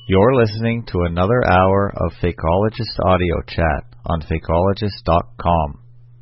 You're listening to another hour of Fakeologist audio chat on Fakeologist.com.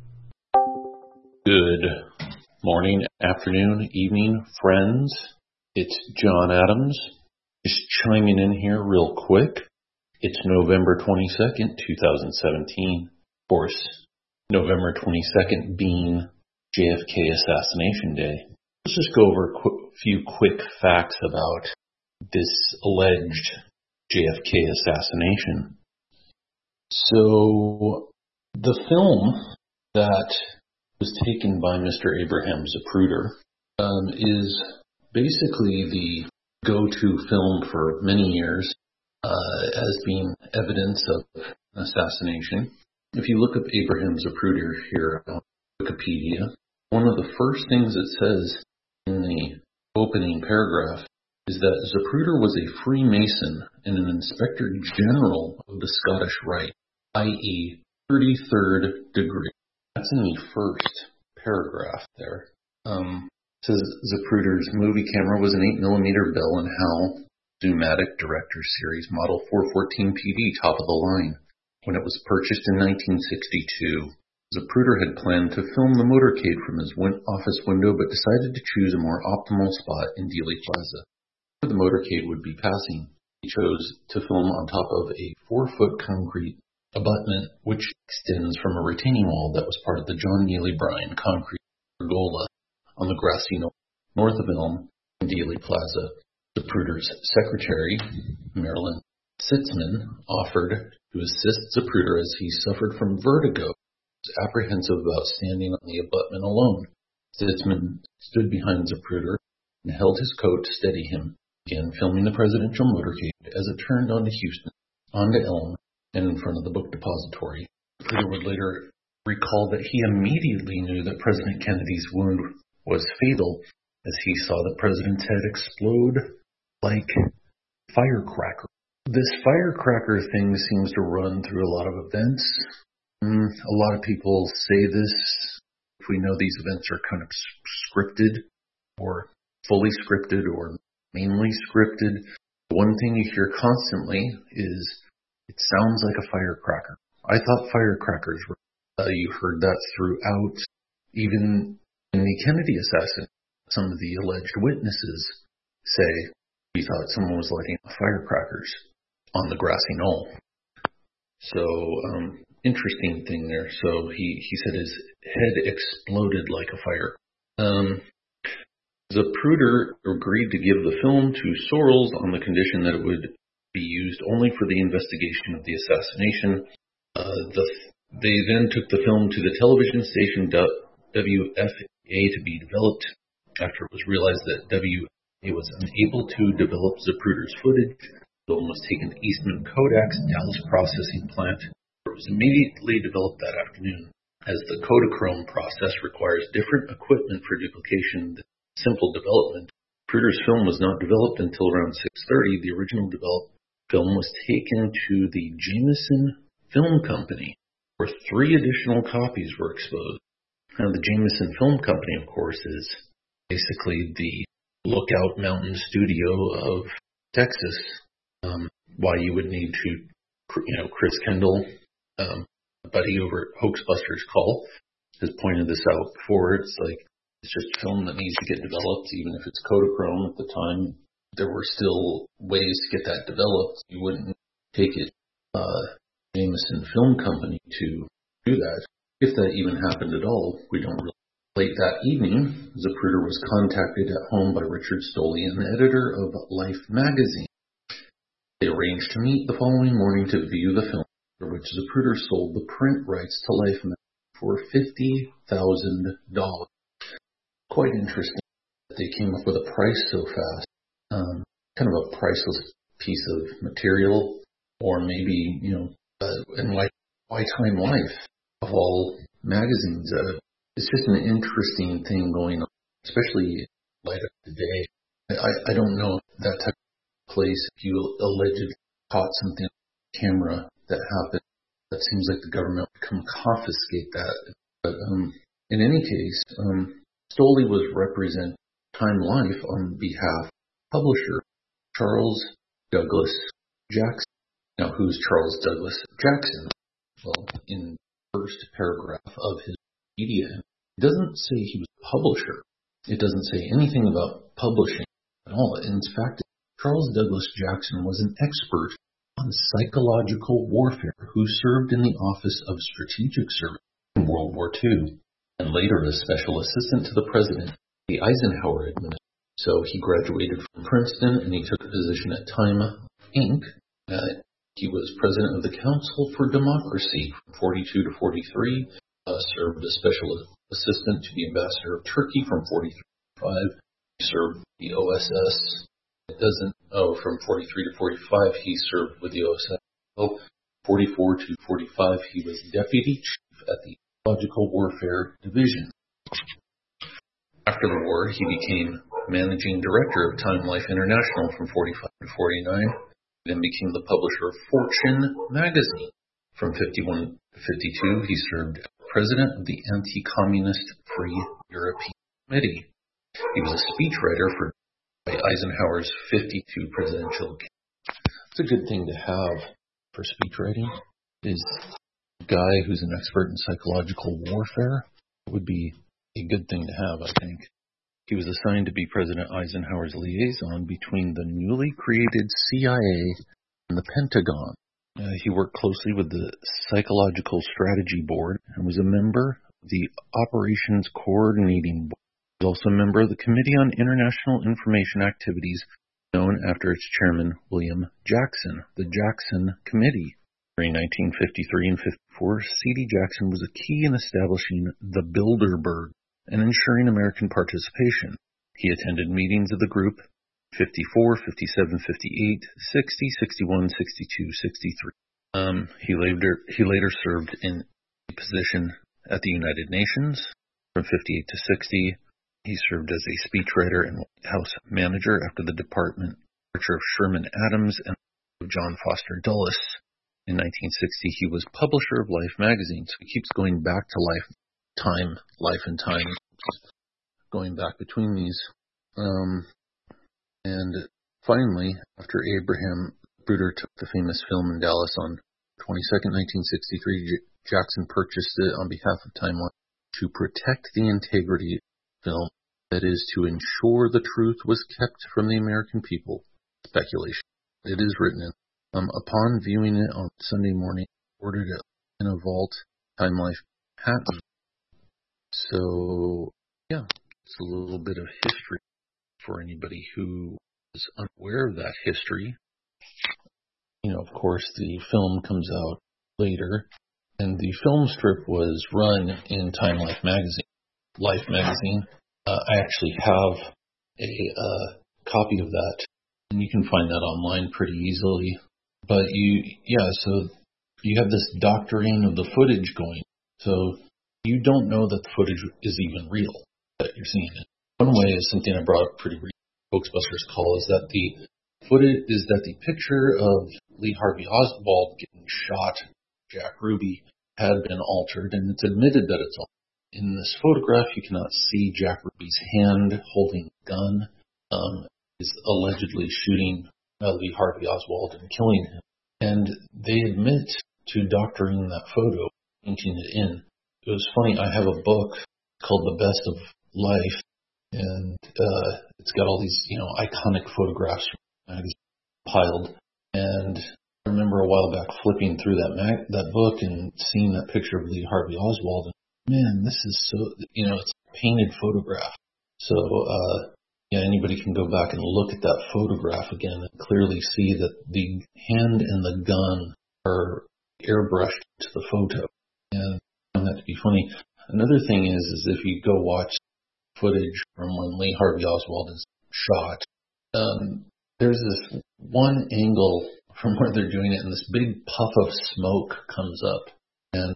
Good morning, afternoon, evening, friends. It's John Adams. Just chiming in here real quick. It's November 22nd, 2017. Of course, November 22nd being JFK Assassination Day. Let's just go over a few quick facts about this alleged JFK assassination. So, the film that was taken by Mr. Abraham Zapruder is basically the go-to film for many years as being evidence of an assassination. If you look up Abraham Zapruder here on Wikipedia, one of the first things it says in the opening paragraph is that Zapruder was a Freemason and an Inspector General of the Scottish Rite, i.e. 33rd degree. That's in the first paragraph there. It says Zapruder's movie camera was an 8mm Bell & Howell Zoom-Matic Director's Series Model 414 PD, top of the line. When it was purchased in 1962, Zapruder had planned to film the motorcade from his office window but decided to choose a more optimal spot in Dealey Plaza, where the motorcade would be passing. He chose to film on top of a 4-foot concrete abutment which extends from a retaining wall that was part of the John Neely Bryan concrete pergola on the grassy knoll north of Elm in Dealey Plaza. Zapruder's secretary, Marilyn Sitzman, offered to assist Zapruder as he suffered from vertigo. He was apprehensive about standing on the abutment alone. Sitzman stood behind Zapruder and held his coat to steady him, began filming the presidential motorcade as it turned onto Houston, onto Elm, and in front of the book depository. Zapruder would later recall that he immediately knew that President Kennedy's wound was fatal as he saw the president's head explode like firecracker. This firecracker thing seems to run through a lot of events. A lot of people say this if we know these events are kind of scripted or fully scripted or mainly scripted. One thing you hear constantly is, it sounds like a firecracker. I thought firecrackers were. You heard that throughout, even in the Kennedy assassination. Some of the alleged witnesses say we thought someone was lighting firecrackers on the grassy knoll. So, interesting thing there. So he said his head exploded like a fire. Zapruder agreed to give the film to Sorrells on the condition that it would be used only for the investigation of the assassination. They then took the film to the television station WFA to be developed. After it was realized that WFA was unable to develop Zapruder's footage, the film was taken to Eastman Kodak's Dallas processing plant, where it was immediately developed that afternoon. As the Kodachrome process requires different equipment for duplication than simple development, Zapruder's film was not developed until around 6:30. The original developed film was taken to the Jameson Film Company, where 3 additional copies were exposed. Now, the Jameson Film Company, of course, is basically the Lookout Mountain studio of Texas. Why you would need to, Chris Kendall, buddy over at Hoaxbusters Call, has pointed this out before. It's like, it's just film that needs to get developed, even if it's Kodachrome. At the time, there were still ways to get that developed. You wouldn't take it, Jameson Film Company to do that. If that even happened at all, we don't really. Late that evening, Zapruder was contacted at home by Richard Stoley, an editor of Life magazine. They arranged to meet the following morning to view the film, for which Zapruder sold the print rights to Life magazine for $50,000. Quite interesting that they came up with a price so fast. Kind of a priceless piece of material, or maybe, and why Time Life of all magazines? It's just an interesting thing going on, especially in light of today. I don't know if that type of place, if you allegedly caught something on camera that happened, that seems like the government would come confiscate that. But in any case, Stoley was representing Time Life on behalf of publisher Charles Douglas Jackson. Now, who's Charles Douglas Jackson? Well, in the first paragraph of his Wikipedia, it doesn't say he was a publisher. It doesn't say anything about publishing at all. In fact, Charles Douglas Jackson was an expert on psychological warfare who served in the Office of Strategic Service in World War II, and later as Special Assistant to the President, the Eisenhower administration. So he graduated from Princeton and he took a position at Time Inc. He was president of the Council for Democracy from 42 to 43, served as special assistant to the ambassador of Turkey from 43 to 45. He served the OSS. From 43 to 45, he served with the OSS. 44 to 45, he was deputy chief at the Psychological Warfare Division. After the war, he became managing director of Time Life International from 45 to 49. Then became the publisher of Fortune magazine. From 51 to 52, he served as president of the Anti-Communist Free European Committee. He was a speechwriter for Eisenhower's 52 presidential campaign. It's a good thing to have for speechwriting, is a guy who's an expert in psychological warfare. It would be a good thing to have, I think. He was assigned to be President Eisenhower's liaison between the newly created CIA and the Pentagon. He worked closely with the Psychological Strategy Board and was a member of the Operations Coordinating Board. He was also a member of the Committee on International Information Activities, known after its chairman, William Jackson, the Jackson Committee. During 1953 and 54, C.D. Jackson was a key in establishing the Bilderberg and ensuring American participation. He attended meetings of the group 54, 57, 58, 60, 61, 62, 63. He later served in a position at the United Nations. From 58 to 60, he served as a speechwriter and White House manager after the departure of Sherman Adams and of John Foster Dulles. In 1960, he was publisher of Life magazine, so he keeps going back to Life and Time, going back between these. And finally, after Abraham Zapruder took the famous film in Dallas on 22nd, 1963, Jackson purchased it on behalf of Time Life to protect the integrity of the film, that is, to ensure the truth was kept from the American people. Speculation. It is written in. Upon viewing it on Sunday morning, ordered it in a vault, Time Life patent. So, yeah, it's a little bit of history for anybody who is unaware of that history. You know, of course, the film comes out later, and the film strip was run in Time Life magazine. I actually have a copy of that, and you can find that online pretty easily. But so you have this doctoring of the footage going. So you don't know that the footage is even real, that you're seeing it. One way is something I brought up pretty recently, Hoaxbusters call, is that the picture of Lee Harvey Oswald getting shot, Jack Ruby, had been altered, and it's admitted that it's altered. In this photograph, you cannot see Jack Ruby's hand holding a gun. Is allegedly shooting Lee Harvey Oswald and killing him. And they admit to doctoring that photo, painting it in. It was funny, I have a book called The Best of Life, and it's got all these, iconic photographs from the magazine piled. And I remember a while back flipping through that book and seeing that picture of Lee Harvey Oswald, and man, this is so, it's a painted photograph. So, anybody can go back and look at that photograph again and clearly see that the hand and the gun are airbrushed to the photo. And I find that to be funny. Another thing is if you go watch footage from when Lee Harvey Oswald is shot, there's this one angle from where they're doing it, and this big puff of smoke comes up. And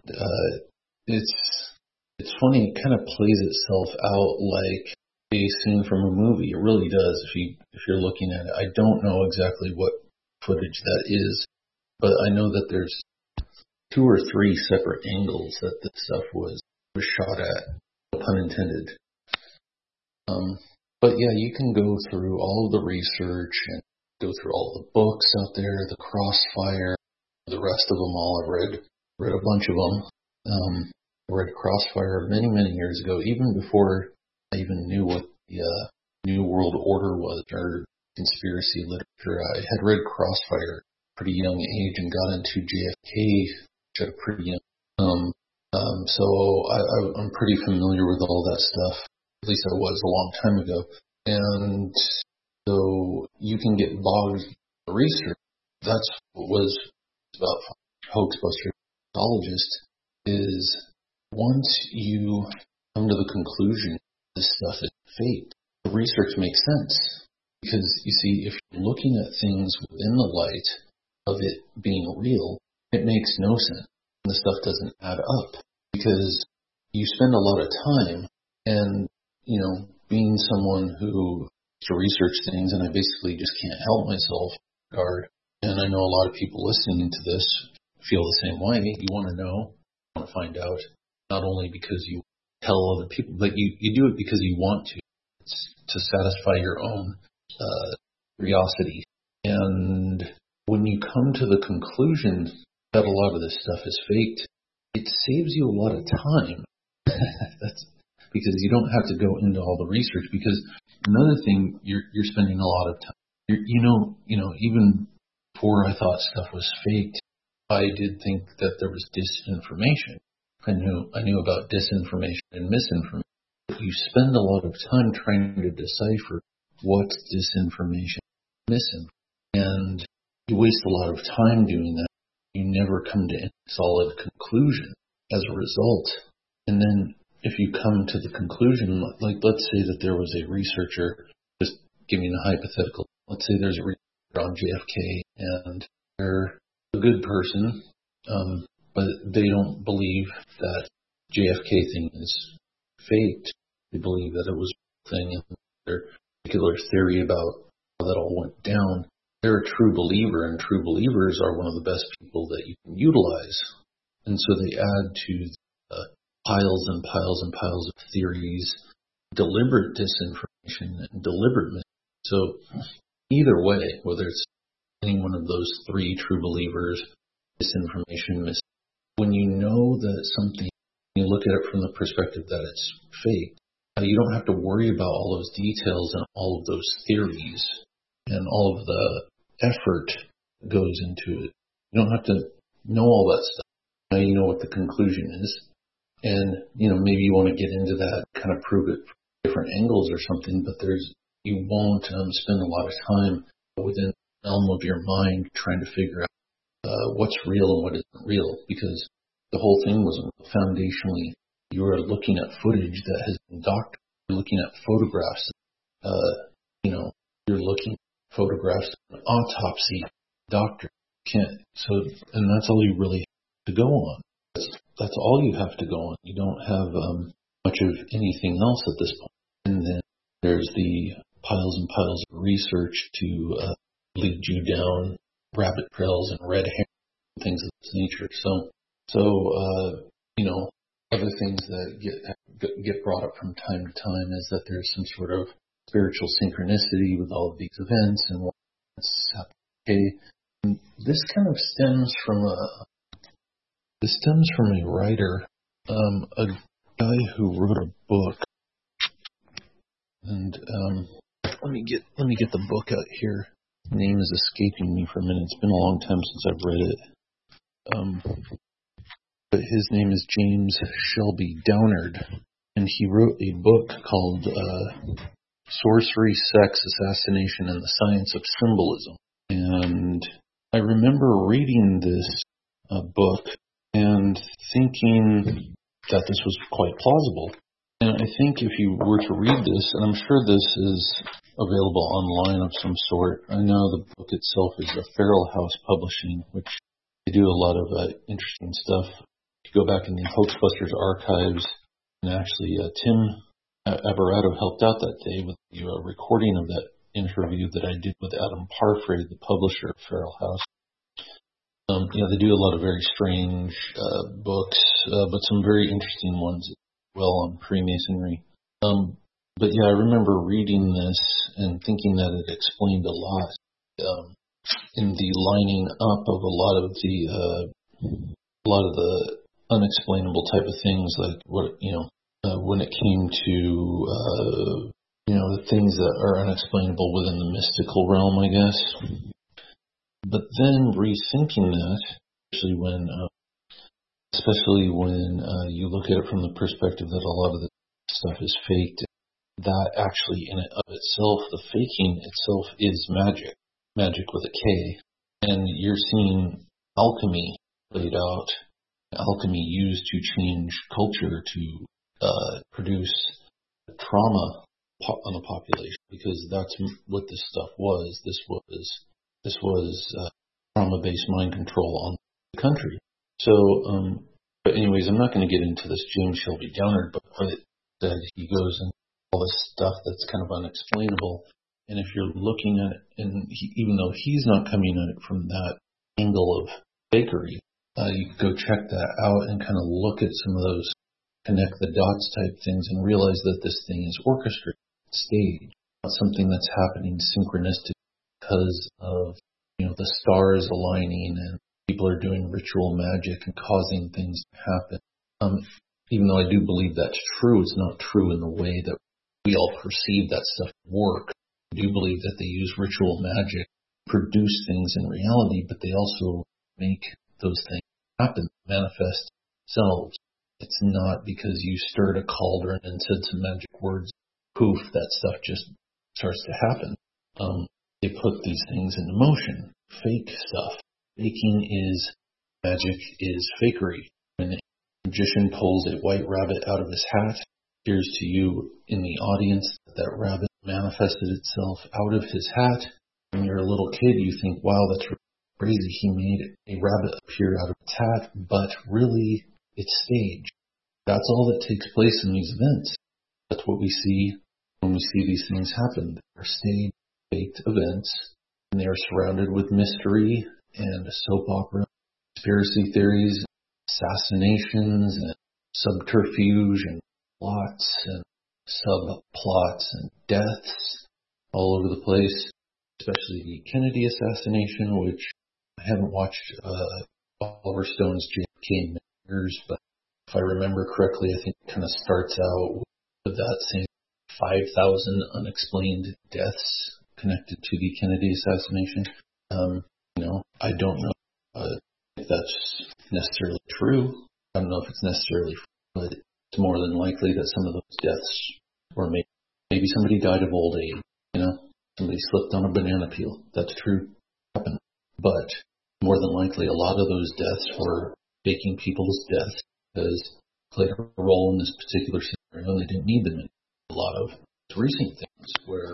it's funny, it kind of plays itself out like a scene from a movie. It really does if you're looking at it. I don't know exactly what footage that is, but I know that there's 2 or 3 separate angles that this stuff was shot at, no pun intended. But yeah, you can go through all of the research and go through all the books out there, the Crossfire, the rest of them all. I've read a bunch of them. I read Crossfire many, many years ago, even before I even knew what the New World Order was or conspiracy literature. I had read Crossfire at a pretty young age and got into JFK at a pretty young. So I'm pretty familiar with all that stuff. At least I was a long time ago. And so you can get bogged in the research. That's what was about Hoaxbusters Psychologist, is once you come to the conclusion this stuff is fake, the research makes sense. Because, you see, if you're looking at things within the light of it being real, it makes no sense. And the stuff doesn't add up. Because you spend a lot of time, and, you know, being someone who has to research things, and I basically just can't help myself, and I know a lot of people listening to this feel the same way. You want to know, you want to find out, not only because you tell other people, but you do it because you want to. It's to satisfy your own curiosity. And when you come to the conclusion that a lot of this stuff is faked, it saves you a lot of time. That's because you don't have to go into all the research. Because another thing, you're spending a lot of time. You know, even before I thought stuff was faked, I did think that there was disinformation. I knew about disinformation and misinformation. You spend a lot of time trying to decipher what's disinformation, misinformation, and you waste a lot of time doing that. You never come to any solid conclusion as a result. And then if you come to the conclusion, like let's say that there was a researcher, just giving a hypothetical, let's say there's a researcher on JFK and they're a good person, but they don't believe that JFK thing is faked. They believe that it was a thing, and their particular theory about how that all went down. They're a true believer, and true believers are one of the best people that you can utilize. And so they add to piles and piles and piles of theories, deliberate disinformation, and deliberate misinformation. So either way, whether it's any one of those three, true believers, disinformation, misinformation, when you know that something, you look at it from the perspective that it's fake, you don't have to worry about all those details and all of those theories and all of the effort that goes into it. You don't have to know all that stuff. Now you know what the conclusion is. And, maybe you want to get into that, kind of prove it from different angles or something, but you won't spend a lot of time within the realm of your mind trying to figure out what's real and what isn't real, because the whole thing wasn't foundationally. You are looking at footage that has been doctored. You're looking at photographs. You're looking at photographs of an autopsy doctor. And that's all you really have to go on. That's all you have to go on. You don't have much of anything else at this point. And then there's the piles and piles of research to lead you down rabbit trails and red hair and things of this nature. So other things that get brought up from time to time is that there's some sort of spiritual synchronicity with all of these events and what's happening. And this kind of stems from a writer, a guy who wrote a book. And let me get the book out here. His name is escaping me for a minute. It's been a long time since I've read it. But his name is James Shelby Downard, and he wrote a book called Sorcery, Sex, Assassination, and the Science of Symbolism. And I remember reading this book and thinking that this was quite plausible. And I think if you were to read this, and I'm sure this is available online of some sort. I know the book itself is a Feral House Publishing, which they do a lot of interesting stuff. If you go back in the Hoaxbusters archives, and actually Tim Aberrato helped out that day with the recording of that interview that I did with Adam Parfrey, the publisher of Feral House. They do a lot of very strange books, but some very interesting ones as well on Freemasonry. But I remember reading this and thinking that it explained a lot. in the lining up of a lot of the unexplainable type of things, like when it came to the things that are unexplainable within the mystical realm, I guess. But then rethinking that, especially when you look at it from the perspective that a lot of the stuff is faked, that actually in and of itself, the faking itself is magic with a K. And you're seeing alchemy played out, alchemy used to change culture, to produce trauma on the population, because that's what this stuff was. This was trauma-based mind control on the country. So, but anyways, I'm not going to get into this James Shelby Downard, but that he goes into all this stuff that's kind of unexplainable. And if you're looking at it, and even though he's not coming at it from that angle of fakery, you could go check that out and kind of look at some of those connect the dots type things and realize that this thing is orchestrated, staged, not something that's happening synchronistic because of the stars aligning and people are doing ritual magic and causing things to happen. Even though I do believe that's true, it's not true in the way that we all perceive that stuff to work. I do believe that they use ritual magic to produce things in reality, but they also make those things happen, manifest themselves. It's not because you stirred a cauldron and said some magic words, poof, that stuff just starts to happen. They put these things into motion. Fake stuff. Faking is magic, is fakery. When a magician pulls a white rabbit out of his hat, it appears to you in the audience that rabbit manifested itself out of his hat. When you're a little kid, you think, wow, that's crazy. He made a rabbit appear out of its hat, but really, it's staged. That's all that takes place in these events. That's what we see when we see these things happen. They're staged, faked events, and they are surrounded with mystery and soap opera, conspiracy theories, assassinations, and subterfuge, and plots, and subplots, and deaths all over the place, especially the Kennedy assassination, which I haven't watched Oliver Stone's JFK in many years, but if I remember correctly, I think it kind of starts out with that same 5,000 unexplained deaths connected to the Kennedy assassination. I don't know if that's necessarily true. I don't know if it's necessarily true, but it's more than likely that some of those deaths were maybe somebody died of old age. Somebody slipped on a banana peel. That's true. Happened. But more than likely, a lot of those deaths were faking people's deaths because they played a role in this particular scenario and they didn't need them in a lot of recent things where,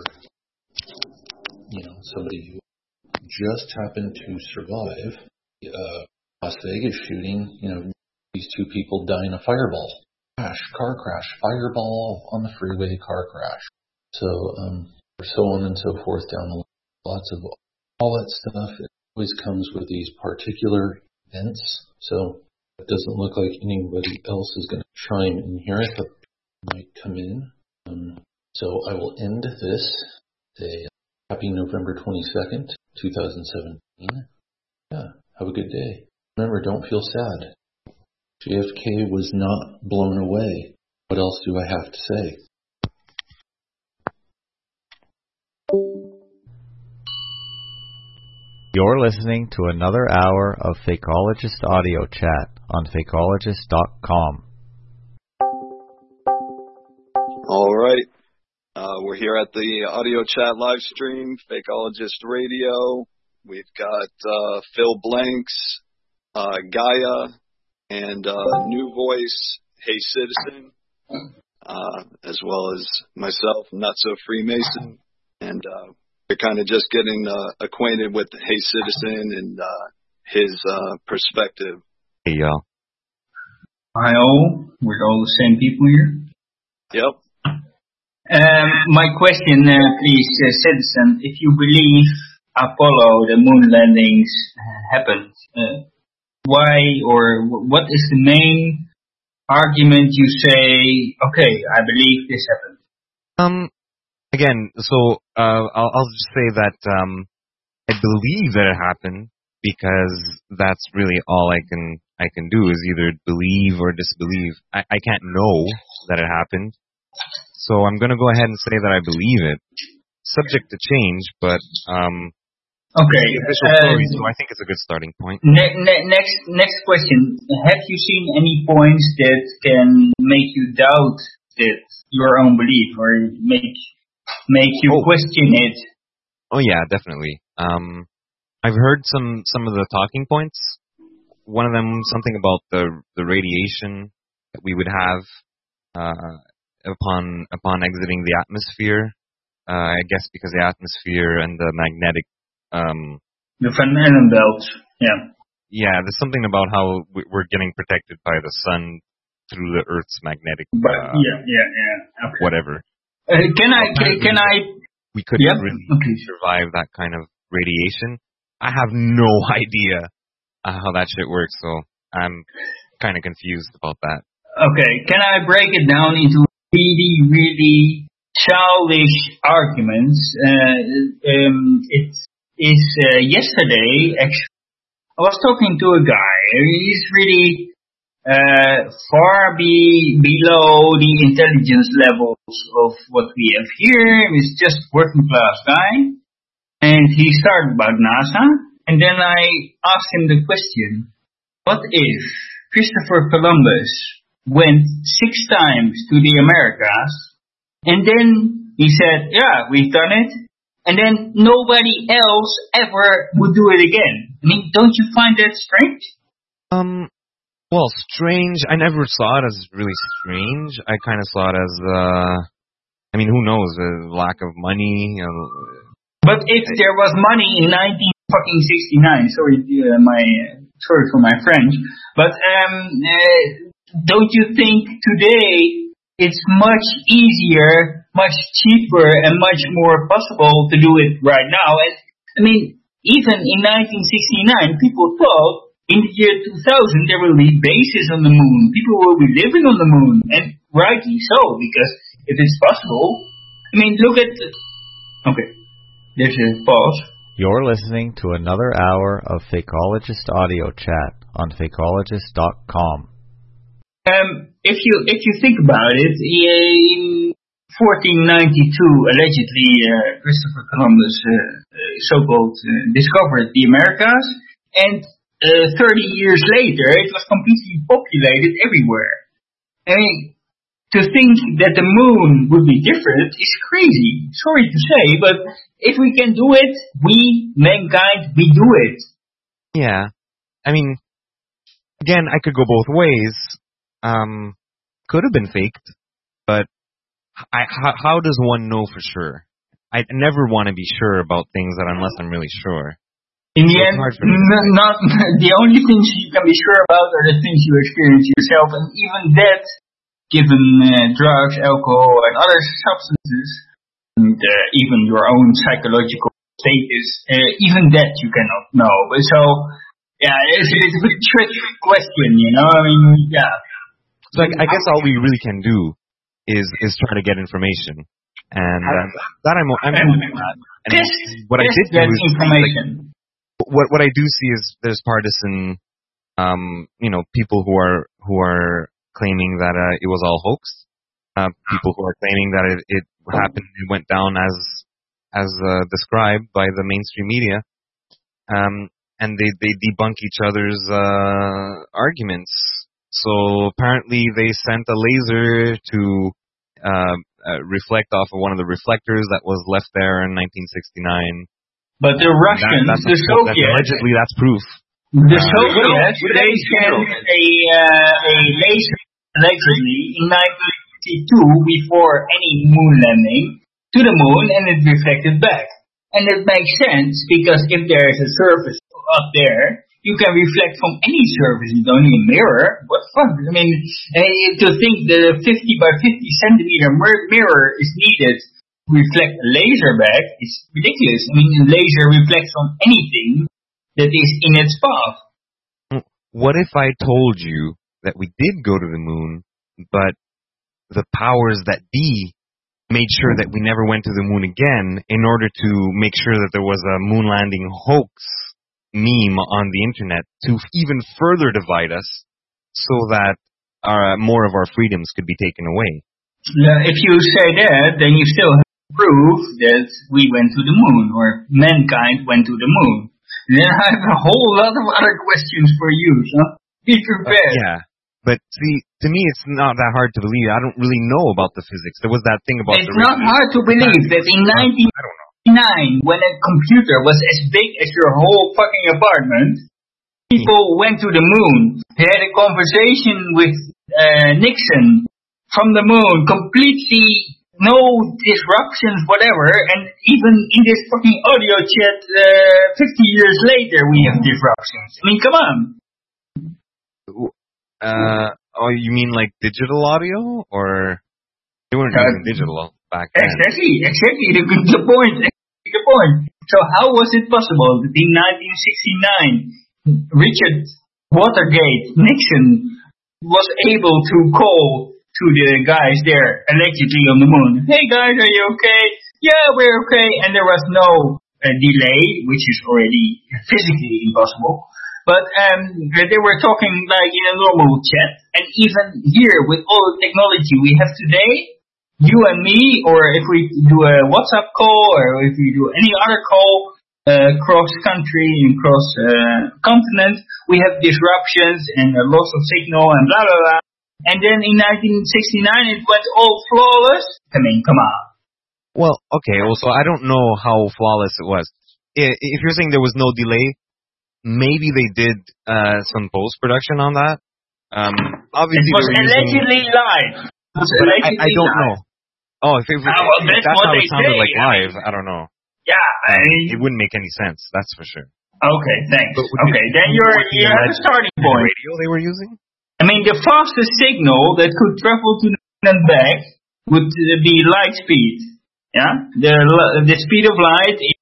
somebody who just happened to survive Las Vegas shooting, these two people die in a car crash, fireball on the freeway, car crash. So, so on and so forth down the line. Lots of all that stuff. It always comes with these particular events. So it doesn't look like anybody else is going to chime in here, but might come in. So I will end this day. Happy November 22nd, 2017. Yeah, have a good day. Remember, don't feel sad. JFK was not blown away. What else do I have to say? You're listening to another hour of Fakeologist Audio Chat on Fakeologist.com. All right. We're here at the audio chat live stream, Fakeologist Radio. We've got Phil Blanks, Gaia, and New Voice, Hey Citizen, as well as myself, Not So Freemason. And we're kind of just getting acquainted with Hey Citizen and his perspective. Hey, y'all. Hi, all. We're all the same people here. Yep. My question, please, Citizen, if you believe Apollo, the moon landings happened, why or what is the main argument you say, okay, I believe this happened? Again, so I'll just say that I believe that it happened because that's really all I can do is either believe or disbelieve. I can't know that it happened. So I'm going to go ahead and say that I believe it. Subject to change, but okay. the official story, so I think it's a good starting point. Next question. Have you seen any points that can make you doubt that your own belief or make you question it? Oh yeah, definitely. I've heard some of the talking points. One of them, something about the radiation that we would have upon exiting the atmosphere. I guess because the atmosphere and the magnetic the Van Allen belt. Yeah, there's something about how we're getting protected by the sun through the Earth's magnetic. Okay. Whatever. Can I? We couldn't really survive that kind of radiation. I have no idea how that shit works, so I'm kind of confused about that. Okay, can I break it down into really childish arguments? It is yesterday, actually, I was talking to a guy. He's really far below the intelligence levels of what we have here. He's just working class guy. And he started about NASA. And then I asked him the question, what if Christopher Columbus went 6 times to the Americas, and then he said, yeah, we've done it, and then nobody else ever would do it again? I mean, don't you find that strange? Well, strange. I never saw it as really strange. I kind of saw it as, who knows, a lack of money. But if there was money in 1969, sorry for my French, but don't you think today it's much easier, much cheaper, and much more possible to do it right now? And I mean, even in 1969, people thought in the year 2000 there will be bases on the moon. People will be living on the moon, and rightly so, because if it's possible, I mean, look at okay, there's a pause. You're listening to another hour of Fakeologist audio chat on Fakeologist.com. If you think about it, in 1492, allegedly, Christopher Columbus so-called discovered the Americas, and 30 years later, it was completely populated everywhere. I mean, to think that the moon would be different is crazy. Sorry to say, but if we can do it, mankind, we do it. Yeah. I mean, again, I could go both ways. Could have been faked, but how does one know for sure? I never want to be sure about things unless I'm really sure. In the end, not the only things you can be sure about are the things you experience yourself, and even that, given drugs, alcohol, and other substances, and even your own psychological status, even that you cannot know. So, yeah, it's a bit tricky question, you know. I mean, yeah. So I guess all we really can do is try to get information, and that I'm and what I did do is information. What I do see is there's partisan, people who are claiming that it was all hoax. People who are claiming that it happened, it went down as described by the mainstream media, and they debunk each other's arguments. So apparently they sent a laser to reflect off of one of the reflectors that was left there in 1969. But the Russians, the Soviets, allegedly that's proof. The Soviets, they sent a laser allegedly in 1952 before any moon landing to the moon, and it reflected back. And it makes sense because if there is a surface up there, you can reflect from any surface. You don't need a mirror. What fuck? I mean, to think the 50 by 50 centimeter mirror is needed to reflect a laser back is ridiculous. I mean, a laser reflects from anything that is in its path. What if I told you that we did go to the moon, but the powers that be made sure that we never went to the moon again in order to make sure that there was a moon landing hoax meme on the internet to even further divide us so that more of our freedoms could be taken away. If you say that, then you still have to prove that we went to the moon, or mankind went to the moon. Then I have a whole lot of other questions for you, so be prepared. Yeah, but see, to me it's not that hard to believe. I don't really know about the physics. There was that thing about it's not hard to believe that in 1999, when a computer was as big as your whole fucking apartment, people went to the moon. They had a conversation with Nixon from the moon, completely no disruptions, whatever, and even in this fucking audio chat 50 years later we have disruptions. I mean, come on. Oh, you mean like digital audio? Or they weren't using digital back then? Exactly, the point. So how was it possible that in 1969 Richard Watergate Nixon was able to call to the guys there, allegedly on the moon, hey guys, are you okay? Yeah, we're okay. And there was no delay, which is already physically impossible. But they were talking like in a normal chat. And even here, with all the technology we have today, you and me, or if we do a WhatsApp call, or if we do any other call, cross country and cross continent, we have disruptions and a loss of signal and blah blah blah. And then in 1969 it went all flawless. I mean, come on. Well, okay, so I don't know how flawless it was. If you're saying there was no delay, maybe they did some post-production on that. Obviously, it was allegedly live. I don't know. Oh, if that's how it sounded like live, I don't know. Yeah, it wouldn't make any sense. That's for sure. Okay, thanks. Okay, then you have a starting point. Radio they were using? I mean, the fastest signal that could travel to the moon and back would be light speed. Yeah, the speed of light is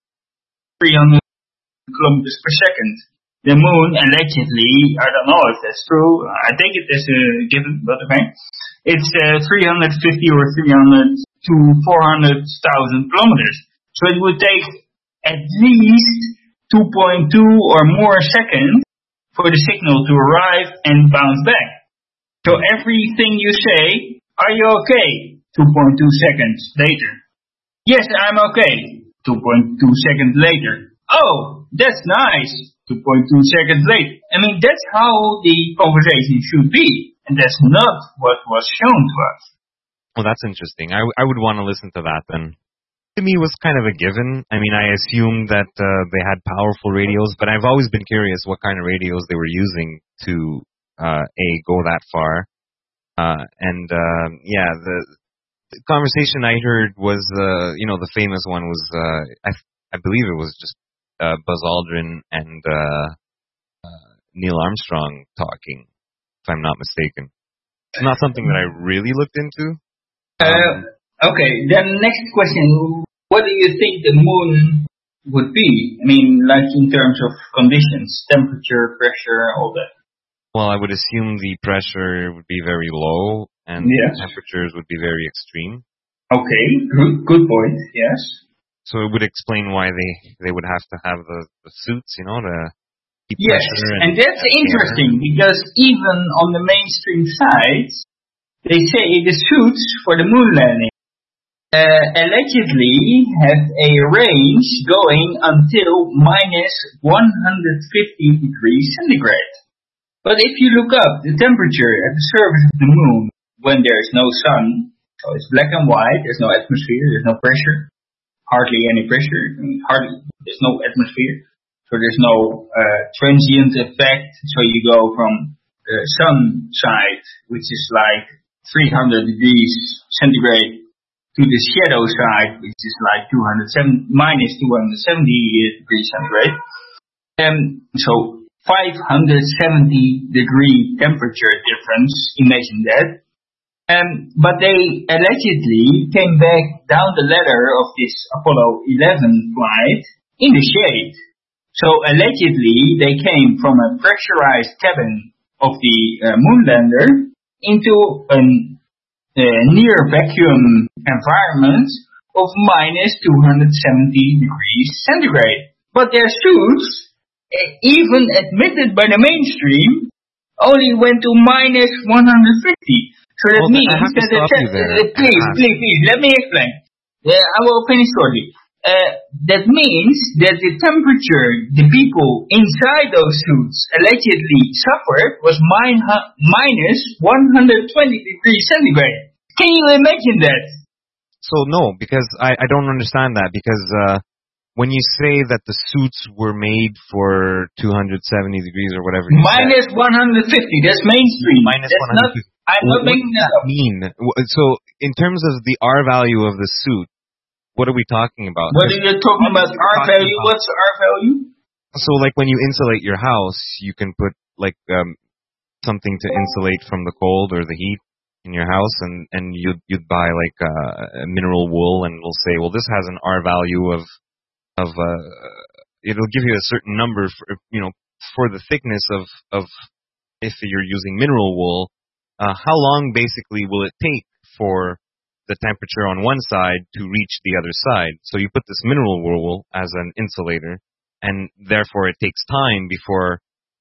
300 kilometers per second. The moon, allegedly, I don't know if that's true. I take it as a given, but okay. It's 350 or 300 to 400,000 kilometers. So it would take at least 2.2 or more seconds for the signal to arrive and bounce back. So everything you say, are you okay? 2.2 seconds later. Yes, I'm okay. 2.2 seconds later. Oh, that's nice. 2.2 seconds later. I mean, that's how the conversation should be. And that's not what was shown to us. Well, that's interesting. I would want to listen to that then. To me, it was kind of a given. I mean, I assumed that they had powerful radios, but I've always been curious what kind of radios they were using to, go that far. The conversation I heard was, the famous one was, I believe it was just Buzz Aldrin and Neil Armstrong talking, if I'm not mistaken. It's not something that I really looked into. Okay, then next question. What do you think the moon would be? I mean, like in terms of conditions, temperature, pressure, all that. Well, I would assume the pressure would be very low and the temperatures would be very extreme. Okay, good point, yes. So it would explain why they would have to have the suits, to keep yes, pressure. And that's interesting because even on the mainstream sites, they say the suits for the moon landing allegedly have a range going until minus 150 degrees centigrade. But if you look up the temperature at the surface of the moon when there's no sun, so it's black and white, there's no atmosphere, there's no pressure, hardly any pressure, there's no atmosphere, so there's no transient effect. So you go from the sun side, which is like 300 degrees centigrade, to the shadow side, which is like minus 270 degrees centigrade. So 570 degree temperature difference, imagine that. But they allegedly came back down the ladder of this Apollo 11 flight in the shade. So allegedly they came from a pressurized cabin of the moon lander into an near vacuum environment of minus 270 degrees centigrade. But their suits, even admitted by the mainstream, only went to minus 150. So that means that please, let me explain. I will finish shortly. That means that the temperature the people inside those suits allegedly suffered was minus 120 degrees centigrade. Can you imagine that? So no, because I don't understand that, because when you say that the suits were made for 270 degrees or whatever you minus said, 150, that's mainstream. Minus 150. I'm not making that up. Mean? So in terms of the R value of the suit, what are we talking about? What are you talking about? R value? What's R value? So like when you insulate your house, you can put like something to insulate from the cold or the heat in your house, and you'd buy like a mineral wool, and it'll say, well, this has an R value of it'll give you a certain number for the thickness of if you're using mineral wool, how long basically will it take for the temperature on one side to reach the other side. So you put this mineral wool as an insulator, and therefore it takes time before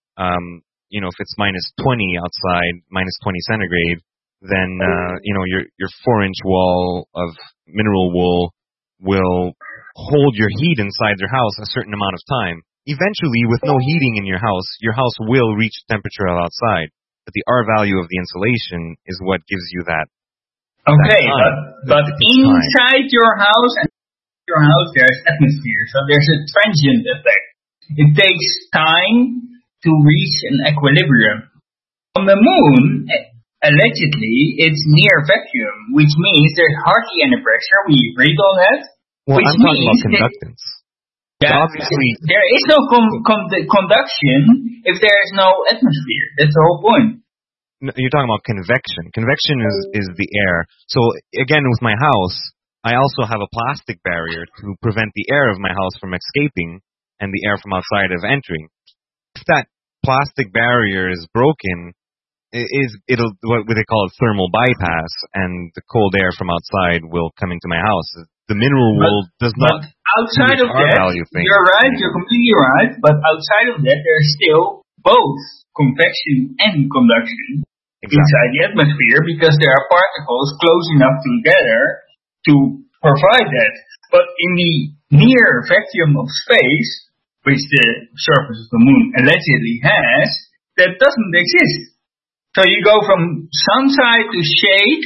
if it's minus 20 outside, minus 20 centigrade, then your 4-inch wall of mineral wool will hold your heat inside your house a certain amount of time. Eventually, with no heating in your house will reach temperature outside. But the R value of the insulation is what gives you that. Okay, but inside your house there's atmosphere, so there's a transient effect. It takes time to reach an equilibrium. On the moon, allegedly, it's near vacuum, which means there's hardly any pressure. We agreed on that. Well, I'm talking about conductance. Obviously, there is no conduction if there is no atmosphere. That's the whole point. No, you're talking about convection. Convection is the air. So again, with my house, I also have a plastic barrier to prevent the air of my house from escaping and the air from outside of entering. If that plastic barrier is broken, it'll what they call it thermal bypass, and the cold air from outside will come into my house. The mineral wool does not. Outside of that, you're right. You're completely right. But outside of that, there's still both convection and conduction inside the atmosphere, because there are particles close enough together to provide that. But in the near vacuum of space, which the surface of the moon allegedly has, that doesn't exist. So you go from sunside to shade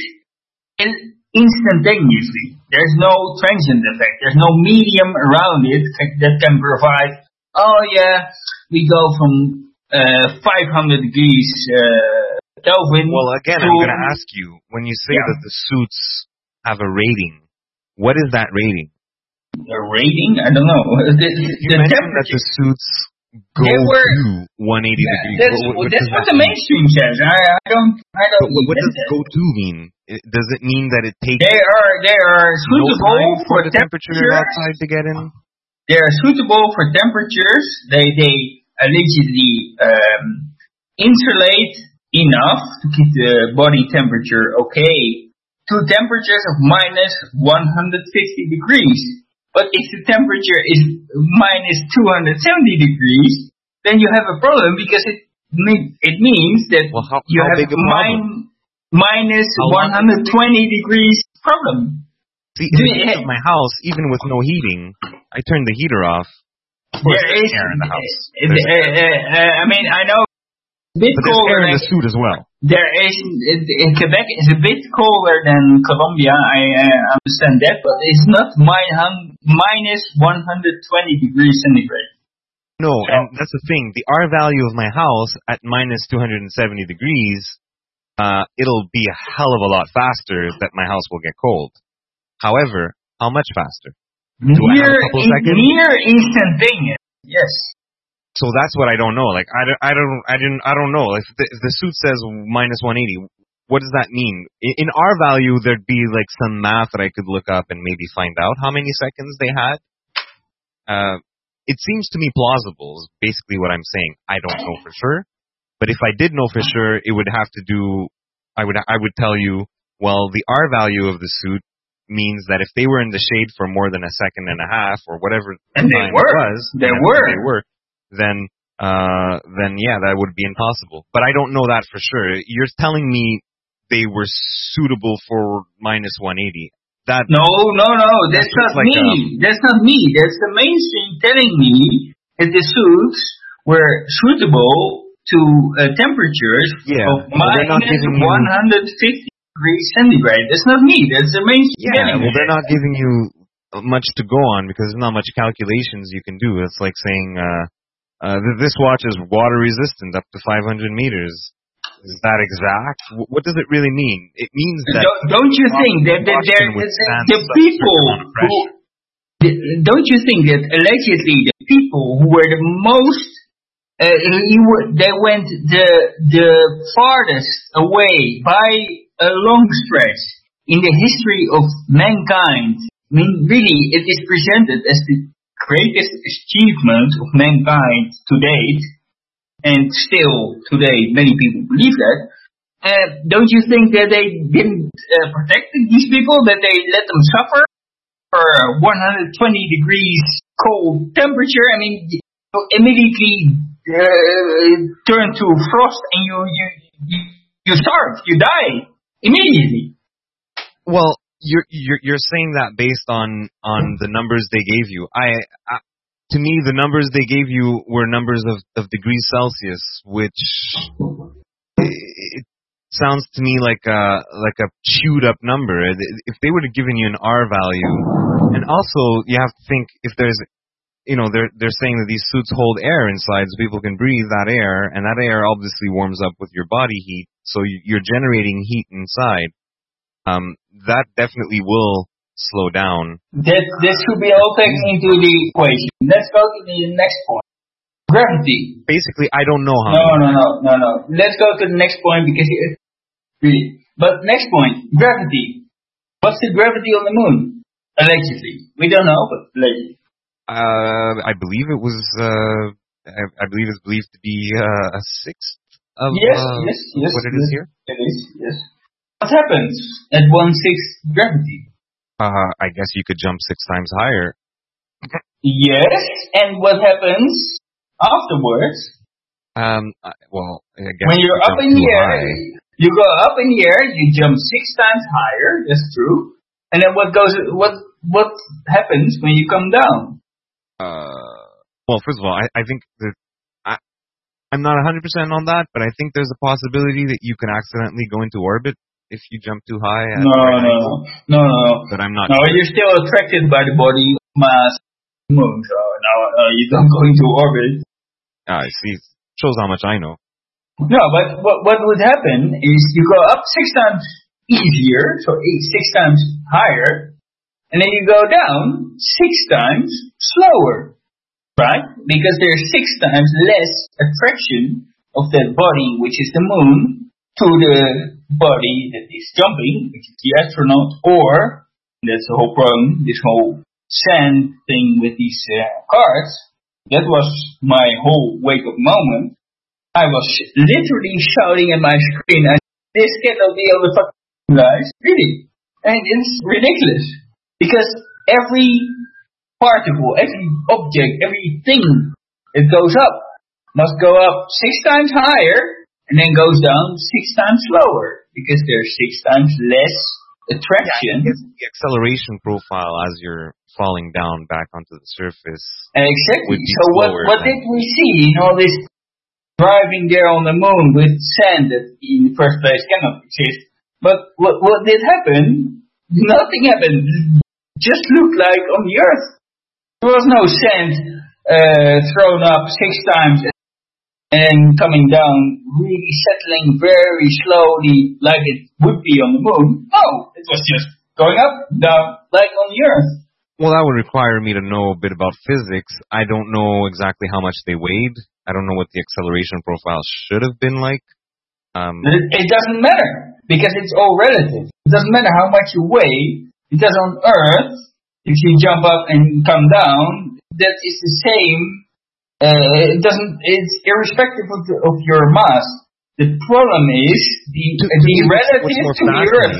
instantaneously. There's no transient effect. There's no medium around it that can provide, we go from 500 degrees Kelvin. Well, again, I'm going to ask you, when you say that the suits have a rating, what is that rating? A rating? I don't know. You mentioned that the suits go to 180 degrees. That's what the mainstream says. I don't. What does go to mean? Does it mean that it takes? They are suitable for the temperature outside to get in. They are suitable for temperatures. They allegedly insulate enough to keep the body temperature okay to temperatures of minus 150 degrees. But if the temperature is minus 270 degrees, then you have a problem, because it means that you have a minus 120 degrees problem. See, in my house, even with no heating, I turn the heater off. There is air in the house. I know a bit colder in the suit as well. There is in Quebec is a bit colder than Colombia. I understand that, but it's not minus 120 degrees centigrade. No, and that's the thing. The R value of my house at minus 270 degrees, it'll be a hell of a lot faster that my house will get cold. However, how much faster? Near instantaneous. Yes. So that's what I don't know. Like I don't know. If the suit says minus 180, what does that mean? In R value, there'd be like some math that I could look up and maybe find out how many seconds they had. It seems to me plausible, is basically what I'm saying. I don't know for sure, but if I did know for sure, it would have to do. I would tell you Well, the R value of the suit means that if they were in the shade for more than a second and a half or whatever and they were, then yeah, that would be impossible. But I don't know that for sure. You're telling me they were suitable for minus 180. No, that's not me. That's not me. That's the mainstream telling me that the suits were suitable to temperatures of minus 150 degrees centigrade. That's not me. That's the mainstream. Yeah, well, they're not giving you much to go on because there's not much calculations you can do. It's like saying this watch is water resistant up to 500 meters. Is that exact? What does it really mean? It means that... Don't you think that the people who... Don't you think that allegedly the people who were the most... they went the farthest away by a long stretch in the history of mankind. I mean, really, it is presented as the greatest achievement of mankind to date, and still today many people believe that. Don't you think that they didn't protect these people, that they let them suffer for 120 degrees cold temperature? I mean, you immediately turn to frost and you starve, you die immediately. Well, you're saying that based on the numbers they gave you. To me, the numbers they gave you were numbers of degrees Celsius, which it sounds to me like a chewed up number. If they would have given you an R value, and also you have to think if there's, they're saying that these suits hold air inside, so people can breathe that air, and that air obviously warms up with your body heat, so you're generating heat inside. That definitely will slow down. This should be all taken into the equation. Let's go to the next point. Gravity. Basically, I don't know how. No. Let's go to the next point because really. But next point, gravity. What's the gravity on the moon? Allegedly, we don't know, but allegedly. I believe it was. I believe it's believed to be a sixth of yes, what it is here. It is, yes. What happens at 1/6 gravity? I guess you could jump 6 times higher. Yes, and what happens afterwards? Well, I guess when you're up in the air, you go up in the air, you jump 6 times higher. That's true. And then what happens when you come down? Well, first of all, I think that I'm not 100% on that, but I think there's a possibility that you can accidentally go into orbit if you jump too high. No. But I'm not. No, sure. You're still attracted by the body mass of the moon, so you don't go into orbit. I see. Shows how much I know. No, but what would happen is you go up 6 times easier, so 6 times higher, and then you go down 6 times slower, right? Because there's 6 times less attraction of that body, which is the moon, to the body that is jumping, which is the astronaut, or, that's the whole problem, this whole sand thing with these cards. That was my whole wake-up moment. I was literally shouting at my screen, and this cannot be on the fucking guys, really. And it's ridiculous. Because every particle, every object, everything that goes up must go up 6 times higher and then goes down 6 times slower because there's 6 times less attraction. Yeah, the acceleration profile as you're falling down back onto the surface. Exactly. So what did we see in all this driving there on the moon with sand that in the first place cannot exist? But what did happen? Nothing happened. Just looked like on the Earth. There was no sand thrown up 6 times and coming down, really settling very slowly like it would be on the moon. No, it was just going up, down, like on the Earth. Well, that would require me to know a bit about physics. I don't know exactly how much they weighed. I don't know what the acceleration profile should have been like. It doesn't matter, because it's all relative. It doesn't matter how much you weigh, because on Earth, if you jump up and come down, that is the same. It's irrespective of your mass. The problem is the relative to the Earth.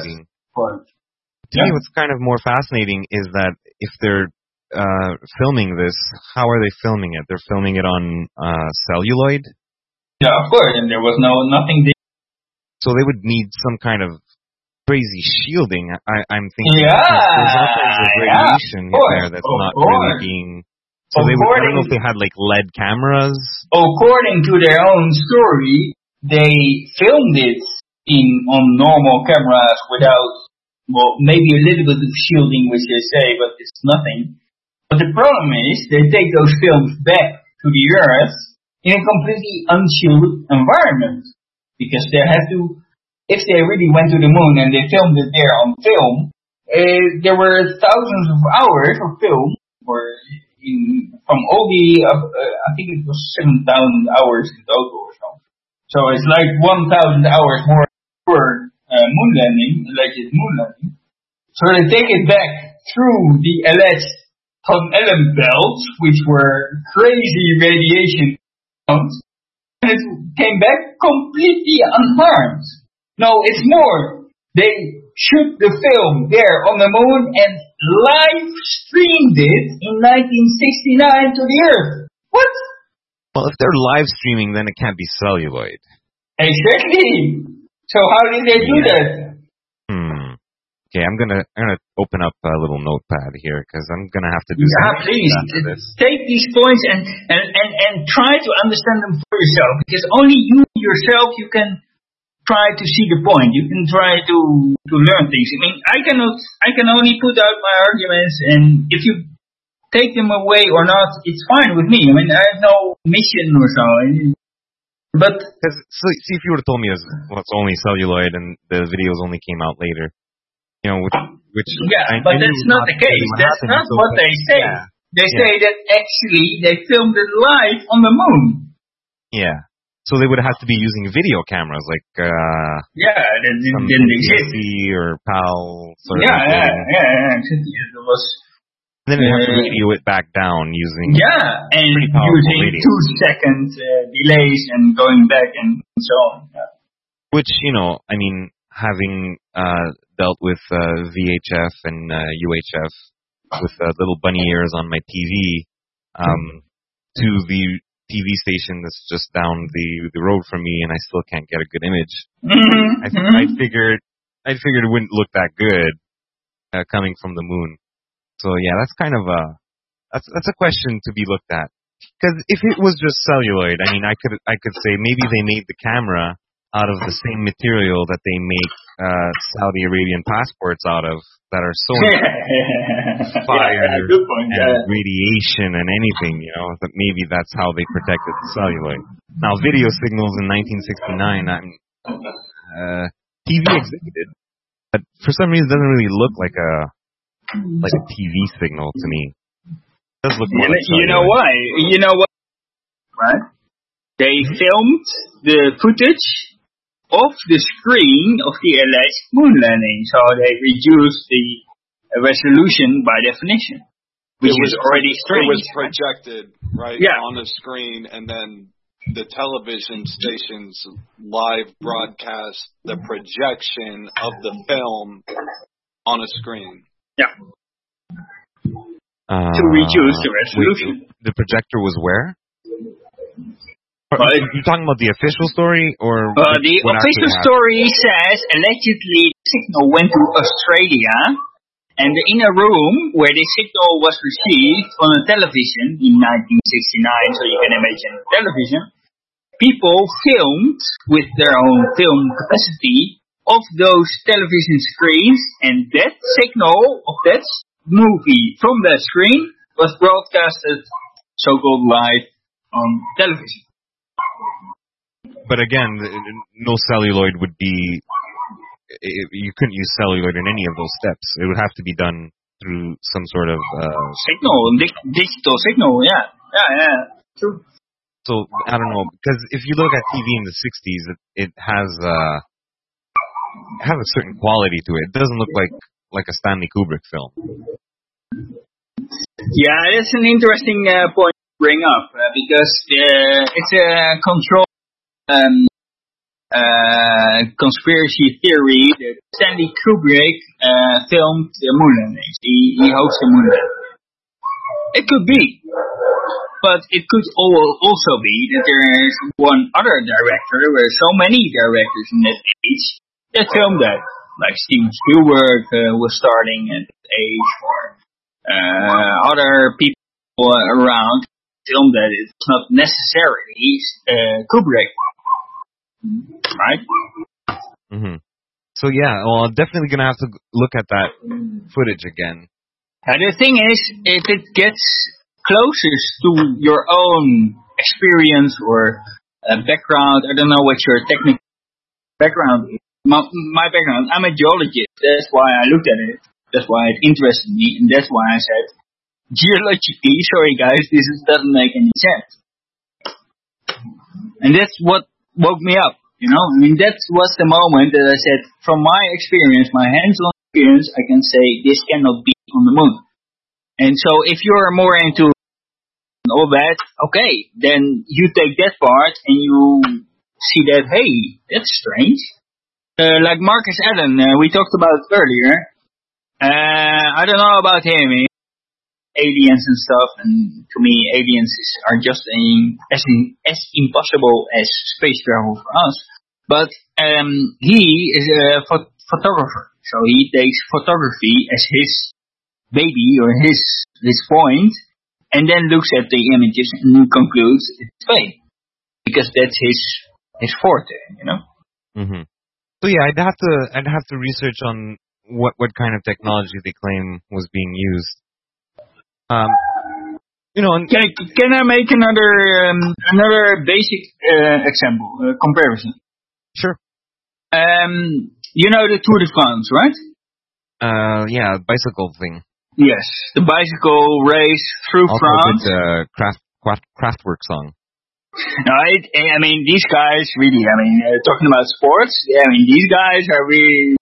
To me, what's kind of more fascinating is that if they're filming this, how are they filming it? They're filming it on celluloid? Yeah, of course, and there was nothing there. So they would need some kind of crazy shielding, I'm thinking. Yeah, there's all kinds of radiation there that's not really being... So I don't know if they had like LED cameras. According to their own story, they filmed it on normal cameras without, well, maybe a little bit of shielding, which they say, but it's nothing. But the problem is they take those films back to the Earth in a completely unshielded environment, because they have to. If they really went to the moon and they filmed it there on film, there were thousands of hours of film, from all the, I think it was 7,000 hours in total or so. So it's like 1,000 hours more for alleged moon landing. So they take it back through the alleged Van Allen belts, which were crazy radiation, and it came back completely unharmed. No, it's more. They shoot the film there on the moon and live streamed it in 1969 to the Earth. What? Well, if they're live streaming, then it can't be celluloid. Exactly. So how did they do that? Okay, I'm gonna open up a little notepad here because I'm gonna have to do something. Please take these points and try to understand them for yourself, because only you yourself you can try to see the point. You can try to learn things. I mean, I can only put out my arguments, and if you take them away or not, it's fine with me. I mean, I have no mission or so. But see, if you would have told me it's only celluloid and the videos only came out later, you know, which but that's not the case. That's not what they say. Yeah. They say that actually they filmed it live on the moon. Yeah. So they would have to be using video cameras, like that didn't exist. Or PAL. It was. Then they have to radio it back down using. Yeah, and using radio. 2 second delays and going back and so on. Yeah. Which, you know, I mean, having dealt with VHF and UHF with little bunny ears on my TV, to the TV station that's just down the road from me, and I still can't get a good image. I figured it wouldn't look that good coming from the moon. So yeah, that's kind of that's a question to be looked at. Because if it was just celluloid, I mean, I could say maybe they made the camera out of the same material that they make Saudi Arabian passports out of, that are so fire and radiation and anything, you know, that maybe that's how they protected the celluloid. Now, video signals in 1969, TV existed, but for some reason it doesn't really look like a TV signal to me. It does look more like celluloid. You know why? Right? They filmed the footage of the screen of the alleged moon landing, so they reduced the resolution by definition, which is already strange. It was projected on the screen, and then the television stations live broadcast the projection of the film on a screen. Yeah. To reduce the resolution. Wait, the projector was where? Are you talking about the official story, or the official story says allegedly the signal went to Australia, and in a room where the signal was received on a television in 1969, so you can imagine television, people filmed with their own film capacity of those television screens, and that signal of that movie from that screen was broadcasted so-called live on television. But again, no celluloid would be. You couldn't use celluloid in any of those steps. It would have to be done through some sort of digital signal. Yeah, true. So I don't know, because if you look at TV in the '60s, it has a certain quality to it. It doesn't look like a Stanley Kubrick film. Yeah, that's an interesting point to bring up because it's a control. conspiracy theory that Stanley Kubrick filmed the moon landings. He hosted the moon landing. It could be. But it could also be that there is one other director, where so many directors in that age that filmed that. Like Steven Spielberg was starting at that age, or other people around filmed that. It's not necessarily Kubrick. Right? Mm-hmm. So yeah, well, I'm definitely going to have to look at that footage again. The thing is, if it gets closest to your own experience or background, I don't know what your technical background is. My background, I'm a geologist. That's why I looked at it. That's why it interested me, and that's why I said, geologically, sorry guys, this doesn't make any sense. And that's what woke me up, you know. I mean, that was the moment that I said, from my experience, my hands-on experience, I can say this cannot be on the moon. And so if you're more into all that, okay, then you take that part and you see that, hey, that's strange. Like Marcus Allen, we talked about earlier. I don't know about him, aliens and stuff, and to me, aliens are just as impossible as space travel for us. But he is a photographer, so he takes photography as his baby or his point, and then looks at the images and concludes it's fake, because that's his forte, you know. Mm-hmm. So yeah, I'd have to research on what kind of technology they claim was being used. You know, can I make another basic example comparison? Sure. You know the Tour de France, right? Yeah, bicycle thing. Yes, the bicycle race through also France. Also Kraftwerk song. Right? I mean, these guys really, talking about sports, these guys are really,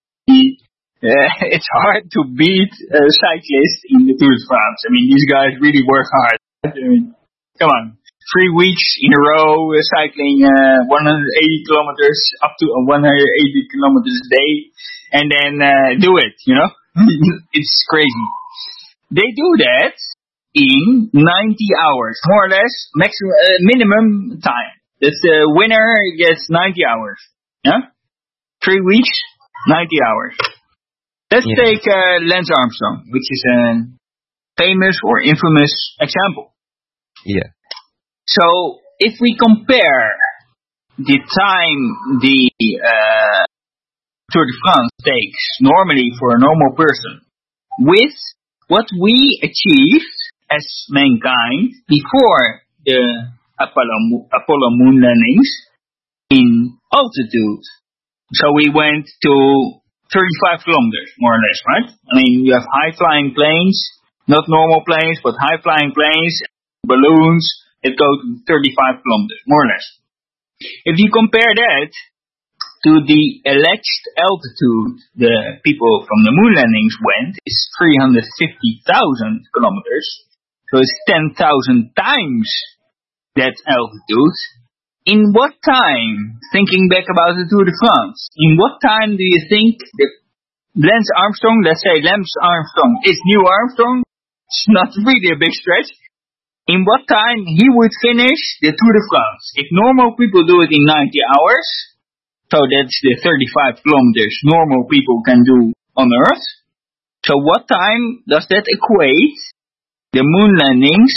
it's hard to beat cyclists in the Tour de France. I mean, these guys really work hard. I mean, come on. 3 weeks in a row cycling 180 kilometers, up to 180 kilometers a day, and then do it, you know? It's crazy. They do that in 90 hours, more or less, minimum time. That's the winner gets 90 hours. Yeah? 3 weeks, 90 hours. Let's take Lance Armstrong, which is a famous or infamous example. Yeah. So, if we compare the time the Tour de France takes normally for a normal person with what we achieved as mankind before the Apollo moon landings in altitude. So we went to 35 kilometers, more or less, right? I mean, you have high-flying planes, not normal planes, but high-flying planes, balloons that go to 35 kilometers, more or less. If you compare that to the alleged altitude the people from the moon landings went, is 350,000 kilometers. So it's 10,000 times that altitude. In what time, thinking back about the Tour de France, in what time do you think that Lance Armstrong, let's say Lance Armstrong is Neil Armstrong, it's not really a big stretch, in what time he would finish the Tour de France? If normal people do it in 90 hours, so that's the 35 kilometers normal people can do on Earth. So what time does that equate the moon landings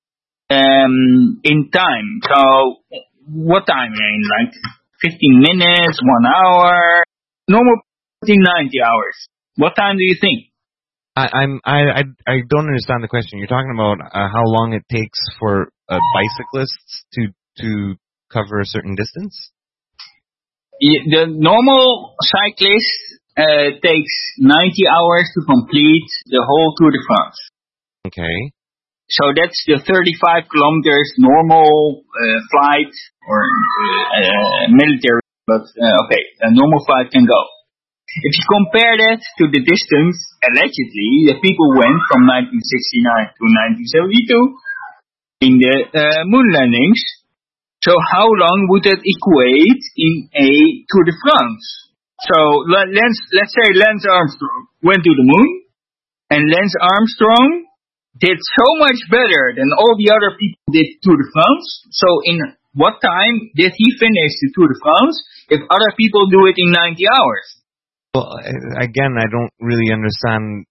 in time? So what time? Like 15 minutes, 1 hour, normal 90 hours. What time do you think? I don't understand the question. You're talking about how long it takes for bicyclists to cover a certain distance? The normal cyclist takes 90 hours to complete the whole Tour de France. Okay. So that's the 35 kilometers normal flight or military, but okay, a normal flight can go. If you compare that to the distance, allegedly, the people went from 1969 to 1972 in the moon landings, So how long would that equate in a Tour de France? So let's say Lance Armstrong went to the moon, and Lance Armstrong did so much better than all the other people did Tour de France. So in what time did he finish the Tour de France if other people do it in 90 hours? Well, again, I don't really understand.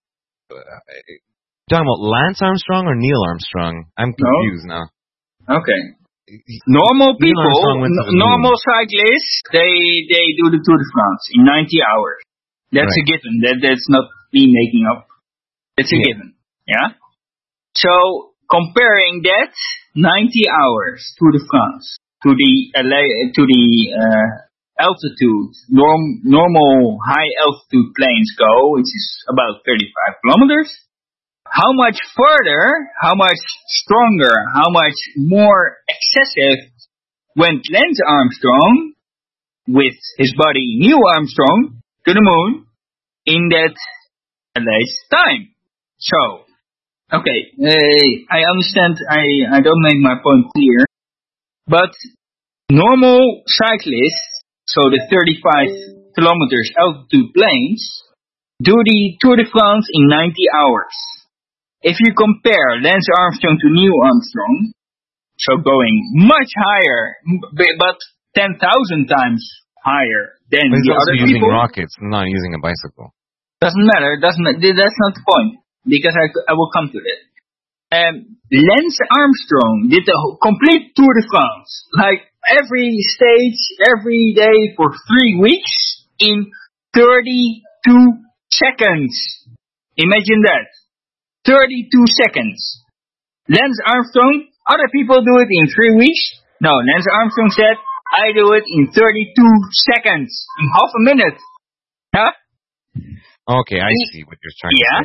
Talking about Lance Armstrong or Neil Armstrong? I'm confused now. Okay. Normal people, normal moon. cyclists, they do the Tour de France in 90 hours. That's a given. That's not me making up. It's a given. Yeah. So comparing that 90 hours Tour de France to the altitude normal high altitude planes go, which is about 35 kilometers. How much further, how much stronger, how much more excessive went Lance Armstrong with his buddy Neil Armstrong to the moon in that last time? So, okay, I understand, I don't make my point clear, but normal cyclists, so the 35 kilometers altitude planes, do the Tour de France in 90 hours. If you compare Lance Armstrong to Neil Armstrong, so going much higher, but 10,000 times higher than the other people. He's using rockets, not using a bicycle. Doesn't matter. That's not the point, because I will come to that. Lance Armstrong did the complete Tour de France, like every stage, every day for 3 weeks in 32 seconds. Imagine that. 32 seconds. Lance Armstrong, other people do it in 3 weeks. No, Lance Armstrong said, I do it in 32 seconds, in half a minute. Huh? Okay, I see what you're trying to say.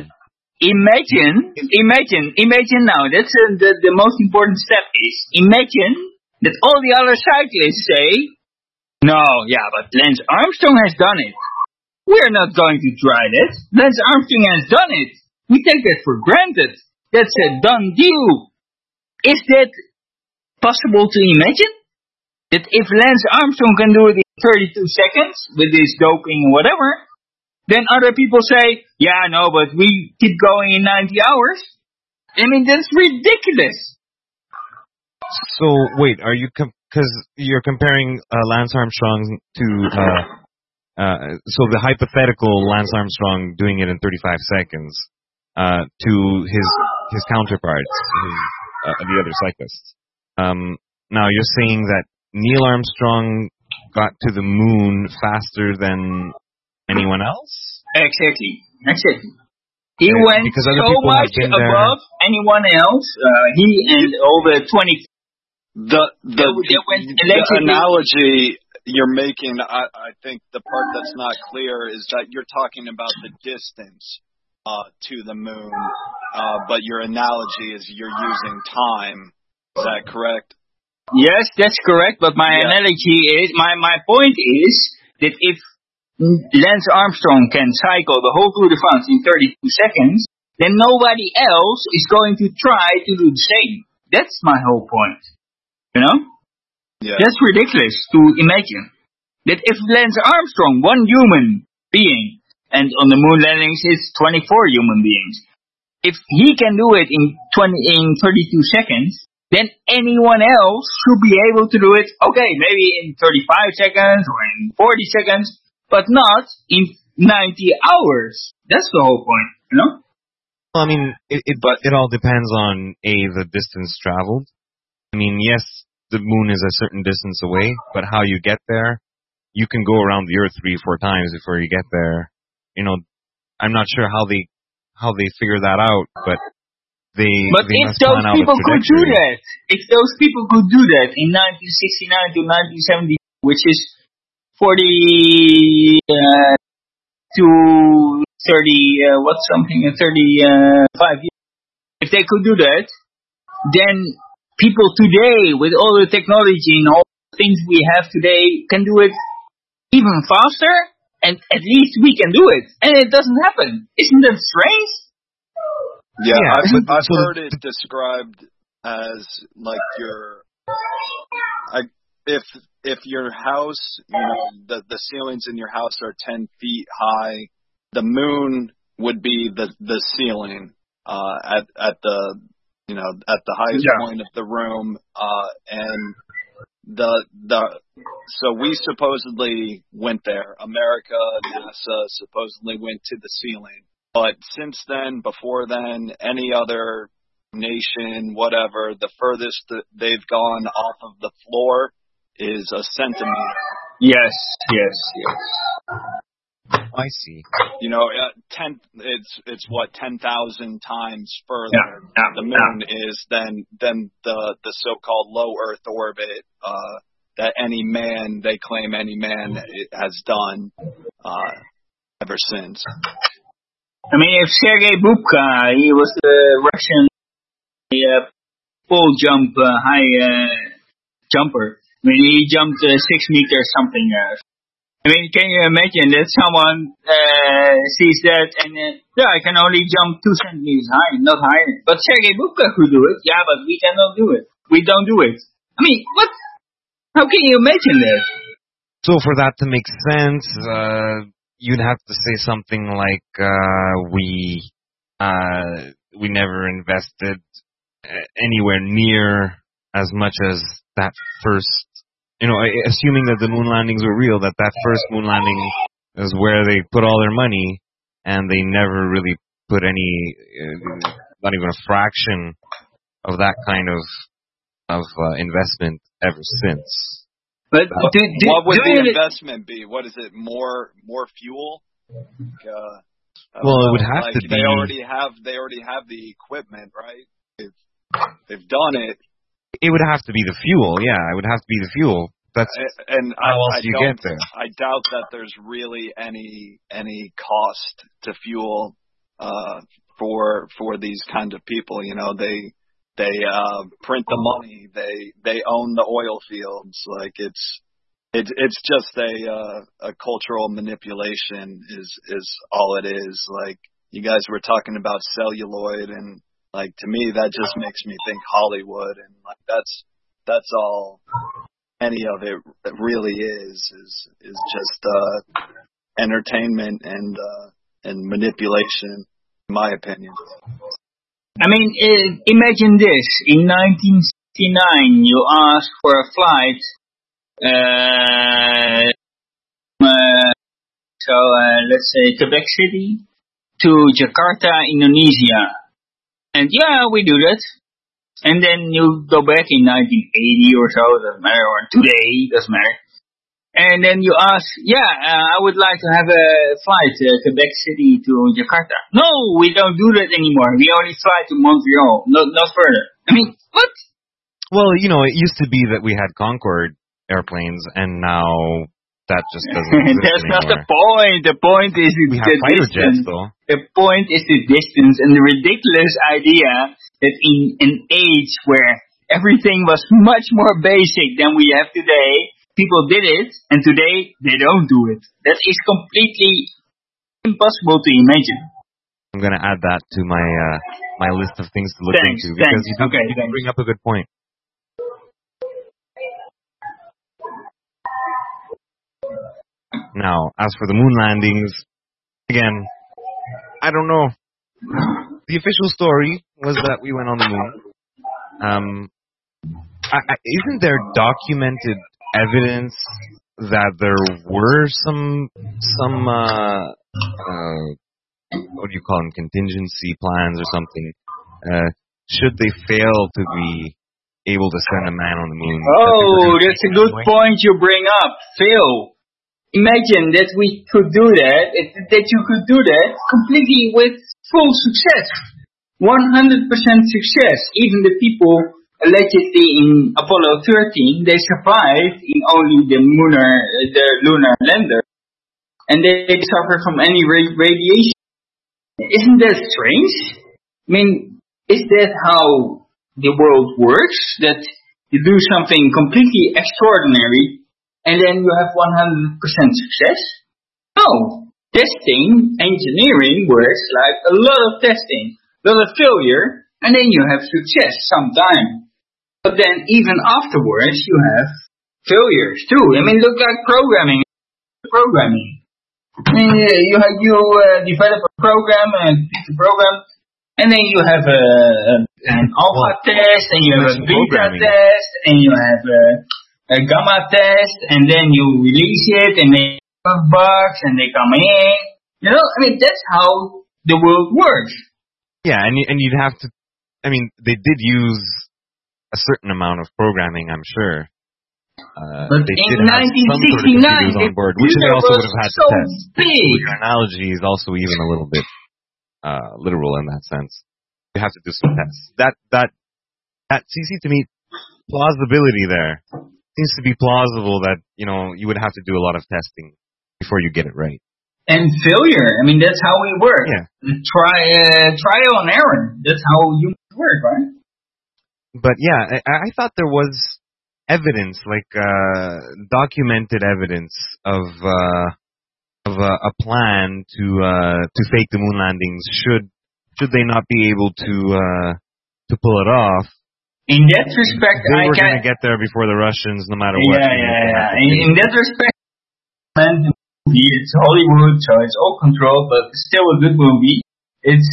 Imagine now, that's the most important step is, imagine that all the other cyclists say, no, yeah, but Lance Armstrong has done it. We're not going to try that. Lance Armstrong has done it. We take that for granted. That's a done deal. Is that possible to imagine? That if Lance Armstrong can do it in 32 seconds with his doping and whatever, then other people say, yeah, no, but we keep going in 90 hours. I mean, that's ridiculous. So, wait, are you, because you're comparing Lance Armstrong to, so the hypothetical Lance Armstrong doing it in 35 seconds, to his counterparts, the other cyclists. Now you're saying that Neil Armstrong got to the moon faster than anyone else? Exactly. He went so much above anyone else. He and all the 20. The analogy you're making, I think the part that's not clear is that you're talking about the distance to the moon, but your analogy is you're using time. Is that correct? Yes, that's correct. But my analogy is, my point is that if Lance Armstrong can cycle the whole Tour de France in 32 seconds, then nobody else is going to try to do the same. That's my whole point. You know? Yeah. That's ridiculous to imagine. That if Lance Armstrong, one human being, and on the moon landings it's 24 human beings, if he can do it in 32 seconds, then anyone else should be able to do it, okay, maybe in 35 seconds or in 40 seconds, but not in 90 hours. That's the whole point, you know? Well, I mean, it all depends on, the distance traveled. I mean, yes, the moon is a certain distance away, but how you get there, you can go around the Earth 3-4 times before you get there. You know, I'm not sure how they figure that out, but they if must those plan out people a could do trajectory. that, if those people could do that in 1969 to 1970, which is 40 to 30, 35 years, if they could do that, then people today, with all the technology and all the things we have today, can do it even faster, and at least we can do it. And it doesn't happen. Isn't that strange? Yeah, I've heard it described as like if your house, the ceilings in your house are 10 feet high, the moon would be the ceiling at the highest point of the room, and so we supposedly went there. America, NASA supposedly went to the ceiling. But since then, before then, any other nation, whatever, the furthest that they've gone off of the floor is a centimeter. Yes. I see. It's what 10,000 times further the moon is than the so-called low Earth orbit that they claim any man has done ever since. I mean, if Sergei Bubka, he was the Russian pole jump high jumper. I mean, he jumped 6 meters something. I mean, can you imagine that someone sees that and I can only jump 2 centimeters high, not higher. But Sergei Bubka could do it. Yeah, but we cannot do it. We don't do it. I mean, what? How can you imagine that? So for that to make sense, you'd have to say something like we never invested anywhere near as much as that first. Assuming that the moon landings were real, that first moon landing is where they put all their money, and they never really put any, not even a fraction of that kind of investment ever since. But what would the investment be? What is it? More fuel? Well, it would have to be. They already have the equipment, right? They've done it. It would have to be the fuel, yeah. It would have to be the fuel. That's how else you get there. I doubt that there's really any cost to fuel for these kinds of people. They print the money. They own the oil fields. Like it's just a cultural manipulation is all it is. Like you guys were talking about celluloid, and like to me that just makes me think Hollywood, and like that's all any of it really is just entertainment and manipulation, in my opinion. I mean, imagine this. In 1969, you asked for a flight. Let's say Quebec City to Jakarta, Indonesia. And yeah, we do that. And then you go back in 1980 or so, doesn't matter, or today, doesn't matter. And then you ask, I would like to have a flight Quebec City to Jakarta. No, we don't do that anymore. We only fly to Montreal, not further. I mean, what? Well, it used to be that we had Concorde airplanes, and now that just doesn't exist That's anymore. not the point. The point is we have fighter jets, though. The point is the distance and the ridiculous idea that in an age where everything was much more basic than we have today, people did it, and today they don't do it. That is completely impossible to imagine. I'm going to add that to my list of things to look into, because you bring up a good point. Now, as for the moon landings, again, I don't know. The official story was that we went on the moon. Isn't there documented evidence that there were some what do you call them, contingency plans or something, should they fail to be able to send a man on the moon? Oh, that's a good point you bring up, Phil. Imagine that we could do that, that you could do that completely with full success. 100% success. Even the people allegedly in Apollo 13, they survived in only the lunar lander. And they suffer from any radiation. Isn't that strange? I mean, is that how the world works? That you do something completely extraordinary and then you have 100% success? No. Testing, engineering works like a lot of testing, a lot of failure, and then you have success sometime. But then even afterwards you have failures too. I mean, look at programming. I mean, you develop a program and piece of program, and then you have an alpha test, and you have a beta test, and you have a gamma test, and then you release it, and then you have bugs, and they come in. You know, I mean, that's how the world works. Yeah, and you'd have to. I mean, they did use a certain amount of programming, I'm sure. But they in did have some sort of 1969, on board, which they also would have had so to test. big. Your analogy is also even a little bit literal in that sense. You have to do some tests. That see to me, plausibility there seems to be plausible that you would have to do a lot of testing before you get it right. And failure. I mean, that's how we work. Yeah. Trial and error. That's how humans work, right? But yeah, I thought there was evidence, like documented evidence of a plan to fake the moon landings. Should they not be able to pull it off? In that respect, they were going to get there before the Russians, no matter what. Yeah. In that respect, it's Hollywood, so it's all controlled, but still a good movie. It's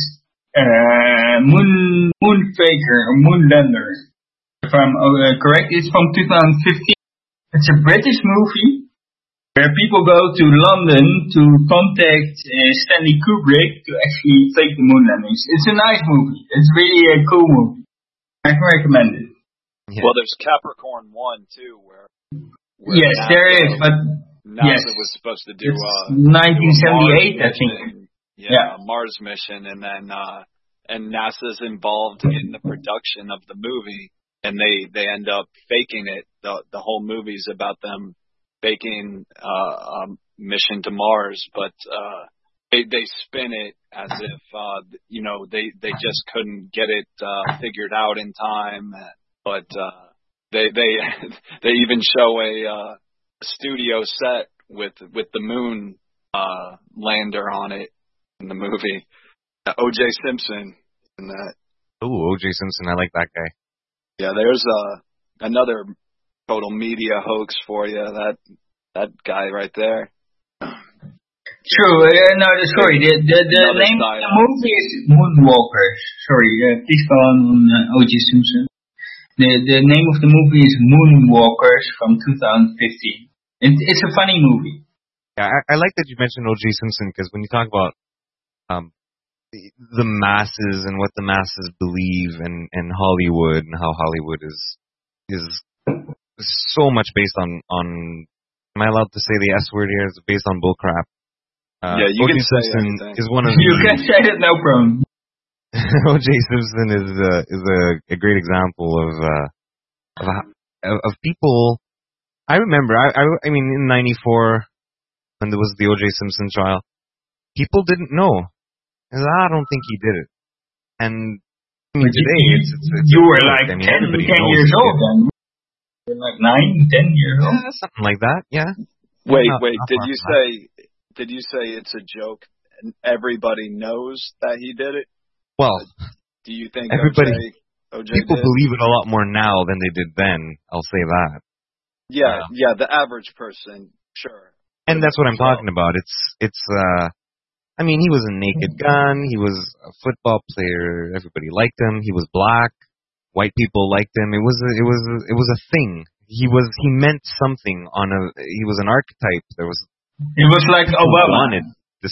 Moon Faker or Moonlander. If I'm correct, it's from 2015. It's a British movie where people go to London to contact Stanley Kubrick to actually fake the moon landings. It's a nice movie. It's really a cool movie. I can recommend it. Yeah. Well, there's Capricorn 1 too, where yes, NASA, there is, but NASA was supposed to do 1978, I think. Yeah, Mars mission, and then and NASA's involved in the production of the movie, and they end up faking it. The whole movie's about them faking a mission to Mars, but they spin it as if they just couldn't get it figured out in time, but they even show a studio set with the moon lander on it in the movie. O.J. Simpson in that. Ooh, O.J. Simpson, I like that guy. Yeah, there's another total media hoax for you. That guy right there. True. No, sorry. The name of the movie is Moonwalkers. Sorry, please go on O.J. Simpson. The name of the movie is Moonwalkers from 2015. It's a funny movie. Yeah, I like that you mentioned O.J. Simpson, because when you talk about the masses and what the masses believe and Hollywood and how Hollywood is so much based on am I allowed to say the S word here? It's based on bullcrap. Yeah, you can say anything. Is one of you can say it, no problem. O.J. Simpson is a great example of people. I remember. I mean, in '94 when there was the O.J. Simpson trial, people didn't know. I don't think he did it. And I mean, today it's you were like 10 years old then. You were like 9, 10 years old. Yeah, something like that. Yeah. Wait. Did you say it's a joke and everybody knows that he did it? Well, do you think OJ people did? believe it a lot more now than they did then? I'll say that. Yeah, the average person, sure. And that's what I'm talking about. It's I mean, he was a naked gun. He was a football player. Everybody liked him. He was black. White people liked him. It was a thing. He meant something he was an archetype. It was like Obama.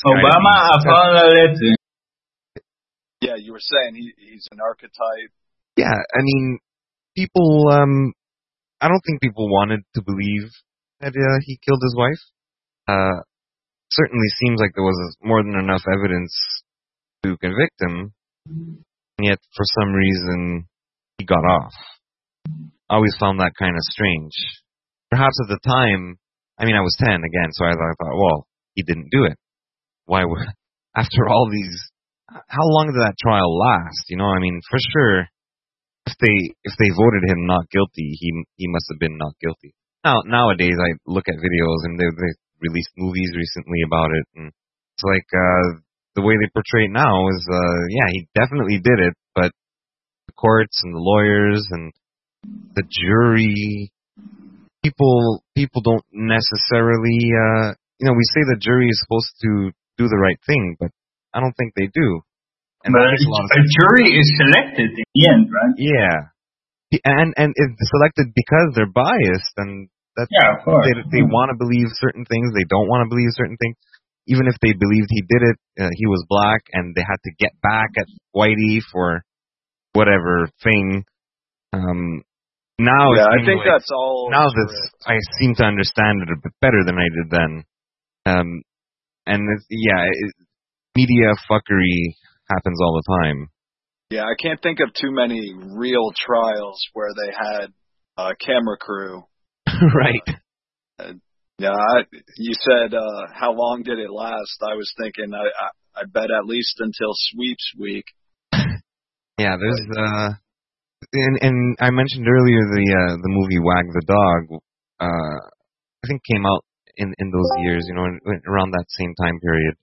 Yeah, you were saying he's an archetype. Yeah, I mean, people. I don't think people wanted to believe that he killed his wife. Certainly seems like there was more than enough evidence to convict him, and yet for some reason he got off. I always found that kind of strange. Perhaps at the time, I mean, I was 10 again, so I thought, well, he didn't do it. Why would, after all these, how long did that trial last? I mean, for sure, if they voted him not guilty, he must have been not guilty. Nowadays I look at videos and they released movies recently about it, and it's like the way they portray it now is he definitely did it, but the courts and the lawyers and the jury, people don't necessarily, we say the jury is supposed to do the right thing, but I don't think they do. And but a jury is selected in the end, right? Yeah. And it's selected because they're biased, and that's, of course. They want to believe certain things, they don't want to believe certain things. Even if they believed he did it, he was black, and they had to get back at Whitey for whatever thing. Now, I think that's all. Now I seem to understand it a bit better than I did then. And media fuckery happens all the time. Yeah, I can't think of too many real trials where they had a camera crew. Right. You said, how long did it last? I was thinking, I bet at least until sweeps week. Yeah, there's, and I mentioned earlier the movie Wag the Dog, I think came out in those years, around that same time period.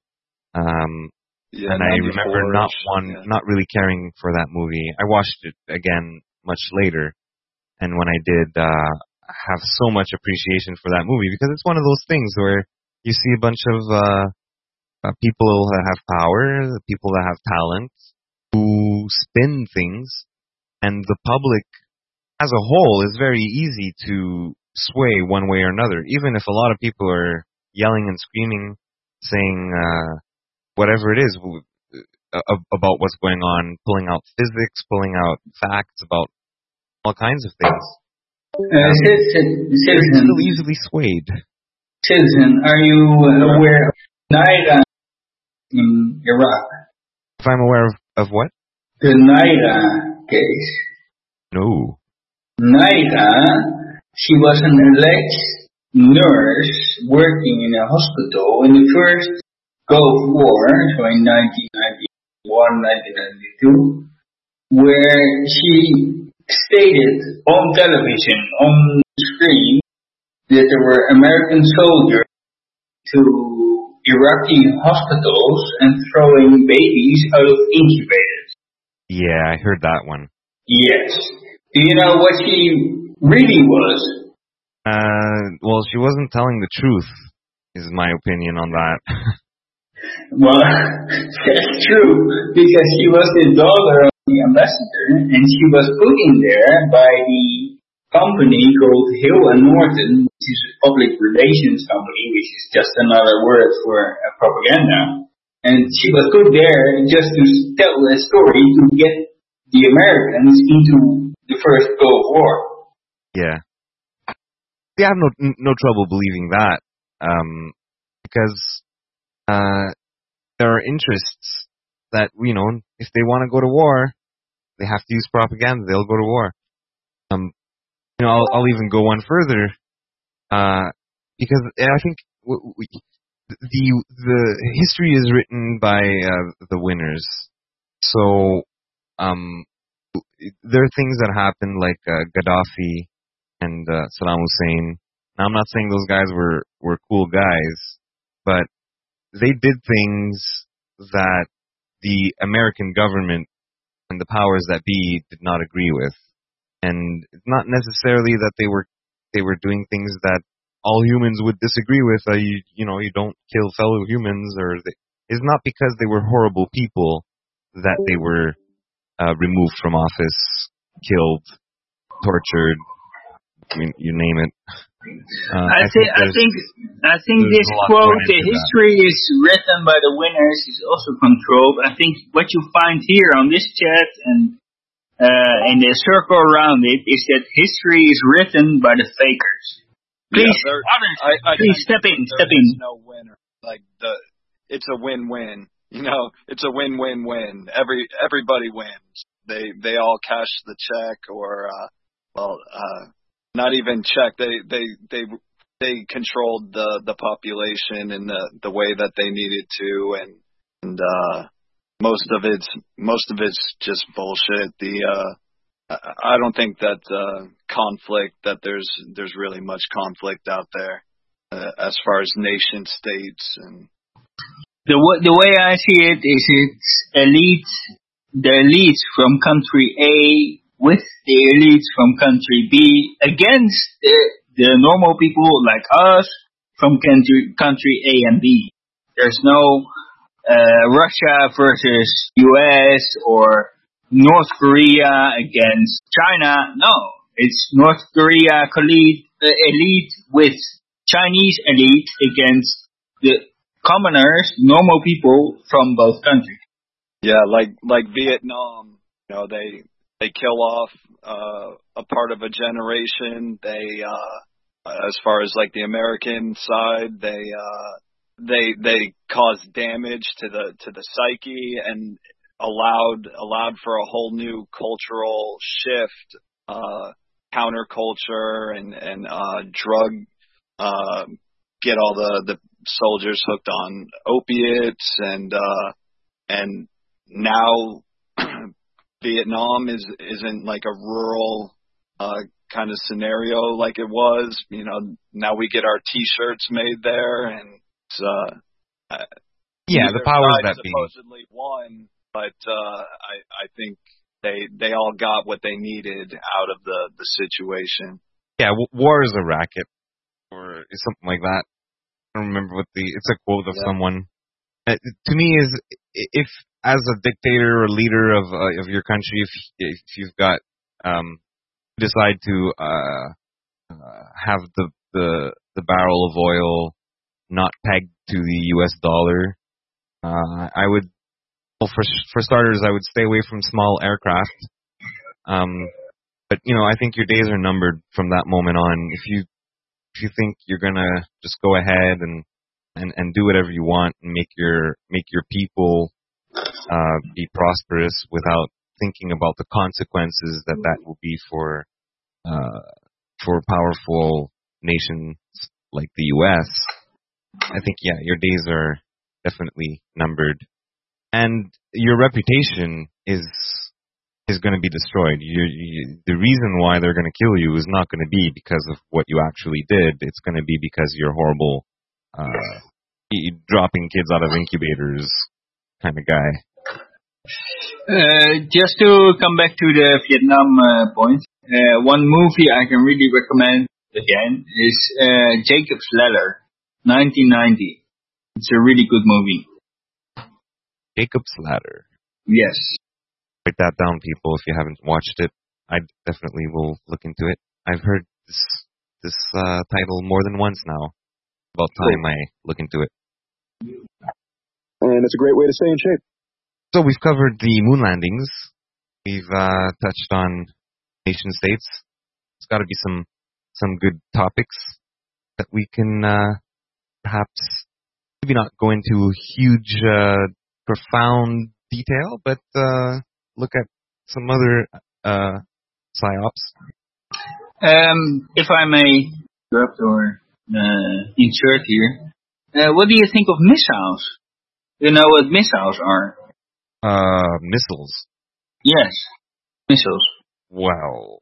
And I remember not really caring for that movie. I watched it again much later, and when I did, have so much appreciation for that movie, because it's one of those things where you see a bunch of people that have power, people that have talent, who spin things, and the public as a whole is very easy to sway one way or another, even if a lot of people are yelling and screaming, saying whatever it is about what's going on, pulling out physics, pulling out facts about all kinds of things. Citizen, still easily swayed. Citizen, are you aware of Naira in Iraq? If I'm aware of what? The Naira case. No. Naira, she was an alleged nurse working in a hospital in the first Gulf War, so in 1991, 1992, where she stated on television, on screen, that there were American soldiers to Iraqi hospitals and throwing babies out of incubators. Yeah, I heard that one. Yes. Do you know what she really was? Well, she wasn't telling the truth, is my opinion on that. Well, that's true, because she was the daughter of the ambassador, and she was put in there by the company called Hill and Norton, which is a public relations company, which is just another word for propaganda. And she was put there just to tell a story to get the Americans into the first Gulf War. Yeah. I have no trouble believing that, because there are interests that, if they want to go to war, they have to use propaganda. They'll go to war. I'll even go one further, because I think the history is written by the winners. So there are things that happen, like Gaddafi and Saddam Hussein. Now, I'm not saying those guys were cool guys, but they did things that the American government and the powers that be did not agree with. And it's not necessarily that they were doing things that all humans would disagree with. You don't kill fellow humans, it's not because they were horrible people that they were removed from office, killed, tortured. You name it. I think this quote, "The history is written by the winners," is also controlled. I think what you find here on this chat and in the circle around it is that history is written by the fakers. Please, please step in. There's no winner. It's a win-win. It's a win-win-win. Everybody wins. They all cash the check, or not even check. They controlled the population in the way that they needed to, and most of it's just bullshit. I don't think that conflict, that there's really much conflict out there as far as nation states. And the way I see it is, it's the elites from country A with the elites from country B against the normal people like us from country A and B. There's no Russia versus US or North Korea against China. No, it's North Korea elite with Chinese elite against the commoners, normal people from both countries. Yeah, like Vietnam, they kill off a part of a generation. They as far as like the American side, they cause damage to the psyche and allowed for a whole new cultural shift, counterculture and drug, get all the soldiers hooked on opiates and now Vietnam isn't like a rural kind of scenario like it was. Now we get our T-shirts made there, and it's the powers that be supposedly won, but I think they all got what they needed out of the situation. Yeah, war is a racket, or something like that. I don't remember it's a quote of someone. To me, is if as a dictator or leader of your country, if you've got decide to have the barrel of oil not pegged to the U.S. dollar, I would, for starters, I would stay away from small aircraft. But I think your days are numbered from that moment on. If you think you're gonna just go ahead and do whatever you want and make your people be prosperous without thinking about the consequences that will be for powerful nations like the U.S., I think your days are definitely numbered, and your reputation is going to be destroyed. The reason why they're going to kill you is not going to be because of what you actually did. It's going to be because you're horrible, dropping kids out of incubators kind of guy. Just to come back to the Vietnam point, one movie I can really recommend again is Jacob's Ladder, 1990. It's a really good movie. Jacob's Ladder. Yes. Write that down, people. If you haven't watched it, I definitely will look into it. I've heard this title more than once now. About time I look into it. And it's a great way to stay in shape. So we've covered the moon landings. We've touched on nation states. There's got to be some good topics that we can perhaps maybe not go into huge, profound detail, but look at some other psyops. If I may interrupt or insert here, what do you think of missiles? You know what missiles are? Missiles. Yes, missiles. Well,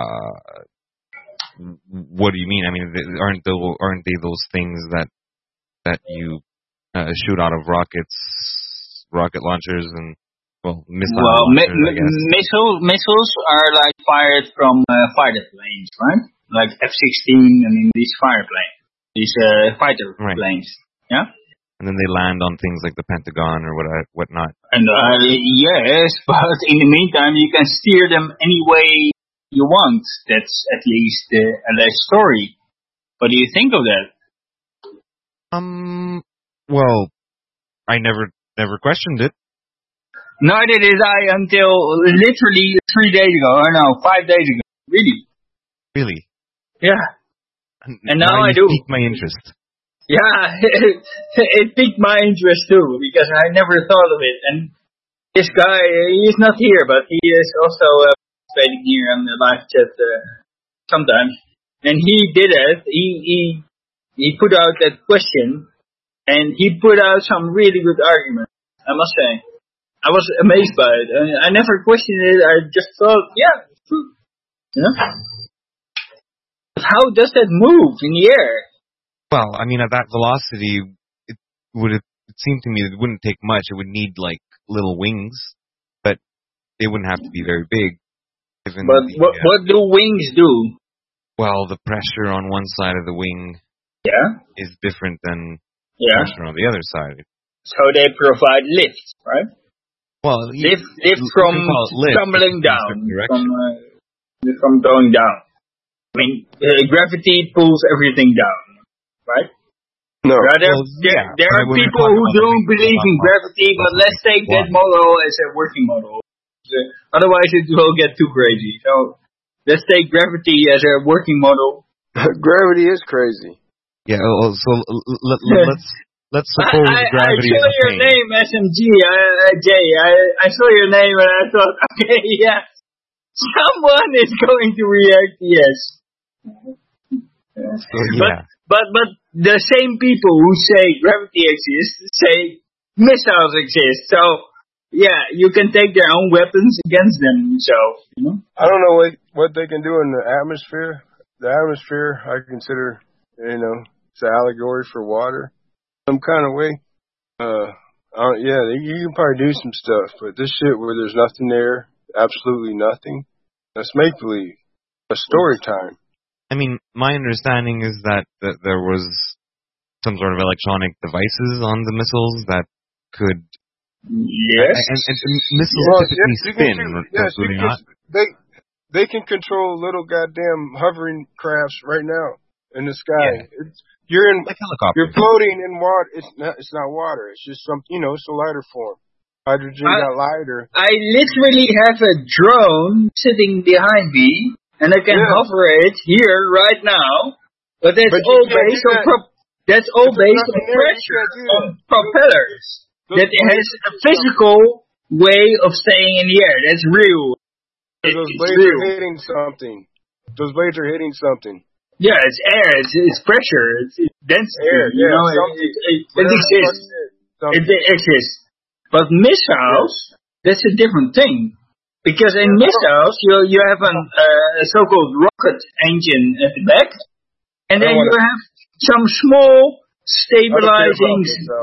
what do you mean? I mean, aren't they those things that you shoot out of rocket launchers and missile launchers, I guess. Missiles are like fired from fighter planes, right? Like F-16. These fighter planes. Yeah. And then they land on things like the Pentagon or whatnot. And yes, but in the meantime, you can steer them any way you want. That's at least the story. What do you think of that? Well, I never questioned it. Neither did I until literally 3 days ago, or no, 5 days ago. Really? Yeah. And now I do. It piqued my interest. Yeah, it piqued my interest too, because I never thought of it. And this guy, he's not here, but he is also participating here on the live chat sometimes. And he did it. He put out that question, and he put out some really good arguments, I must say. I was amazed by it. I never questioned it. I just thought, yeah, it's true. You know? But how does that move in the air? Well, at that velocity, it seemed to me that it wouldn't take much. It would need like little wings, but they wouldn't have to be very big. But what do wings do? Well, the pressure on one side of the wing is different than pressure on the other side. So they provide lift, right? Well, lift from tumbling down, from going down. I mean, gravity pulls everything down, right? No. There are people who don't believe in gravity, but let's take that model as a working model. Otherwise, it will get too crazy. So let's take gravity as a working model. Gravity is crazy. Yeah. Well, so let's suppose gravity. I saw your name, SMG. Jay. I saw your name and I thought, okay, yeah, someone is going to react. Yes. So, yeah. But the same people who say gravity exists say missiles exist. So yeah, you can take their own weapons against them. So I don't know what they can do in the atmosphere. The atmosphere, I consider, it's an allegory for water, some kind of way. You can probably do some stuff, but this shit where there's nothing there, absolutely nothing, that's make believe. A story time. I mean, my understanding is that there was some sort of electronic devices on the missiles that could. Yes. And missiles typically spin. They can control little goddamn hovering crafts right now in the sky. Yeah. You're in like helicopters. You're floating in water. It's not water. It's just some. It's a lighter form. Hydrogen got lighter. I literally have a drone sitting behind me. And I can hover it here right now, but that's all based on pressure on propellers. That it has a physical way of staying in the air. That's real. Those blades are hitting something. Those blades are hitting something. Yeah, it's air. It's pressure. It's density. Air. It exists. It exists. But missiles, that's a different thing. Because in missiles, you have a so-called rocket engine at the back, and then you have some small stabilizing.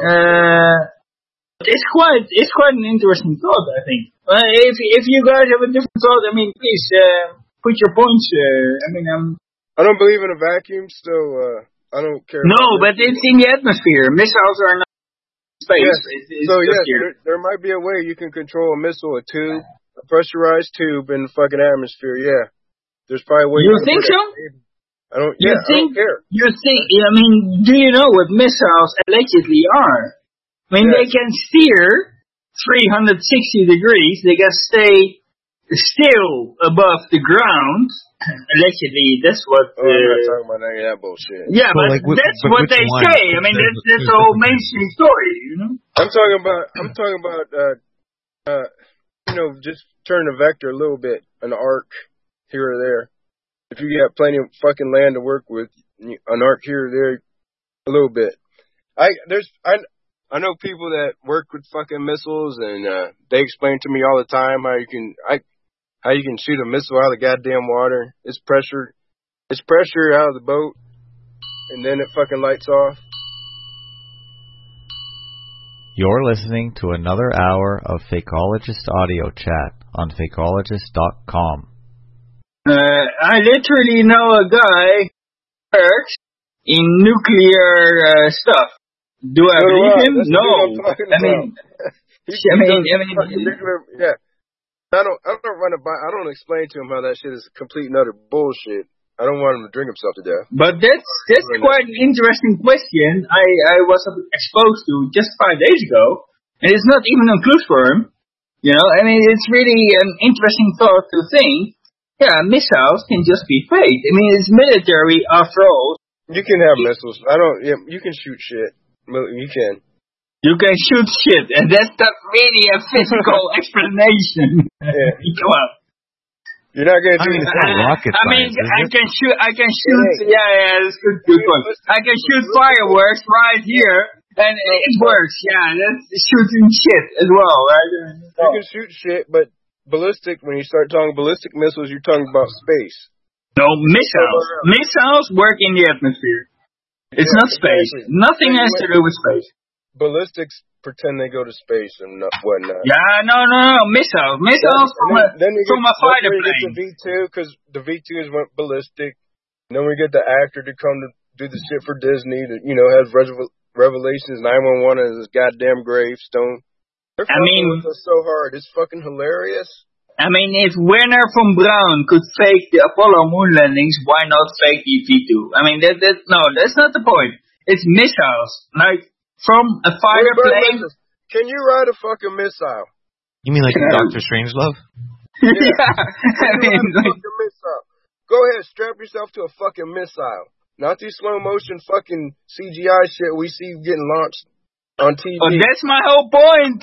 It's quite an interesting thought, I think. If you guys have a different thought, I mean, please put your points. I don't believe in a vacuum, so I don't care. No, but it's in the atmosphere. Missiles are not in space. Yes. There might be a way you can control a missile, a tube. A pressurized tube in the fucking atmosphere, yeah. There's probably a way. You think so? I don't care. You think? I mean, do you know what missiles allegedly are? I mean, they can steer 360 degrees. They can stay still above the ground. Allegedly, that's what. I'm not talking about any of that bullshit. Yeah, but that's what they say. I mean, that's the whole mainstream story, I'm talking about. Just turn the vector a little bit, an arc here or there. If you got plenty of fucking land to work with, an arc here or there, a little bit. I know people that work with fucking missiles, and they explain to me all the time how you can shoot a missile out of the goddamn water. It's pressure out of the boat, and then it fucking lights off. You're listening to another hour of Fakeologist audio chat on Fakeologist.com. I literally know a guy who works in nuclear stuff. Do I believe him? No. I mean, yeah. I don't explain to him how that shit is complete and utter bullshit. I don't want him to drink himself to death. But that's quite an interesting question. I was exposed to just 5 days ago, and it's not even on clues for him. It's really an interesting thought to think. Yeah, missiles can just be fake. I mean, it's military after all. You can have missiles. You can shoot shit. You can. You can shoot shit, and that's not really a physical explanation. Yeah. Come on. You're not gonna do rocket science. I can shoot. Yeah, that's good one. I can shoot fireworks right here, and it works. Yeah, that's shooting shit as well, right? You can shoot shit, but ballistic. When you start talking ballistic missiles, you're talking about space. No, missiles. Missiles work in the atmosphere. It's not space. Exactly. Nothing has to do with space. Ballistics pretend they go to space and whatnot. Yeah, no. Missiles from a fighter plane. The V2, because the V2s went ballistic. And then we get the actor to come to do the shit for Disney that, has Revelations 911 as his goddamn gravestone. They're fucking with us so hard. It's fucking hilarious. I mean, if Werner von Braun could fake the Apollo moon landings, why not fake the V2? I mean, that's not the point. It's missiles. Like, from a fighter plane. Can you ride a fucking missile? You mean like Dr. Strangelove? Yeah. I mean, fucking missile. Go ahead, strap yourself to a fucking missile. Not these slow motion fucking CGI shit we see getting launched on TV. Oh, that's my whole point,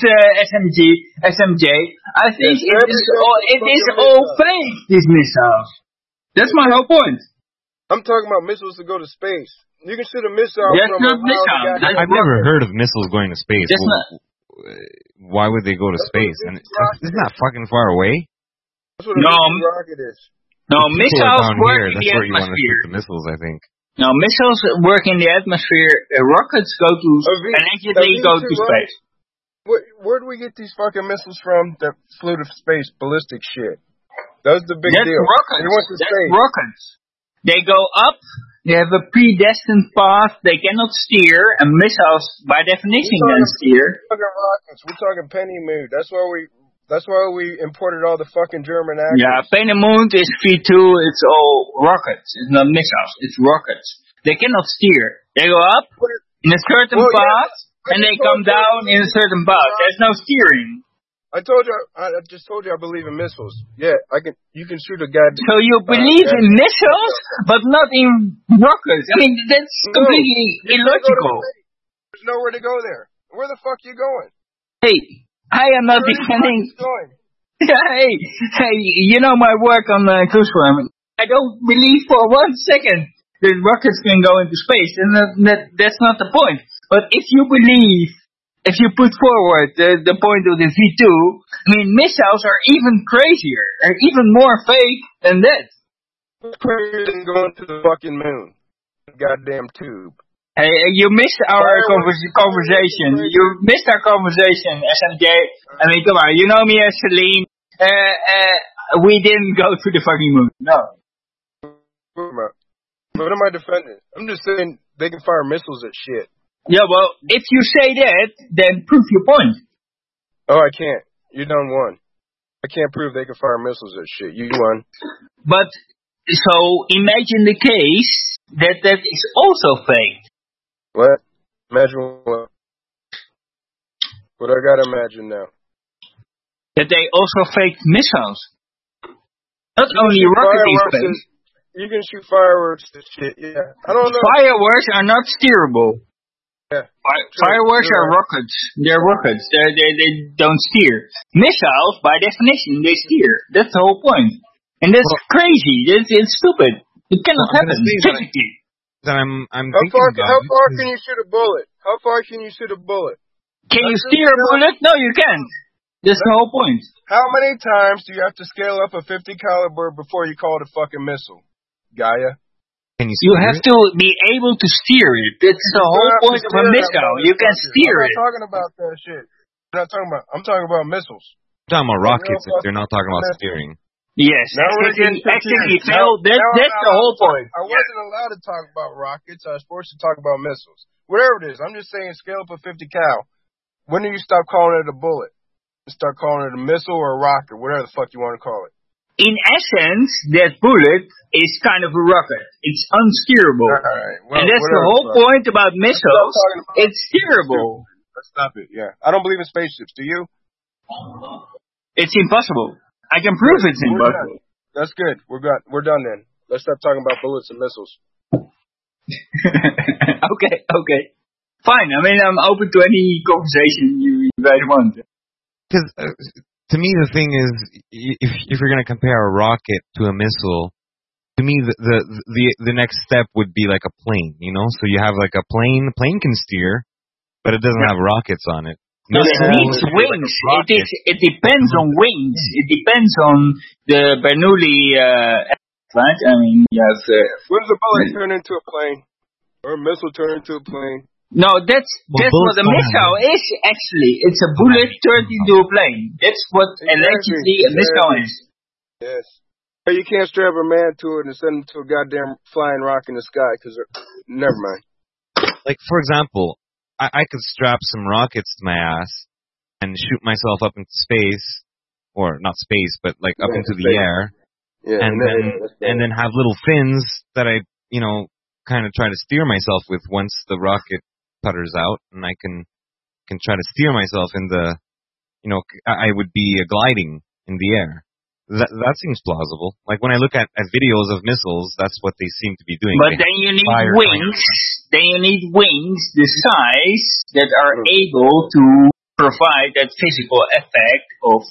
SMJ. I think it is all fake, these missiles. That's my whole point. I'm talking about missiles to go to space. You can shoot a missile that's from not missile. I've never heard of missiles going to space. Why would they go to space? And isn't that fucking far away? That's what a rocket is. No, missiles work in the atmosphere. That's where you want to shoot the missiles, I think. No, missiles work in the atmosphere. Rockets allegedly go to space. Where do we get these fucking missiles from that flew to space? Ballistic shit. That's the big deal. That's rockets. They go up. They have a predestined path. They cannot steer. And missiles, by definition, can steer. We're talking rockets. We're talking penny moon. That's why we imported all the fucking German actors. Yeah, Peenemund is V2, it's all rockets. It's not missiles, it's rockets. They cannot steer. They go up in a certain path, and they come down in a certain path. There's no steering. I just told you I believe in missiles. Yeah, you can shoot a guy. So you believe in missiles, but not in rockets. I mean, that's completely illogical. There's nowhere to go there. Where the fuck you going? Hey. I am not defending. Hey, you know my work on cruise program. I don't believe for 1 second that rockets can go into space, and that's not the point. But if you put forward the point of the V2, I mean, missiles are even crazier, are even more fake than that. It's crazier than going to the fucking moon. Goddamn tube. Hey, you missed our conversation. You missed our conversation, SMJ. I mean, come on, you know me as Celine. We didn't go to the fucking moon. No. What am I defending? I'm just saying they can fire missiles at shit. Yeah, well, if you say that, then prove your point. Oh, I can't. You done won. I can't prove they can fire missiles at shit. You won. But, so, imagine the case that is also fake. What? Imagine what? What I gotta imagine now? That they also faked missiles. Not only rockets fake. You can shoot fireworks and shit, yeah. I don't know. Fireworks are not steerable. Yeah. Fireworks are rockets. They're rockets. They don't steer. Missiles, by definition, they steer. That's the whole point. And that's crazy. It's stupid. It cannot happen. Physically. That I'm how far can you shoot a bullet? How far can you shoot a bullet? Can you steer a bullet? No, you can't. That's the whole point. How many times do you have to scale up a 50 caliber before you call it a fucking missile? Gaia? You have to be able to steer it. That's the whole point of a missile. You can steer it. I'm not talking about that shit. I'm talking about missiles. I'm talking about rockets if they're not talking about steering. Yes, actually, Phil, that's the whole point. I wasn't allowed to talk about rockets. I was forced to talk about missiles. Whatever it is, I'm just saying scale up a 50 cal. When do you stop calling it a bullet? You start calling it a missile or a rocket, whatever the fuck you want to call it. In essence, that bullet is kind of a rocket. It's unsteerable. Right. Well, and that's the whole point about missiles. It's steerable. Let's stop it, yeah. I don't believe in spaceships, do you? It's impossible. I can prove it's impossible. That's good. We're done then. Let's stop talking about bullets and missiles. Okay. Fine. I mean, I'm open to any conversation you guys want. Because to me, the thing is, if you're going to compare a rocket to a missile, to me, the next step would be like a plane, you know? So you have like a plane. The plane can steer, but it doesn't have rockets on it. No, it needs wings. It depends on wings. It depends on the Bernoulli right? I mean, you have... When does a bullet turn into a plane? Or a missile turn into a plane? No, that's what a missile is, actually. It's a bullet turned into a plane. That's what allegedly a missile is. Yes. Hey, you can't strap a man to it and send him to a goddamn flying rock in the sky, because never mind. Like, for example, I could strap some rockets to my ass and shoot myself up into space, or not space, but like up into the air, and then have little fins that I, kind of try to steer myself with once the rocket putters out, and I can try to steer myself in the, I would be gliding in the air. That seems plausible. Like when I look at videos of missiles, that's what they seem to be doing. But then you need wings. Then you need wings the size that are able to provide that physical effect of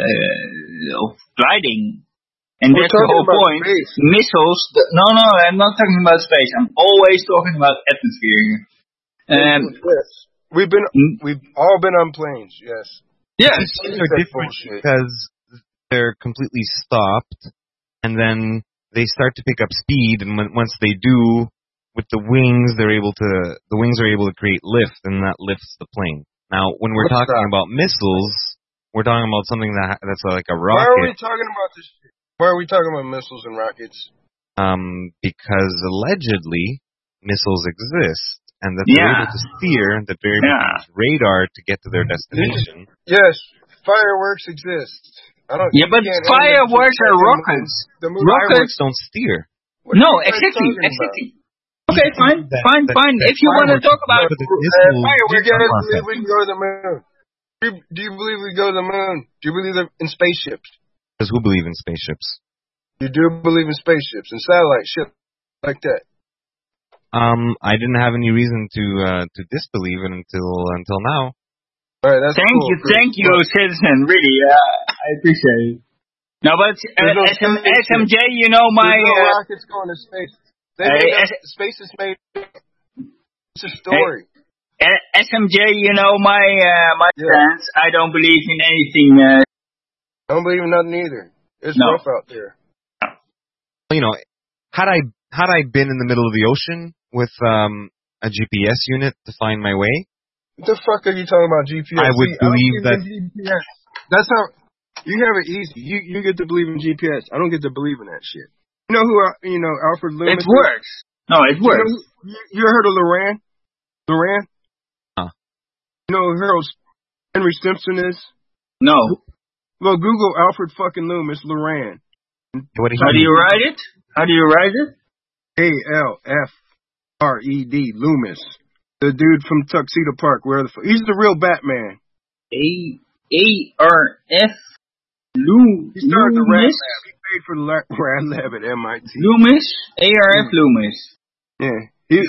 gliding. And that's the whole point. Space. Missiles. No, I'm not talking about space. I'm always talking about atmosphere. Yes. We've all been on planes. Yes. Yes. They're different because they're completely stopped, and then they start to pick up speed, and once they do, with the wings are able to create lift, and that lifts the plane. Now, when we're talking about missiles, we're talking about something that's like a rocket. Why are we talking about this? Why are we talking about missiles and rockets? Because allegedly missiles exist, and that they're able to steer, that they're able to use radar to get to their destination. Yes, fireworks exist. Yeah, but fireworks are rockets. Rockets don't steer. No, exactly. Okay, fine. If you want to talk about fireworks, do you guys believe we can go to the moon? Do you believe we go to the moon? Do you believe in spaceships? Because who believe in spaceships? You do believe in spaceships and satellite shit like that. I didn't have any reason to disbelieve it until now. All right, that's cool. Thank you, citizen. Really, I appreciate it. No, but SMJ, you know my. No rockets going to space. Space is made. It's a story. SMJ, you know my stance. I don't believe in anything. I don't believe in nothing either. It's rough out there. Had I been in the middle of the ocean with a GPS unit to find my way. What the fuck are you talking about, GPS? I would believe that. GPS. That's how you have it easy. You get to believe in GPS. I don't get to believe in that shit. You know who? Alfred Loomis. It works. No, it works. You heard of Loran? Loran? Huh. You know who Henry Stimson is? No. Well, Google Alfred fucking Loomis, Loran. How do you write it? ALFRED, Loomis. The dude from Tuxedo Park. He's the real Batman. ARF Loomis. He started the Rad Lab. He paid for the Rad Lab at MIT. Loomis? ARF Loomis. Yeah.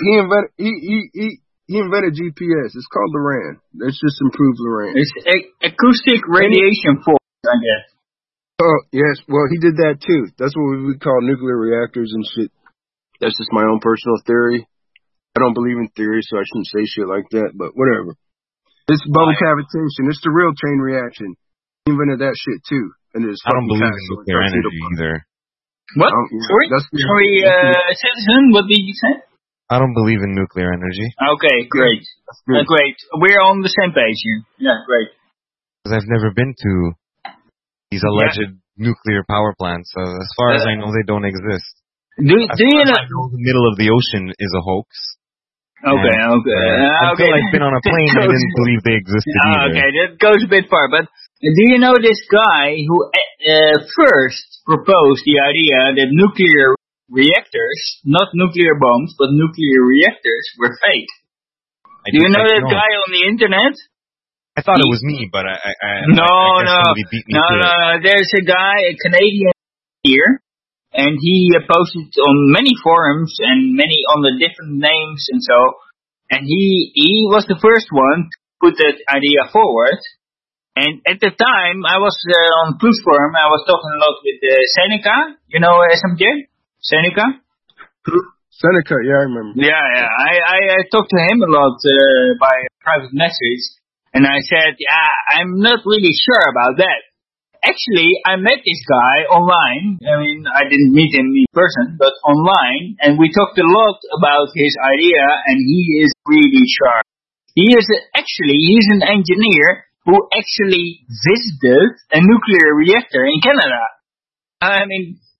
He invented GPS. It's called Loran. Let's just improve Loran. It's acoustic radiation force, I guess. Oh, yes. Well, he did that too. That's what we would call nuclear reactors and shit. That's just my own personal theory. I don't believe in theory, so I shouldn't say shit like that, but whatever. It's bubble cavitation. It's the real chain reaction. He invented that shit too. And I don't believe in nuclear energy either. What? Sorry, citizen, what did you say? I don't believe in nuclear energy. Okay, great. Great. We're on the same page here. Yeah, great. Because I've never been to these alleged nuclear power plants. So as far as I know, they don't exist. Do you know? I know the middle of the ocean is a hoax. Okay. Until I've been on a plane, I didn't believe they existed either. Okay, that goes a bit far. But do you know this guy who first proposed the idea that nuclear reactors, not nuclear bombs, but nuclear reactors, were fake? Do you know that guy on the internet? I thought it was me, but I No. beat me to it. There's a guy, a Canadian here. And he posted on many forums and many on the different names and so. And he was the first one to put that idea forward. And at the time, I was on Plus Forum. I was talking a lot with Seneca. You know SMJ? Seneca? Seneca, yeah, I remember. Yeah. I talked to him a lot by private message. And I said, I'm not really sure about that. Actually, I met this guy online. I mean, I didn't meet him in person, but online. And we talked a lot about his idea, and he is really sharp. He's an engineer who actually visited a nuclear reactor in Canada. I mean,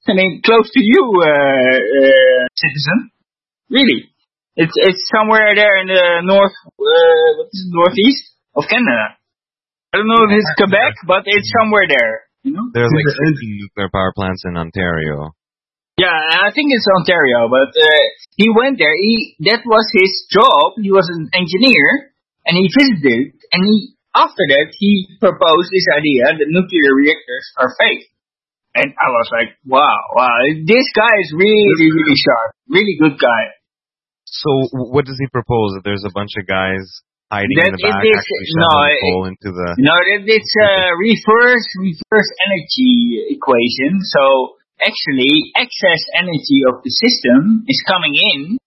I mean, close to you, citizen. Really. It's somewhere there in the northeast of Canada. I don't know if it's Quebec, but it's somewhere there. You know? There's like 15 nuclear power plants in Ontario. Yeah, I think it's Ontario, but he went there. That was his job. He was an engineer, and he visited. And after that, he proposed this idea that nuclear reactors are fake. And I was like, wow, this guy is really, really sharp, really good guy. So what does he propose? That there's a bunch of guys hiding in the back, actually shoveling coal into the... No, it's a reverse energy equation. So actually, excess energy of the system is coming in.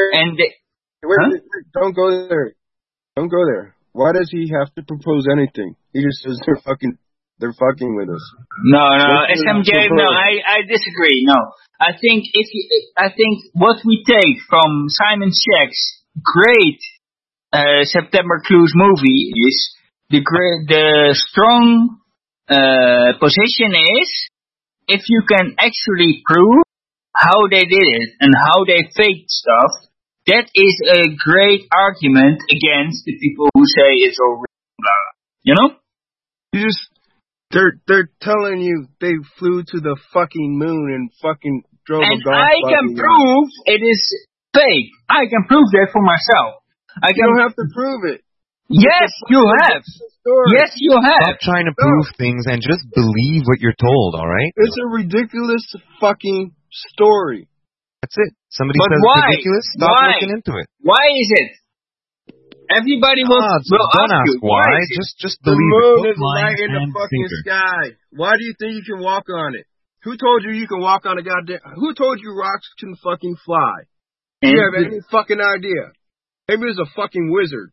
Don't go there. Don't go there. Why does he have to propose anything? He just says they're fucking with us. No, SMJ. No, I disagree. No, I think what we take from Simon Scheck's great September Clues movie is the strong position is if you can actually prove how they did it and how they faked stuff. That is a great argument against the people who say it's all blah. You know? They're telling you they flew to the fucking moon and fucking drove a golf. And I can prove it is fake. I can prove that for myself. You don't have to prove it. Yes, you have. Yes, you have. Stop trying to prove things and just believe what you're told, alright? It's a ridiculous fucking story. That's it. Somebody says it's ridiculous, stop looking into it. Why is it? Everybody will ask you. Why? Just believe it. The moon is light in the fucking sky. Why do you think you can walk on it? Who told you can walk on a goddamn... Who told you rocks can fucking fly? Do you have any fucking idea? Maybe it's a fucking wizard.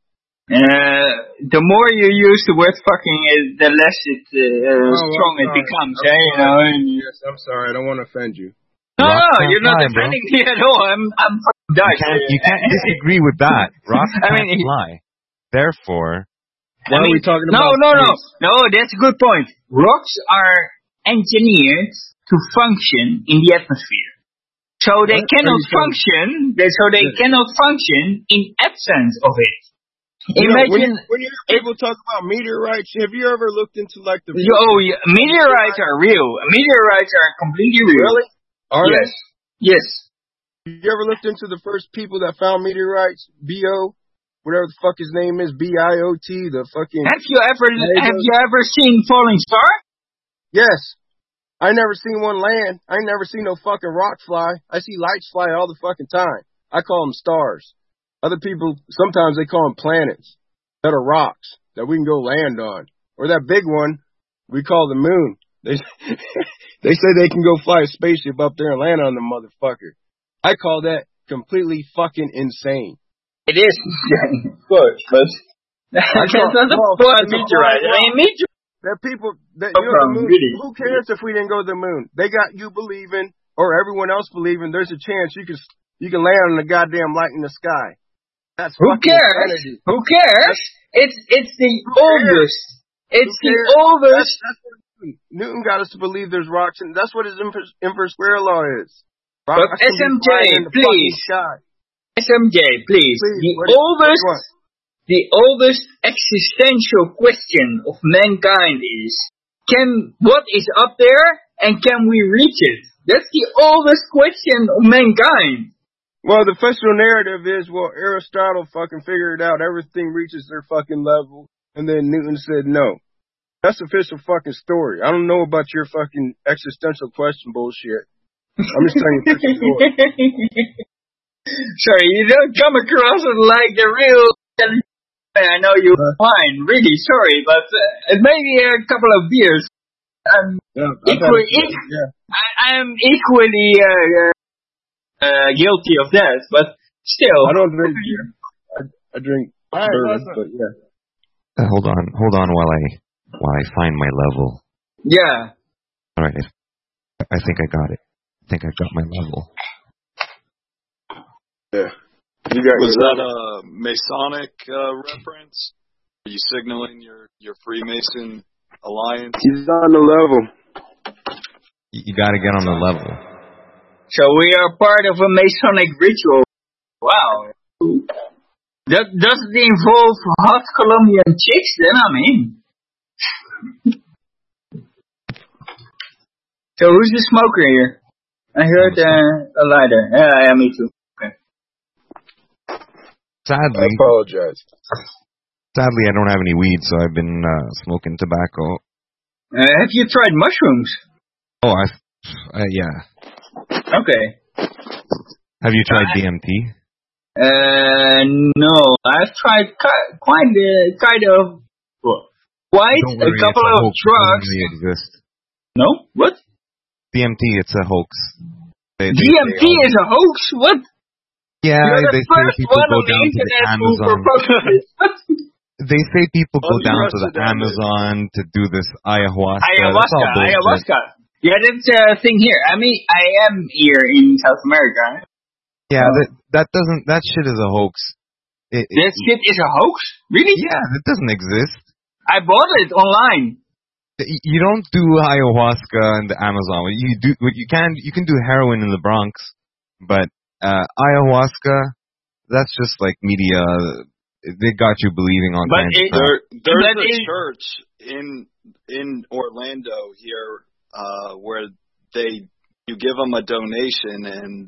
The more you use the word fucking, the less strong it becomes. Yes, I'm sorry. I don't want to offend you. No, you're not offending me at all. I'm fucking Dutch. You can't disagree with that. Rocks can't fly. Therefore, why are we talking about No, that's a good point. Rocks are engineered to function in the atmosphere. So they cannot function. Cannot function in absence of it. Imagine when you hear people talk about meteorites. Have you ever looked into like the? Meteorites are real. Meteorites are completely real. Really? Yes. Yes. You ever looked into the first people that found meteorites? B.O. Whatever the fuck his name is, B.I.O.T. The fucking. Have you ever seen falling star? Yes. I never seen one land. I ain't never seen no fucking rock fly. I see lights fly all the fucking time. I call them stars. Other people, sometimes they call them planets that are rocks that we can go land on. Or that big one we call the moon. They say they can go fly a spaceship up there and land on the motherfucker. I call that completely fucking insane. It is insane, of course, but that's not the point. Meteorite. There are people that the moon, really? Who cares if we didn't go to the moon? They got you believing, or everyone else believing. There's a chance you can land on the goddamn light in the sky. That's who cares? Insanity. Who cares? It's the oldest. It's the oldest. Newton got us to believe there's rocks, and that's what his inverse square law is. But SMJ, please. SMJ, please. The oldest existential question of mankind is, what is up there, and can we reach it? That's the oldest question of mankind. Well, the official narrative is, Aristotle fucking figured out everything reaches their fucking level, and then Newton said no. That's the official fucking story. I don't know about your fucking existential question bullshit. I'm just telling you the story. Sorry, you don't come across it like the real... I know you're fine, really sorry, but maybe a couple of beers. I'm equally guilty of that, but still. I don't drink beer. I drink bourbon, but yeah. Hold on while I find my level. Yeah. All right. I think I got it. I think I got my level. Yeah. Was that a Masonic reference? Are you signaling your Freemason alliance? He's on the level. You got to get on the level. So we are part of a Masonic ritual. Wow. Does it involve hot Colombian chicks? Then I'm in. So who's the smoker here? I heard a lighter. Yeah, me too. Okay. Sadly, I apologize. Sadly, I don't have any weed, so I've been smoking tobacco. Have you tried mushrooms? Oh, yeah. Okay. Have you tried DMT? No. I've tried kind of quite a couple of drugs. It doesn't really exist. No? What? DMT, it's a hoax. DMT is a hoax? What? Yeah, You're they the say first people one go on the down to the internet who Amazon. proposes. They say people go down to the Amazon to do this ayahuasca. Ayahuasca. Yeah, that's a thing here. I mean, I am here in South America. Yeah, that shit is a hoax. That shit is a hoax? Really? Yeah, it doesn't exist. I bought it online. You don't do ayahuasca in the Amazon. You can do heroin in the Bronx, but ayahuasca, that's just like media. They got you believing on kinds of stuff. There's a church in Orlando here where you give them a donation and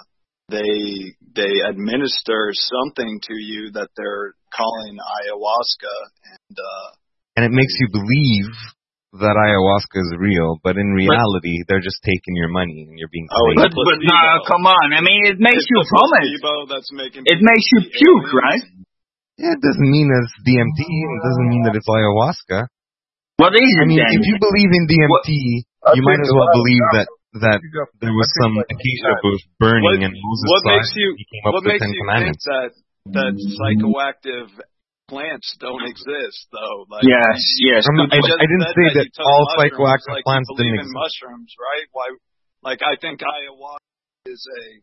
they administer something to you that they're calling ayahuasca, and it makes you believe that ayahuasca is real, but in reality, they're just taking your money and you're being paid. But come on. I mean, it makes you vomit. It makes you puke, right? Yeah, it doesn't mean it's DMT. It doesn't mean that it's ayahuasca. What is it? I mean, then? if you believe in DMT, you might as well believe that there was some acacia bush burning and Moses what makes you think that psychoactive plants don't exist, though? Like, yes. I didn't say that all psychoactive plants didn't exist. Mushrooms, right? Why? Like, I think ayahuasca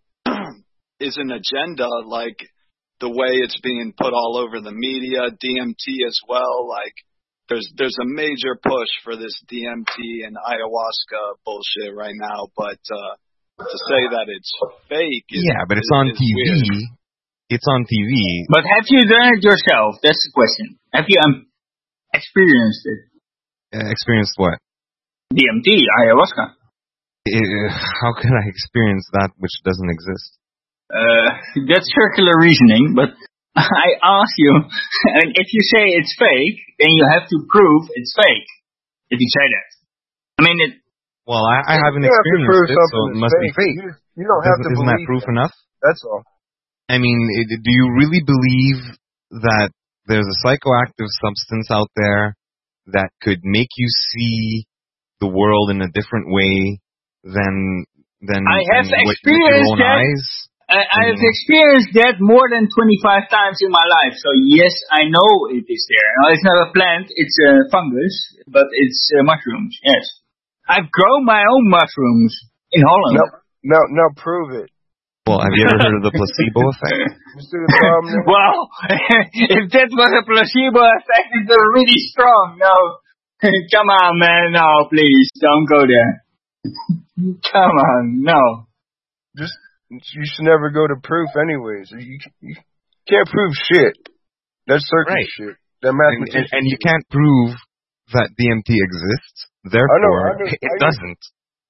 is an agenda, like the way it's being put all over the media. DMT as well. Like, there's a major push for this DMT and ayahuasca bullshit right now, but to say that it's fake, but it's on TV. Weird. It's on TV. But have you done it yourself? That's the question. Have you experienced it? Experienced what? DMT, ayahuasca. How can I experience that which doesn't exist? That's circular reasoning, but I ask you, and if you say it's fake, then you have to prove it's fake. If you say that. I mean, well, I haven't experienced it, so it must be fake. You don't have to Isn't that proof enough? That's all. I mean, do you really believe that there's a psychoactive substance out there that could make you see the world in a different way than I have experienced your own eyes? I have experienced that more than 25 times in my life. So yes, I know it is there. No, it's not a plant, it's a fungus, but it's mushrooms, yes. I've grown my own mushrooms in Holland. No, prove it. Well, have you ever heard of the placebo effect? Well, if that was a placebo effect, it's really strong. No, come on, man. No, please, don't go there. Come on, no. You should never go to proof anyways. You can't prove shit. That's circus shit. That mathematician. And you can't prove that DMT exists. Therefore, it doesn't.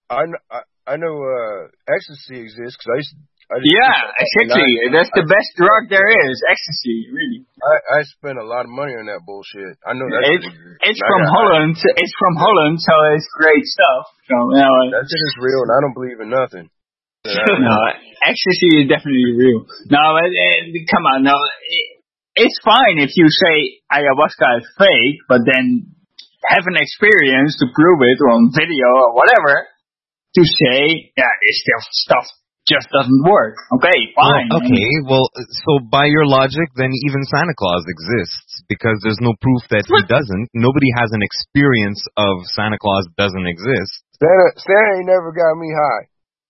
I know ecstasy exists because exactly. That's the best drug there is. Ecstasy, really. I spent a lot of money on that bullshit. I know that. It's from Holland. It's from Holland, so it's great stuff. So that shit is real, and I don't believe in nothing. No, ecstasy is definitely real. No, come on, no. It's fine if you say ayahuasca is fake, but then have an experience to prove it on video or whatever to say, this stuff just doesn't work. Okay, fine. Well, so by your logic, then even Santa Claus exists because there's no proof that he doesn't. Nobody has an experience of Santa Claus doesn't exist. Santa ain't never got me high.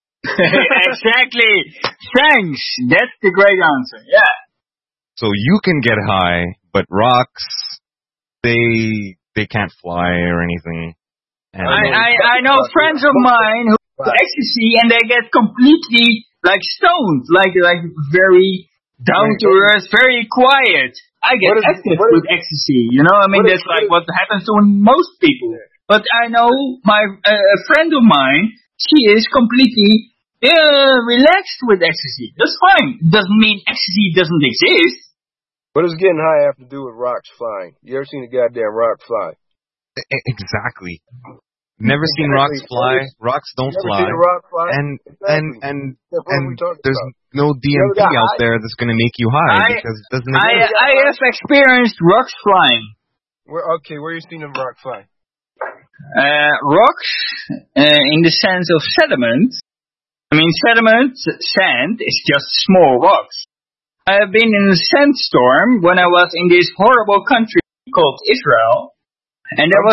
Exactly. Thanks. That's the great answer. Yeah. So you can get high, but rocks, they can't fly or anything. And I know friends of mine who do ecstasy and they get completely like stoned, like very down to earth, very quiet. I get active with ecstasy, you know. I mean, that's like what happens to most people. But I know a friend of mine, she is completely relaxed with ecstasy. That's fine. Doesn't mean ecstasy doesn't exist. What does getting high have to do with rocks flying? You ever seen a goddamn rock fly? Exactly. Never seen rocks fly. Rocks don't fly. Seen a rock fly? And there's no DMT out there that's going to make you high because it doesn't exist. I have experienced rocks flying. Where you seen a rock fly? Rocks, in the sense of sediment. I mean, sand is just small rocks. I have been in a sandstorm when I was in this horrible country called Israel, and there was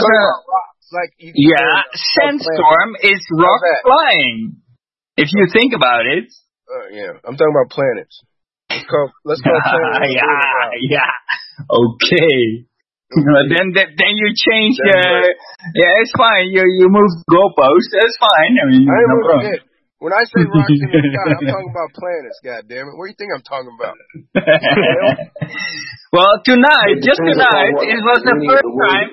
sandstorm is rock flying. If you think about it. I'm talking about planets. Let's call planets. Okay. Then you change. It's fine. You move the goalpost. That's fine. I mean, no problem. When I say rocks in the sky, I'm talking about planets. God damn it! What do you think I'm talking about? Well, just tonight, it was the first time.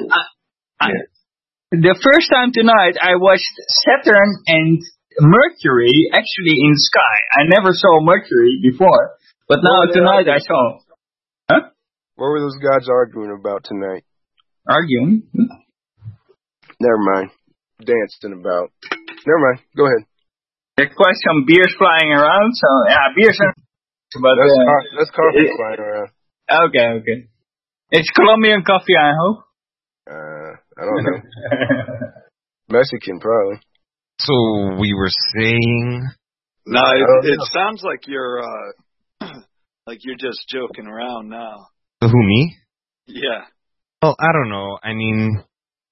The first time tonight, I watched Saturn and Mercury actually in the sky. I never saw Mercury before, but now tonight I saw. Huh? What were those guys arguing about tonight? Arguing? Never mind. Dancing about. Never mind. Go ahead. There's quite some beers flying around, so beers are. But that's coffee flying around. Okay. It's Colombian coffee, I hope. I don't know. Mexican, probably. So we were saying. No, it sounds like you're just joking around now. Who, me? Yeah. Well, I don't know. I mean,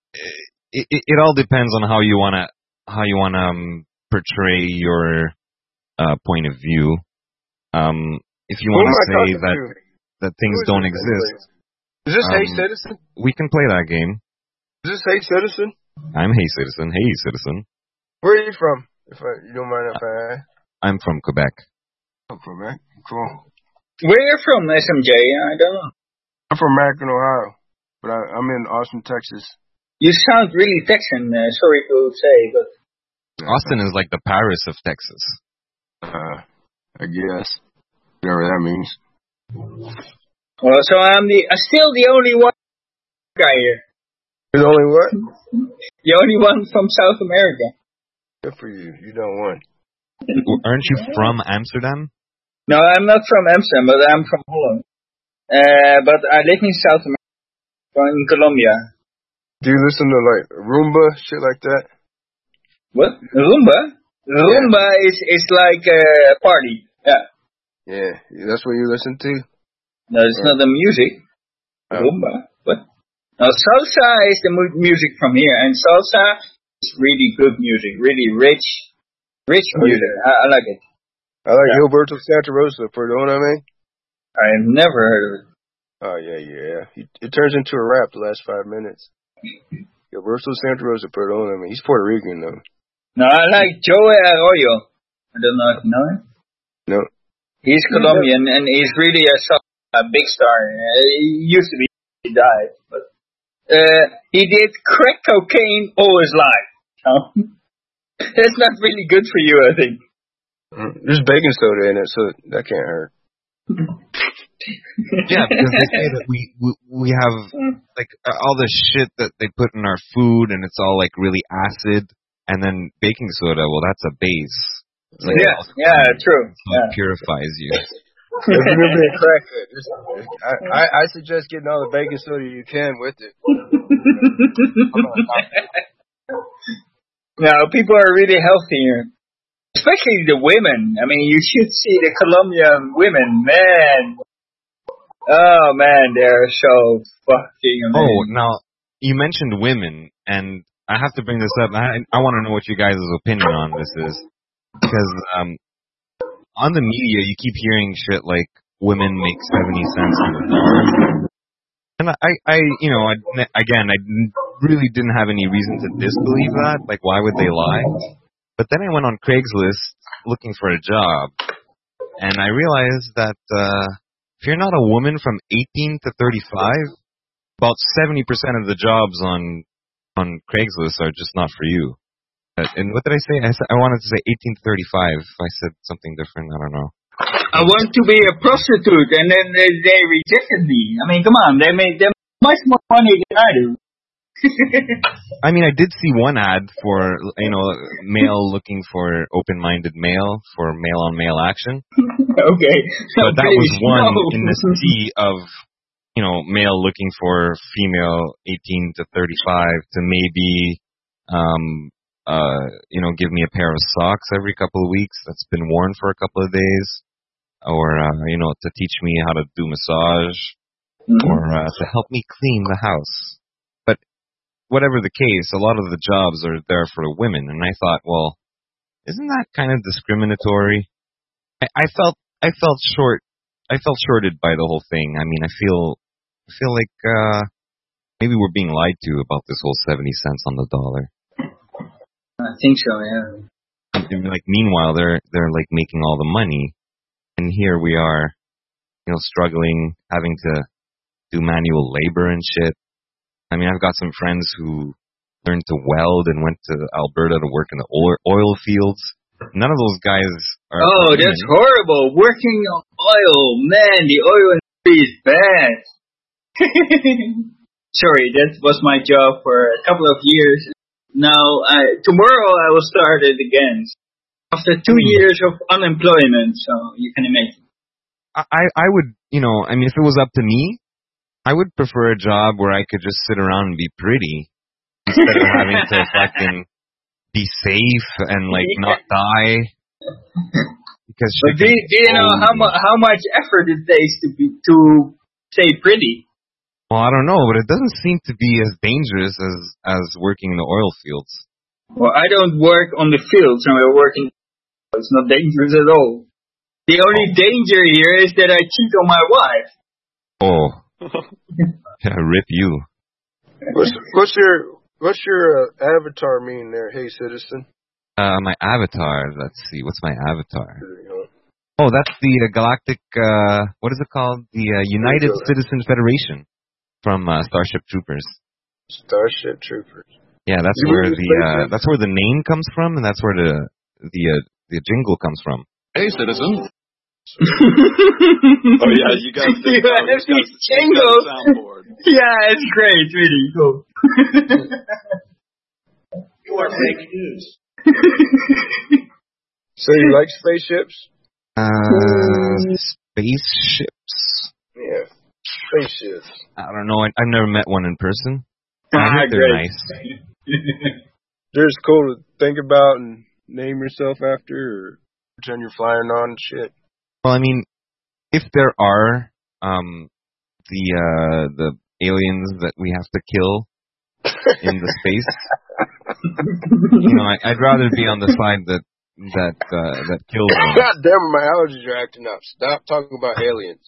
it all depends on how you wanna portray your point of view. If you want to say that things don't exist. Is this Hey Citizen? We can play that game. Is this Hey Citizen? I'm Hey Citizen. Hey Citizen. Where are you from? You don't mind if I ask. I'm from Quebec. Oh, Quebec? Cool. Where are you from, SMJ? I don't know. I'm from Macon, Ohio, but I'm in Austin, Texas. You sound really Texan. Sorry to say, but Austin is like the Paris of Texas. I guess. Whatever that means. Well, so I'm still the only one guy here. You're the only what? The only one from South America. Good for you. You don't win. Aren't you from Amsterdam? No, I'm not from Amsterdam, but I'm from Holland. But I live in South America, in Colombia. Do you listen to like Roomba, shit like that? What? Roomba? Roomba is like a party. Yeah. Yeah, that's what you listen to? No, it's not the music. Roomba. What? No, salsa is the music from here, and salsa is really good music, really rich music. Yeah. I like it. I like Gilberto Santa Rosa, perdón, I mean. I've never heard of it. Oh, yeah. It turns into a rap the last 5 minutes. Gilberto Santa Rosa, perdón, I mean. He's Puerto Rican, though. No, I like Joey Arroyo. I don't know if you know him. No. He's Colombian, and he's really a big star. He used to be, he died, but he did crack cocaine all his life. So, that's not really good for you, I think. There's baking soda in it, so that can't hurt. Yeah, because they say that we have like all the shit that they put in our food, and it's all like really acid. And then baking soda, well, that's a base. It's like true. So it purifies you. I suggest getting all the baking soda you can with it. No, people are really healthy here. Especially the women. I mean, you should see the Colombian women, man. Oh, man, they're so fucking amazing. Oh, now, you mentioned women, and I have to bring this up. I want to know what you guys' opinion on this is. Because on the media, you keep hearing shit like women make 70 cents on the dollar. And I really didn't have any reason to disbelieve that. Like, why would they lie? But then I went on Craigslist looking for a job, and I realized that if you're not a woman from 18 to 35, about 70% of the jobs on Craigslist are just not for you. And what did I say? I wanted to say 18 to 35. If I said something different, I don't know. I want to be a prostitute, and then they rejected me. I mean, come on, they made them much more money than I do. I mean, I did see one ad for, male looking for open-minded male for male-on-male action. Okay. But that was one in the sea of, male looking for female 18 to 35 to maybe, give me a pair of socks every couple of weeks that's been worn for a couple of days, or, to teach me how to do massage, or to help me clean the house. But whatever the case, a lot of the jobs are there for the women, and I thought, well, isn't that kind of discriminatory? I felt shorted by the whole thing. I mean, I feel like maybe we're being lied to about this whole 70 cents on the dollar. I think so, yeah. And, like, meanwhile, they're like making all the money, and here we are, struggling, having to do manual labor and shit. I mean, I've got some friends who learned to weld and went to Alberta to work in the oil fields. None of those guys are... Oh, that's horrible. Working on oil. Man, the oil industry is bad. Sorry, that was my job for a couple of years. Now, tomorrow I will start it again. After 2 years of unemployment, so you can imagine. I would, if it was up to me, I would prefer a job where I could just sit around and be pretty instead of having to fucking be safe and not die. Because but do you know how much effort it takes to stay pretty? Well, I don't know, but it doesn't seem to be as dangerous as working in the oil fields. Well, I don't work on the fields, so I work in. It's not dangerous at all. The only danger here is that I cheat on my wife. Oh. Yeah, rip you. What's your avatar mean there, hey citizen? My avatar. Let's see. What's my avatar? Oh, that's the Galactic. What is it called? The United Citizen Federation from Starship Troopers. Starship Troopers. Yeah, that's where the name comes from, and that's where the jingle comes from. Hey, citizen. Oh yeah, you got these jingles. Yeah, it's great, really cool. You are fake news. So you like spaceships? Spaceships. Yeah, spaceships. I don't know. I've never met one in person. I heard they're nice. They're just cool to think about and name yourself after, or pretend you're flying on and shit. Well, I mean, if there are the aliens that we have to kill in the space, I'd rather be on the side that kills them. God damn it, my allergies are acting up. Stop talking about aliens.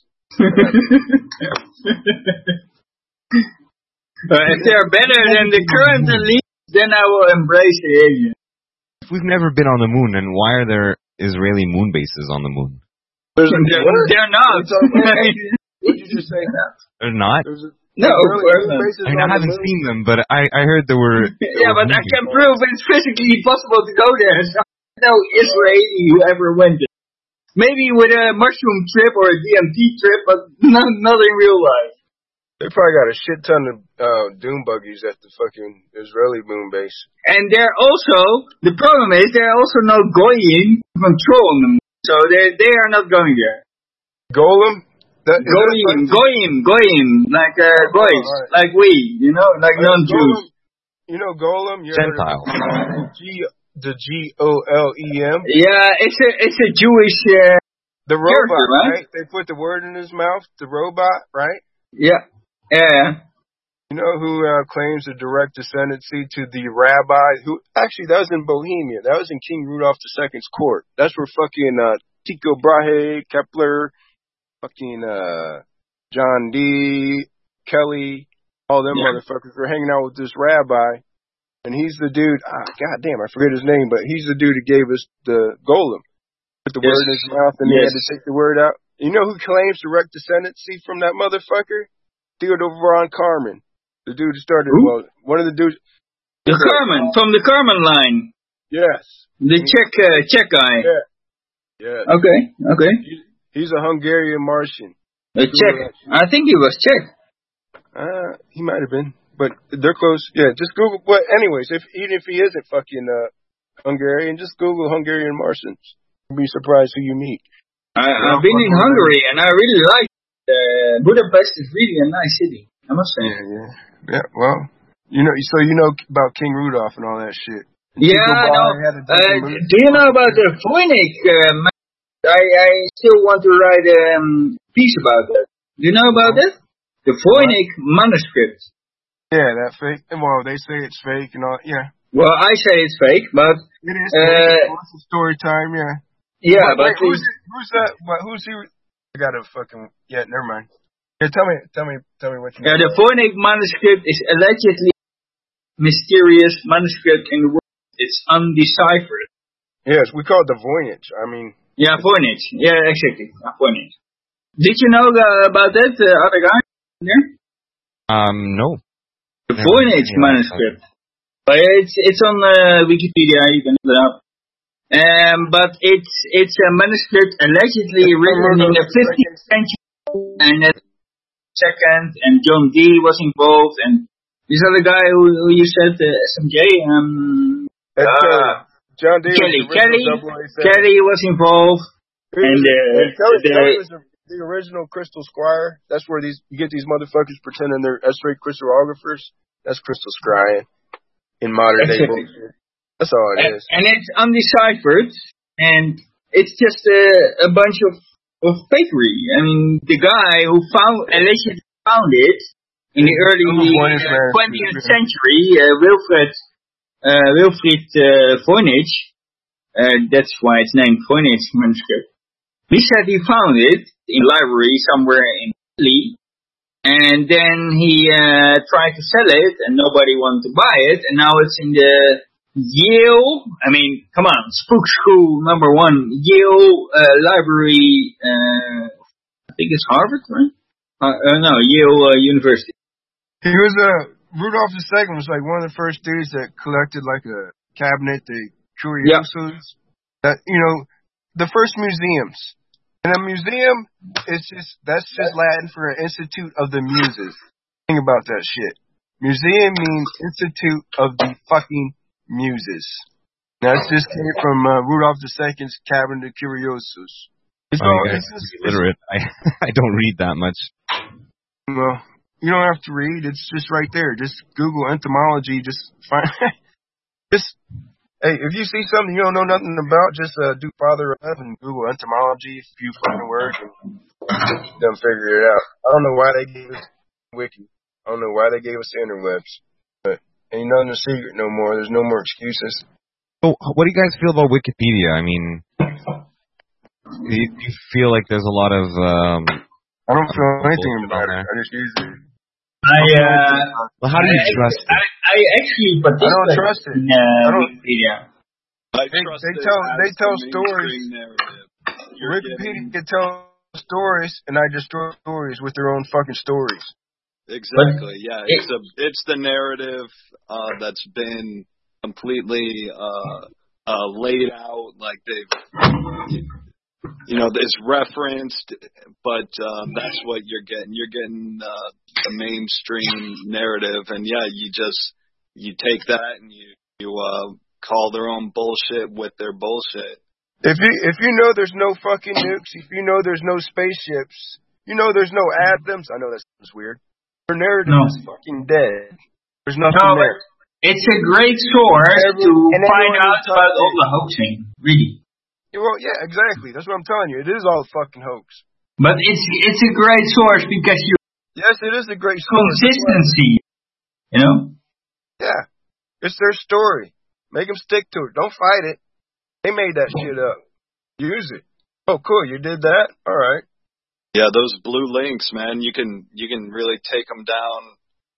If they're better than the current elite, then I will embrace the aliens. If we've never been on the moon, then why are there Israeli moon bases on the moon? They're not. What did you just say? They're not? No, I mean, I haven't seen them, but I heard there were... Yeah, but I can prove it's physically possible to go there. So no Israeli who ever went there. Maybe with a mushroom trip or a DMT trip, but not in real life. They probably got a shit ton of doom buggies at the fucking Israeli moon base. And the problem is, there are also no goyim controlling them. So they are not going there. Golem? Goyim, like boys, right. Like we, like non-Jews. You know Golem? Gentile. The Golem? Yeah, it's a Jewish the robot, right? They put the word in his mouth, the robot, right? Yeah. You know who claims a direct descendancy to the rabbi, who actually, that was in Bohemia. That was in King Rudolph II's court. That's where fucking Tycho Brahe, Kepler, fucking John Dee, Kelly, all them motherfuckers were hanging out with this rabbi, and he's the dude. God damn, I forget his name, but he's the dude who gave us the golem. Put the word in his mouth, and he had to take the word out. You know who claims direct descendancy from that motherfucker? Theodore von Karman. The dude who started, one of the dudes. The Karman, from the Karman line. Yes. The Czech guy. Yeah. Yeah. Okay. He's a Hungarian Martian. A Czech. I think he was Czech. He might have been, but they're close. Yeah, just Google. But anyways, even if he isn't fucking Hungarian, just Google Hungarian Martians. You'll be surprised who you meet. I've been in Hungary, and I really like Budapest. Is really a nice city, I must say. Yeah. Well, you know about King Rudolph and all that shit. Yeah, I know. Do you know about the Voynich? I still want to write a piece about that. Do you know about that? The Voynich manuscript. Yeah, that fake. Well, they say it's fake and all. Yeah. Well, I say it's fake, but it is. It's story time. Yeah. Yeah, but who's that? But who's he? I gotta fucking. Yeah, never mind. Yeah, tell me what you know. The Voynich manuscript is allegedly mysterious manuscript in the world. It's undeciphered. Yes, we call it the Voynich. I mean. Yeah, Voynich. Yeah, exactly. Voynich. Did you know about that, other guy there? No. The Voynich manuscript. But it's on Wikipedia. You can look it up. But it's a manuscript allegedly written in the 15th century, and second, and John Dee was involved, and this other guy who you said, SMJ, John Dee, Kelly was involved, and Kelly was the original Crystal Squire. That's where you get these motherfuckers pretending they're S-ray crystallographers. That's crystal scrying in modern day bullshit. That's all it is. And it's undeciphered, and it's just a bunch of fakery. I mean, the guy who allegedly found it in the early 20th century, Wilfried Voynich, that's why it's named Voynich manuscript. He said he found it in a library somewhere in Italy, and then he tried to sell it, and nobody wanted to buy it, and now it's in the Yale, I mean, come on, Spook School #1, Yale Library, I think it's Harvard, right? No, Yale University. He was Rudolph II was like one of the first dudes that collected like a cabinet, the curiosos. That the first museums. And a museum that's just Latin for an Institute of the Muses. Think about that shit. Museum means Institute of the fucking Muses. That just came from Rudolph II's Cabinet of Curiosos. It's illiterate. I don't read that much. Well, you don't have to read. It's just right there. Just Google entomology. Just find. Hey, if you see something you don't know nothing about, just do Father up and Google entomology, a few fucking words, and they'll figure it out. I don't know why they gave us wiki. I don't know why they gave us the interwebs, but ain't nothing a secret no more. There's no more excuses. So, what do you guys feel about Wikipedia? I mean, do you feel like there's a lot of I don't feel anything about it. I just use it. Well, how do you trust it? I actually, but I don't trust it. Wikipedia. They tell stories. Wikipedia tell stories, and I destroy stories with their own fucking stories. Exactly. Yeah, it's the narrative that's been completely laid out, like they've. It's referenced, but that's what you're getting. You're getting the mainstream narrative, and you take that and you call their own bullshit with their bullshit. If you know there's no fucking nukes, if you know there's no spaceships, there's no atoms. I know that sounds weird. Your narrative is fucking dead. There's nothing there. It's a great source to find out about all the hoaxing, really. Well, yeah, exactly. That's what I'm telling you. It is all fucking hoax. But it's a great source because you. Yes, it is a great source. Consistency, Yeah, it's their story. Make them stick to it. Don't fight it. They made that shit up. Use it. Oh, cool. You did that. All right. Yeah, those blue links, man. You can really take them down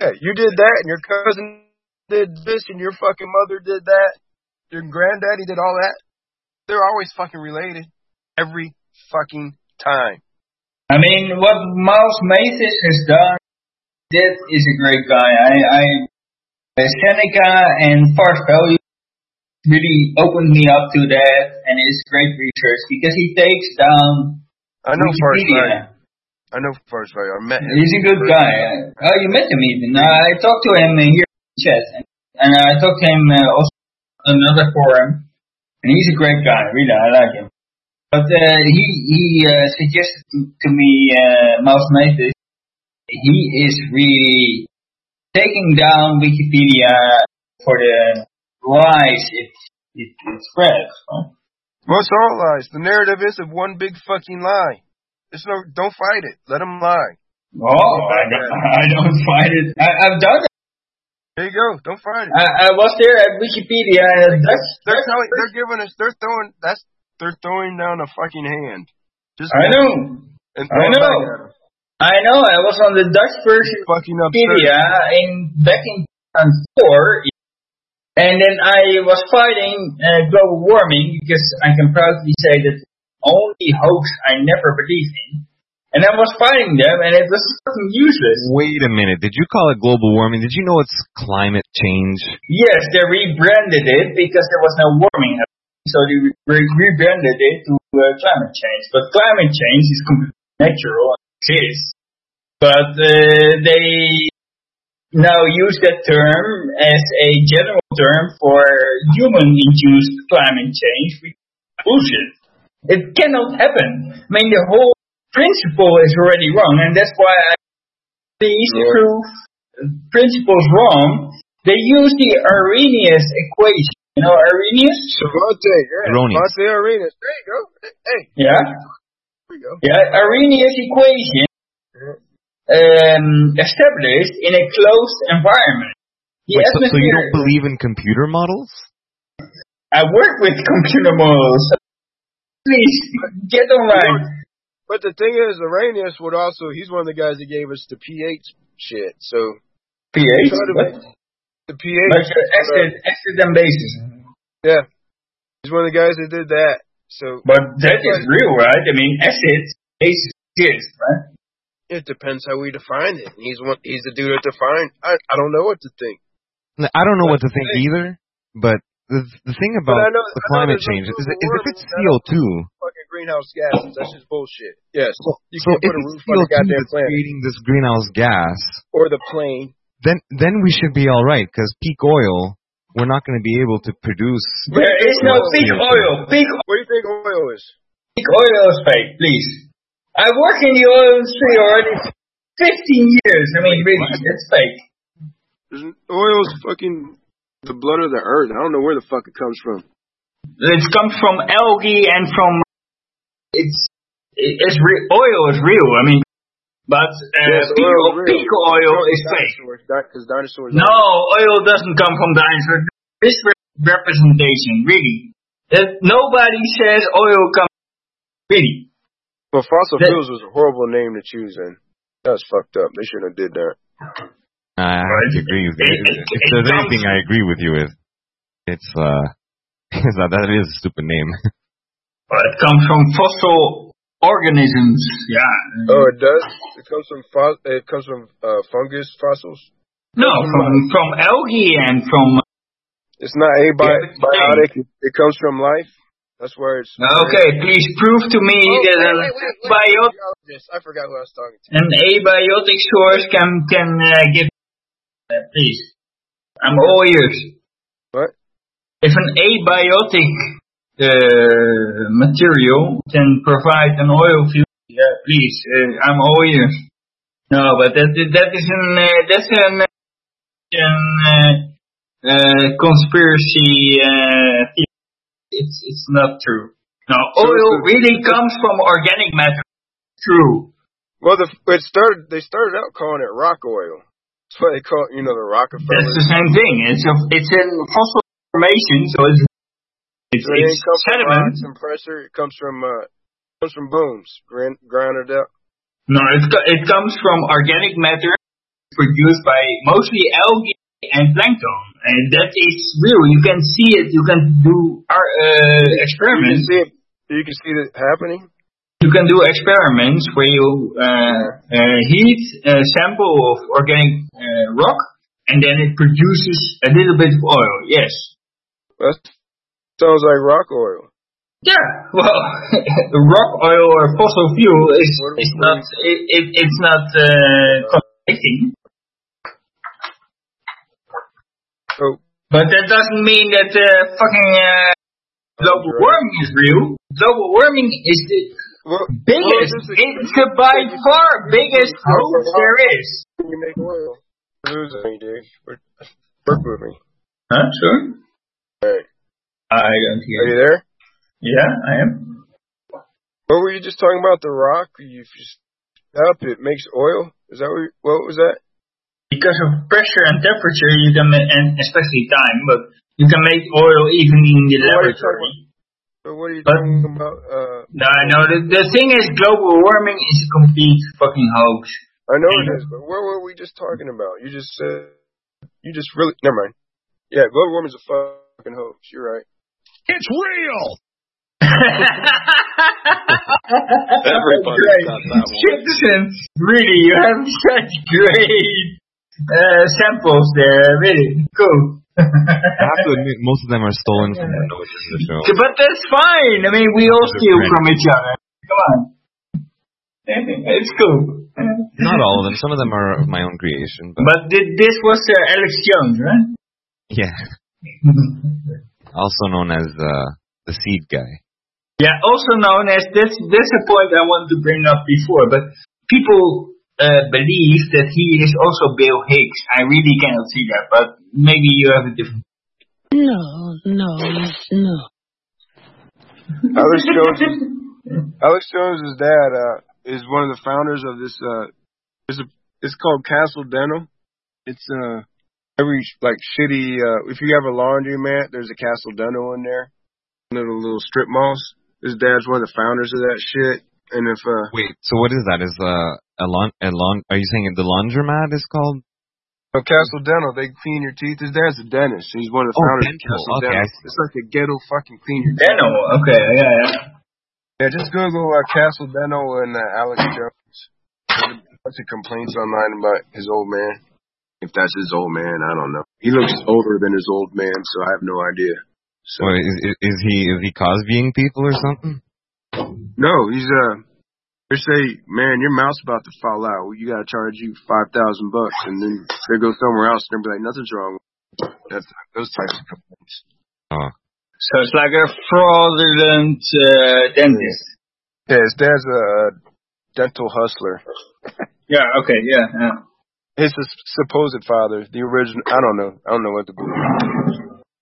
Yeah, you did that, and your cousin did this, and your fucking mother did that. Your granddaddy did all that. They're always fucking related. Every fucking time. I mean, what Miles Mathis has done, that is a great guy. Seneca and Farce Value really opened me up to that, and it's great research because he takes down I know Farce Wikipedia. Value. I know Farce Value. I met him. He's a good guy. Oh, you met him even. I talked to him here in the chat, and I talked to him also on another forum, and he's a great guy. Really, I like him. But he suggested to me, Miles Mathis, he is really taking down Wikipedia for the lies it spreads. Huh? Well, it's all lies. The narrative is a one big fucking lie. Don't fight it. Let them lie. Oh, I don't fight it. I've done it. There you go. Don't fight it. I was there at Wikipedia. They're throwing down a fucking hand. I know. I know. I was on the Dutch version of Wikipedia back in 2004, and then I was fighting global warming because I can proudly say that only hoax I never believed in. And I was fighting them, and it was fucking useless. Wait a minute. Did you call it global warming? Did you know it's climate change? Yes, they rebranded it because there was no warming. So they rebranded it to climate change. But climate change is completely natural. It is. But they now use that term as a general term for human-induced climate change. Bullshit. It cannot happen. I mean, the whole principle is already wrong, and that's why these prove principles wrong. They use the Arrhenius equation. You know Arrhenius? Monte Arrhenius. There you go. Hey. Yeah. There you go. Yeah, Arrhenius equation established in a closed environment. Wait, so you don't believe in computer models? I work with computer models. Please get online. But the thing is, Arrhenius would also, he's one of the guys that gave us the pH shit, so. pH? The pH. Like acid and bases. Yeah. He's one of the guys that did that, so. But that is real, right? I mean, acids, bases, exist, right? It depends how we define it. He's the dude that defined, I don't know what to think. I don't know what to think either, but the thing about the climate change is if it's CO2. Fucking greenhouse gases, that's just bullshit. Yes. So if it's CO2 that's creating this greenhouse gas, or the plane, then we should be all right, because peak oil, we're not going to be able to produce. There is no peak oil. What do you think oil is? Peak oil is fake, please. I work in the oil industry already 15 years. I mean, really, it's fake. Oil's fucking the blood of the earth. I don't know where the fuck it comes from. It comes from algae and from oil is real. I mean, but peak oil is fake. Because dinosaurs. No, oil doesn't come from dinosaurs. This representation, really. Nobody says oil comes. Really. But fossil fuels was a horrible name to choose, and that was fucked up. They shouldn't have did that. I agree with you. If there's anything I agree with you with, it's that is a stupid name. Well, it comes from fossil organisms. Yeah. Oh, it does. It comes from fungus fossils. No, from algae and from. It's not abiotic. It comes from life. That's where it's. Okay, please prove to me that I forgot who I was talking to. An abiotic source can give. Please, I'm all ears. What? If an abiotic material can provide an oil fuel, please, I'm all ears. No, but that's an conspiracy theory. It's not true. No, oil really comes from organic matter. True. Well, they started out calling it rock oil. That's why they call it, the Rockefeller. That's the same thing. It's in fossil formation, so it's sediment. From pressure. It comes from bones, grounded up. No, it comes from organic matter produced by mostly algae and plankton, and that is real. You can see it. You can do experiments. You can see it happening. You can do experiments where you heat a sample of organic rock, and then it produces a little bit of oil. Yes. That sounds like rock oil. Yeah. Well, rock oil or fossil fuel is not. It's not contradicting. Oh. But that doesn't mean that fucking global warming is real. Global warming is the biggest. It's the by far biggest hoax there is. You make oil. Losing me, dude. Work with me. Huh? Sure. Alright. I don't hear. Are you there? Yeah, I am. What were you just talking about? The rock? You just up it makes oil. Is that what was that? Because of pressure and temperature, you can, and especially time, but you can make oil even in the laboratory. But what are you talking about? No. The thing is, global warming is a complete fucking hoax. I know it is, but what were we just talking about? You just said, never mind. Yeah, global warming is a fucking hoax. You're right. It's real! Everybody got that one. Citizens, really, you have such great samples there. Really cool. I have to admit, most of them are stolen from the notes in the show. But that's fine. I mean, we all steal from each other. Come on. It's cool. Not all of them. Some of them are of my own creation. But this was Alex Jones, right? Yeah. Also known as the seed guy. Yeah, also known as, that's a point I wanted to bring up before, but people believe that he is also Bill Hicks. I really cannot see that, but maybe you have a different... No. Alex Jones' dad is one of the founders of this. It's called Castle Dental. It's every shitty. If you have a laundromat, there's a Castle Dental in there. Little strip malls. His dad's one of the founders of that shit. And if wait, so what is that? Is are you saying the laundromat is called? Castle Dental, they clean your teeth. His dad's a dentist. He's one of the founders of Castle Dental. It's like a ghetto fucking clean your teeth. Dental, okay, yeah. Yeah, just Google Castle Dental and Alex Jones. There's a bunch of complaints online about his old man. If that's his old man, I don't know. He looks older than his old man, so I have no idea. So what, is he Cosbying people or something? No, he's they say, man, your mouth's about to fall out. You gotta charge you $5,000, and then they go somewhere else and they'll be like, nothing's wrong. That's those types of complaints. Oh. So it's like a fraudulent dentist. Yeah, his dad's a dental hustler. Yeah, okay, yeah. His supposed father, the original, I don't know what to believe.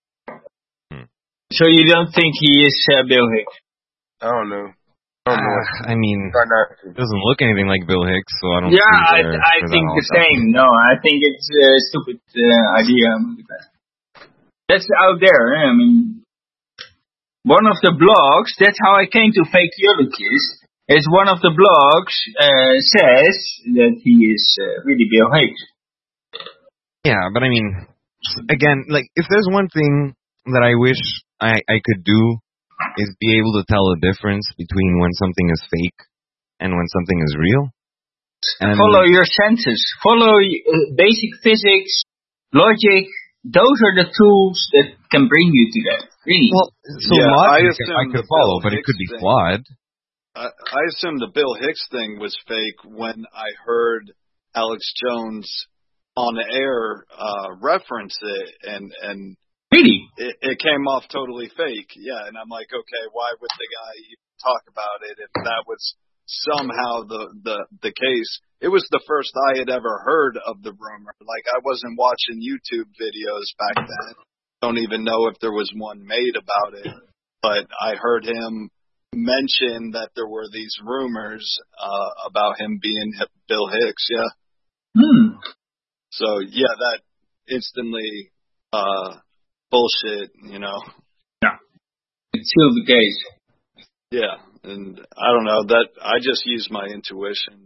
So you don't think he is Bill Hicks? I don't know. I mean, it doesn't look anything like Bill Hicks, so I don't. Yeah, I think the same. No, I think it's a stupid idea. That's out there. I mean, one of the blogs. That's how I came to Fake Theologist. Is one of the blogs says that he is really Bill Hicks. Yeah, but I mean, again, if there's one thing that I wish I could do, is be able to tell the difference between when something is fake and when something is real. And follow your senses. Follow basic physics, logic. Those are the tools that can bring you to that. Really. Well, so yeah, logic I could follow, but it could be flawed. I assumed the Bill Hicks thing was fake when I heard Alex Jones on the air reference it, and really? It came off totally fake. Yeah, and I'm like, okay, why would the guy even talk about it if that was somehow the case? It was the first I had ever heard of the rumor. Like, I wasn't watching YouTube videos back then. Don't even know if there was one made about it. But I heard him mention that there were these rumors about him being Bill Hicks, yeah. So, yeah, that instantly... bullshit, you know. Yeah. It's still the case. Yeah, and I don't know, that I just use my intuition.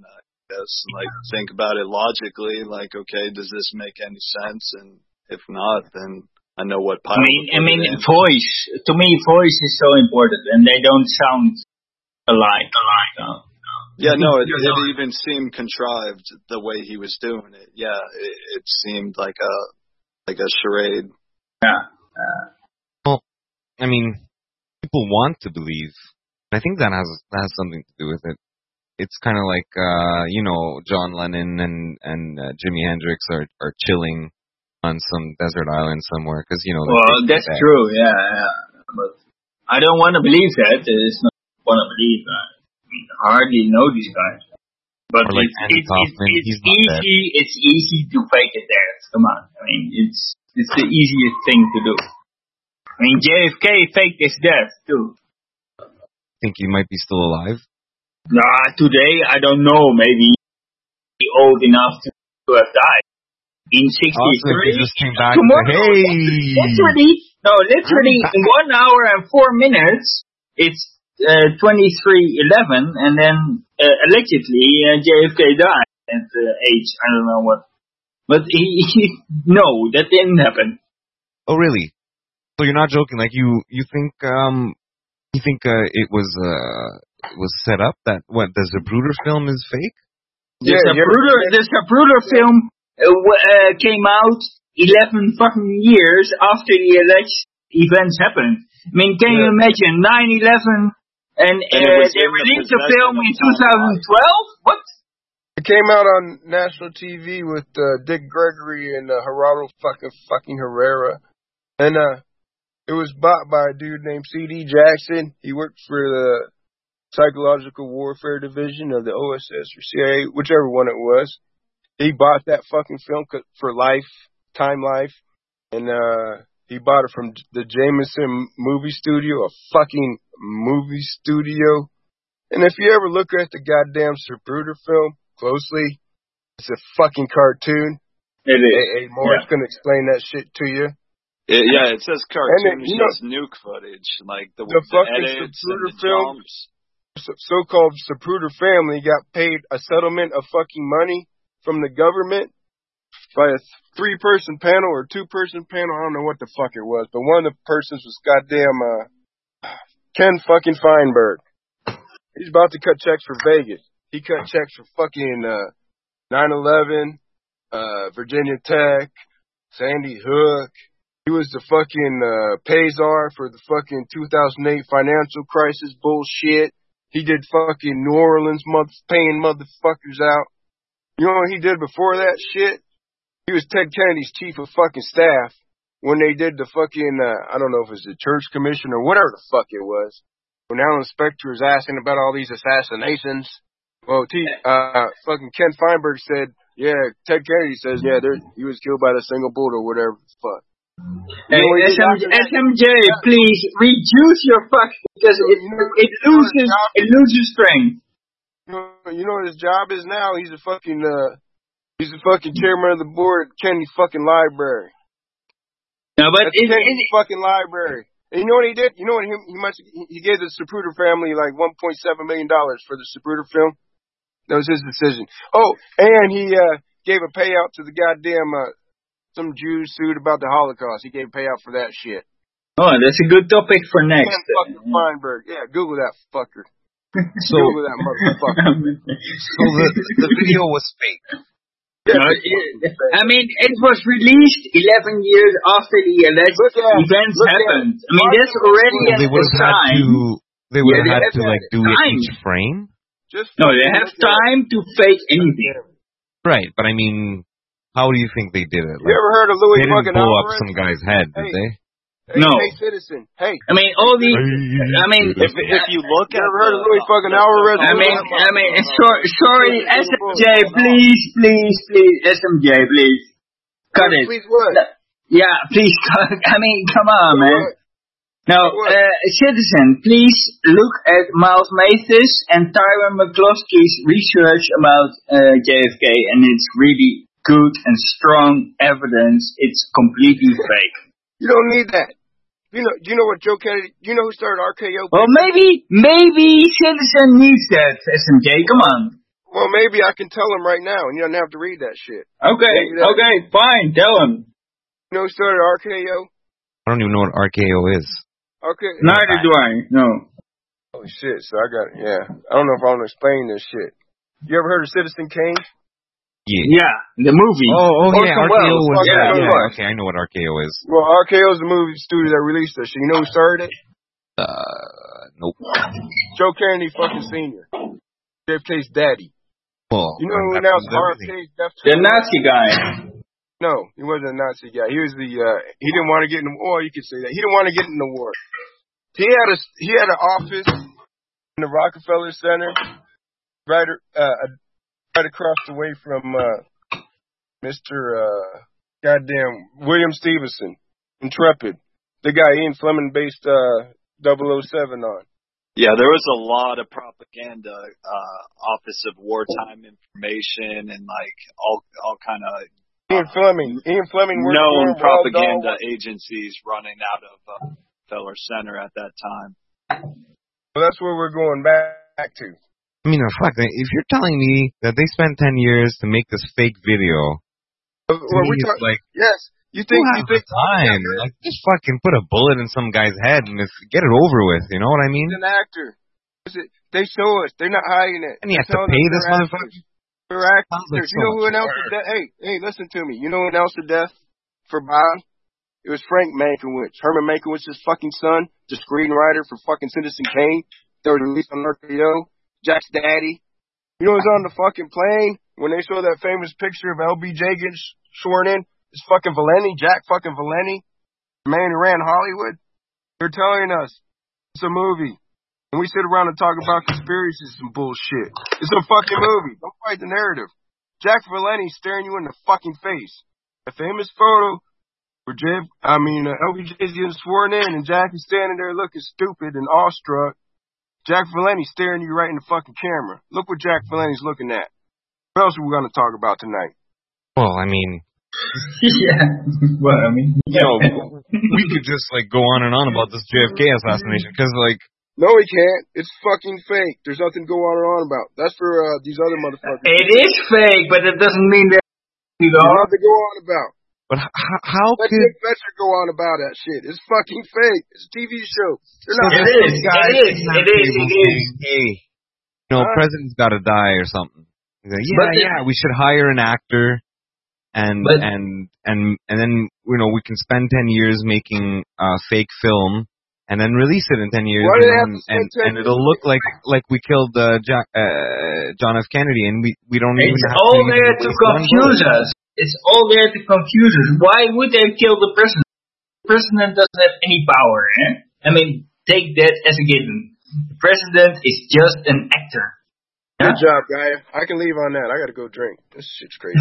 Yes, like think about it logically. Like, okay, does this make any sense? And if not, then I know what pile. I mean, voice. To me, voice is so important, and they don't sound alike. No. Yeah, no, it even seemed contrived the way he was doing it. Yeah, it seemed like a charade. Yeah. Well, I mean, people want to believe. I think that has something to do with it. It's kind of like John Lennon and Jimi Hendrix are chilling on some desert island somewhere because Well, that's true. Yeah. But I don't want to believe that. It's not want to believe that. I hardly know these guys. But like it's easy. It's easy to fake it there. Come on. I mean, it's the easiest thing to do. I mean, JFK faked his death too. Think he might be still alive? Nah, today I don't know. Maybe he's old enough to have died. In 63. He just came back Literally, in 1 hour and 4 minutes, it's 23:11, and then allegedly JFK died at age I don't know what. But no, that didn't happen. Oh really? So you're not joking? Like you think it was set up that the Zapruder film is fake? The Zapruder film came out 11 fucking years after the alleged events happened. I mean, can you imagine 9/11 and they released the film in 2012? What? It came out on national TV with Dick Gregory and Gerardo fucking Herrera, and it was bought by a dude named C.D. Jackson. He worked for the Psychological Warfare Division of the OSS or CIA, whichever one it was. He bought that fucking film for Time Life, and he bought it from the Jameson Movie Studio, a fucking movie studio. And if you ever look at the goddamn Zapruder film closely, it's a fucking cartoon. It is. A Morris can explain that shit to you. It says cartoon. It shows nuke footage, like the fucking edits Zapruder and the film. jumps. So-called Zapruder family got paid a settlement of fucking money from the government by a 3-person panel or 2-person panel. I don't know what the fuck it was, but one of the persons was goddamn Ken fucking Feinberg. He's about to cut checks for Vegas. He cut checks for fucking 9/11, Virginia Tech, Sandy Hook. He was the fucking pay-czar for the fucking 2008 financial crisis bullshit. He did fucking New Orleans paying motherfuckers out. You know what he did before that shit? He was Ted Kennedy's chief of fucking staff when they did the fucking, I don't know if it was the church commission or whatever the fuck it was. When Alan Specter was asking about all these assassinations. Well, fucking Ken Feinberg said, yeah, Ted Kennedy says, yeah, he was killed by the single bullet or whatever the fuck. Hey, SMJ, please reduce your fucking, because it loses strength. You know what his job is now? He's a fucking chairman of the board at Kennedy fucking Library. No, but it's Kennedy fucking Library. And you know what he did? You know what he gave the Zapruder family like $1.7 million for the Zapruder film. That was his decision. Oh, and he gave a payout to the goddamn some Jews sued about the Holocaust. He gave a payout for that shit. Oh, that's a good topic for next. Fucking Feinberg. Yeah, Google that fucker. Google that motherfucker. So the video was fake. No, I mean, it was released 11 years after the alleged events happened. I mean, that's already a time. They would have had to like do it each frame. They have time to fake anything. Right, but I mean, how do you think they did it? Like, you ever heard of Louis fucking Alvarez? They didn't blow up some guy's head, did they? No. Hey, citizen. Hey. I mean, all these. I mean, if you look at. You ever heard of Louis fucking Alvarez? I mean, sorry, SMJ, please, SMJ, please, cut it. Please what? Yeah, please cut. I mean, come on, man. Now, citizen, please look at Miles Mathis and Tyrone McCloskey's research about JFK, and it's really good and strong evidence. It's completely fake. You don't need that. Do you know what Joe Kennedy? Do you know who started RKO? Well, maybe citizen needs that. SMJ, come on. Well, maybe I can tell him right now, and you don't have to read that shit. Okay, fine, tell him. You know who started RKO? I don't even know what RKO is. Okay. Neither do I, no. Holy shit, so I got it, yeah. I don't know if I want to explain this shit. You ever heard of Citizen Kane? Yeah, the movie. Oh yeah, RKO was, yeah. okay, I know what RKO is. Well, RKO is the movie studio that released that shit. You know who started it? Nope. Joe Kennedy fucking Sr. JFK's daddy. Well, You know who announced RFK's death? The Nazi guy. No, he wasn't a Nazi guy. He was he didn't want to get in the war, you could say that. He didn't want to get in the war. He had an office in the Rockefeller Center, right across the way from Mr. Goddamn William Stevenson, Intrepid, the guy Ian Fleming based 007 on. Yeah, there was a lot of propaganda, Office of Wartime Information, and like all kind of Ian Fleming worked known for propaganda agencies running out of Rockefeller Center at that time. Well, that's where we're going back to. I mean, fuck, if you're telling me that they spent 10 years to make this fake video, yes, you think time? Like, just fucking put a bullet in some guy's head and just get it over with, you know what I mean? He's an actor. They show us. They're not hiding it. And you have to pay this motherfucker? They're actors. You know who announced the death? Hey, listen to me. You know who announced the death for Bob? It was Frank Mankiewicz. Herman Mankiewicz's fucking son, the screenwriter for fucking Citizen Kane. They were released on RKO. Jack's daddy. You know who's on the fucking plane when they show that famous picture of LBJ getting sworn in? It's fucking Valenti, Jack fucking Valenti, the man who ran Hollywood. They're telling us it's a movie. And we sit around and talk about conspiracies and bullshit. It's a fucking movie. Don't fight the narrative. Jack Valenti staring you in the fucking face. A famous photo where LBJ's getting sworn in and Jack is standing there looking stupid and awestruck. Jack Valenti staring you right in the fucking camera. Look what Jack Valenti's looking at. What else are we going to talk about tonight? Well, I mean... yeah. Well, I mean... You know, we could just, like, go on and on about this JFK assassination, because, like... No, we can't. It's fucking fake. There's nothing to go on and on about. That's for these other motherfuckers. It is fake, but it doesn't mean that... There's nothing to go on about. But how Let could... Dick Fletcher go on about that shit. It's fucking fake. It's a TV show. It is. Hey, you know, president's got to die or something. He's like, we should hire an actor, and then you know we can spend 10 years making a fake film, and then release it in 10 years, and it'll look like we killed John F. Kennedy, and we don't even. It's all there to confuse us. It's all there to confuse us. Why would they kill the president? The president doesn't have any power. I mean, take that as a given. The president is just an actor. Good job, guy. I can leave on that. I gotta go drink. This shit's crazy.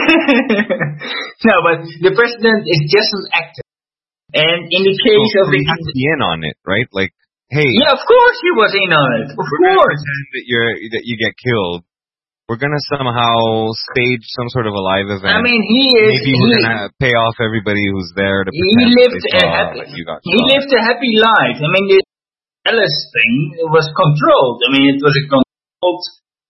No, but the president is just an actor. And in the case of he has to be in on it, right? Like, hey. Yeah, of course he was in on it. Of course. That you get killed. We're gonna somehow stage some sort of a live event. I mean, Maybe we're gonna pay off everybody who's there to pretend he lived a happy life. I mean, the Dallas thing was controlled. I mean, it was a controlled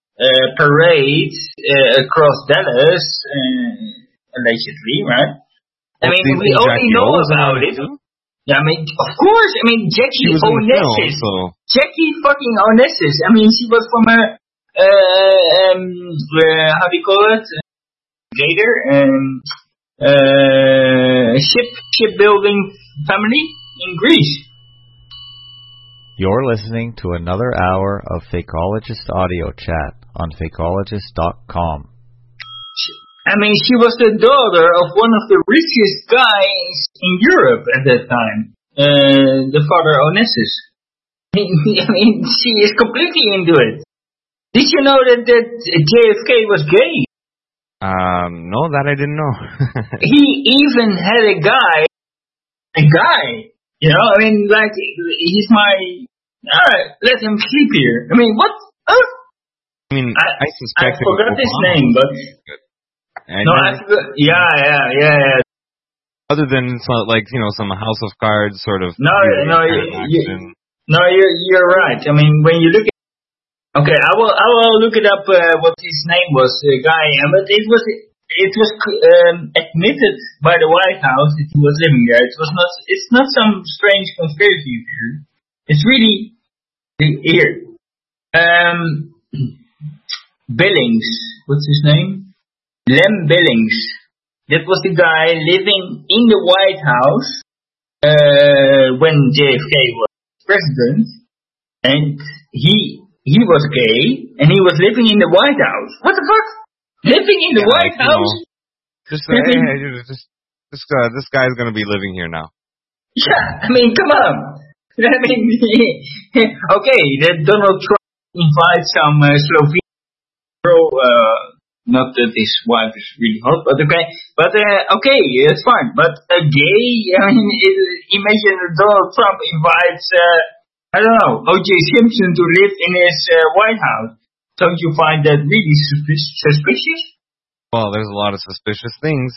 parade across Dallas, allegedly, right? I mean, we only know about it. Yeah, I mean, of course. I mean, Jackie Onassis. Jackie fucking Onassis. I mean, she was from a how do you call it? Gator, shipbuilding family in Greece. You're listening to another hour of Fakeologist audio chat on Fakeologist.com. I mean, she was the daughter of one of the richest guys in Europe at that time, the father Onassis. I mean, she is completely into it. Did you know that JFK was gay? No, that I didn't know. He even had a guy, you know, I mean, like, he's alright, let him sleep here. I mean, what? I mean, I suspect I forgot his name, but... I forgot. Yeah. Other than, like, you know, some House of Cards sort of... No, you're right. I mean, when you look at Okay, I will look it up. What his name was, the guy, but it was admitted by the White House that he was living there. It's not some strange conspiracy theory. It's really here. Billings, what's his name? Lem Billings. That was the guy living in the White House when JFK was president, and he was gay, and he was living in the White House. What the fuck? Living in the White House? Just this guy's gonna be living here now. Yeah, I mean, come on. I mean, okay, that Donald Trump invites some Slovene girl, not that his wife is really hot, but okay. But, okay, it's fine. But a gay, I mean, imagine Donald Trump invites, I don't know, O.J. Simpson to live in his White House. Don't you find that really suspicious? Well, there's a lot of suspicious things.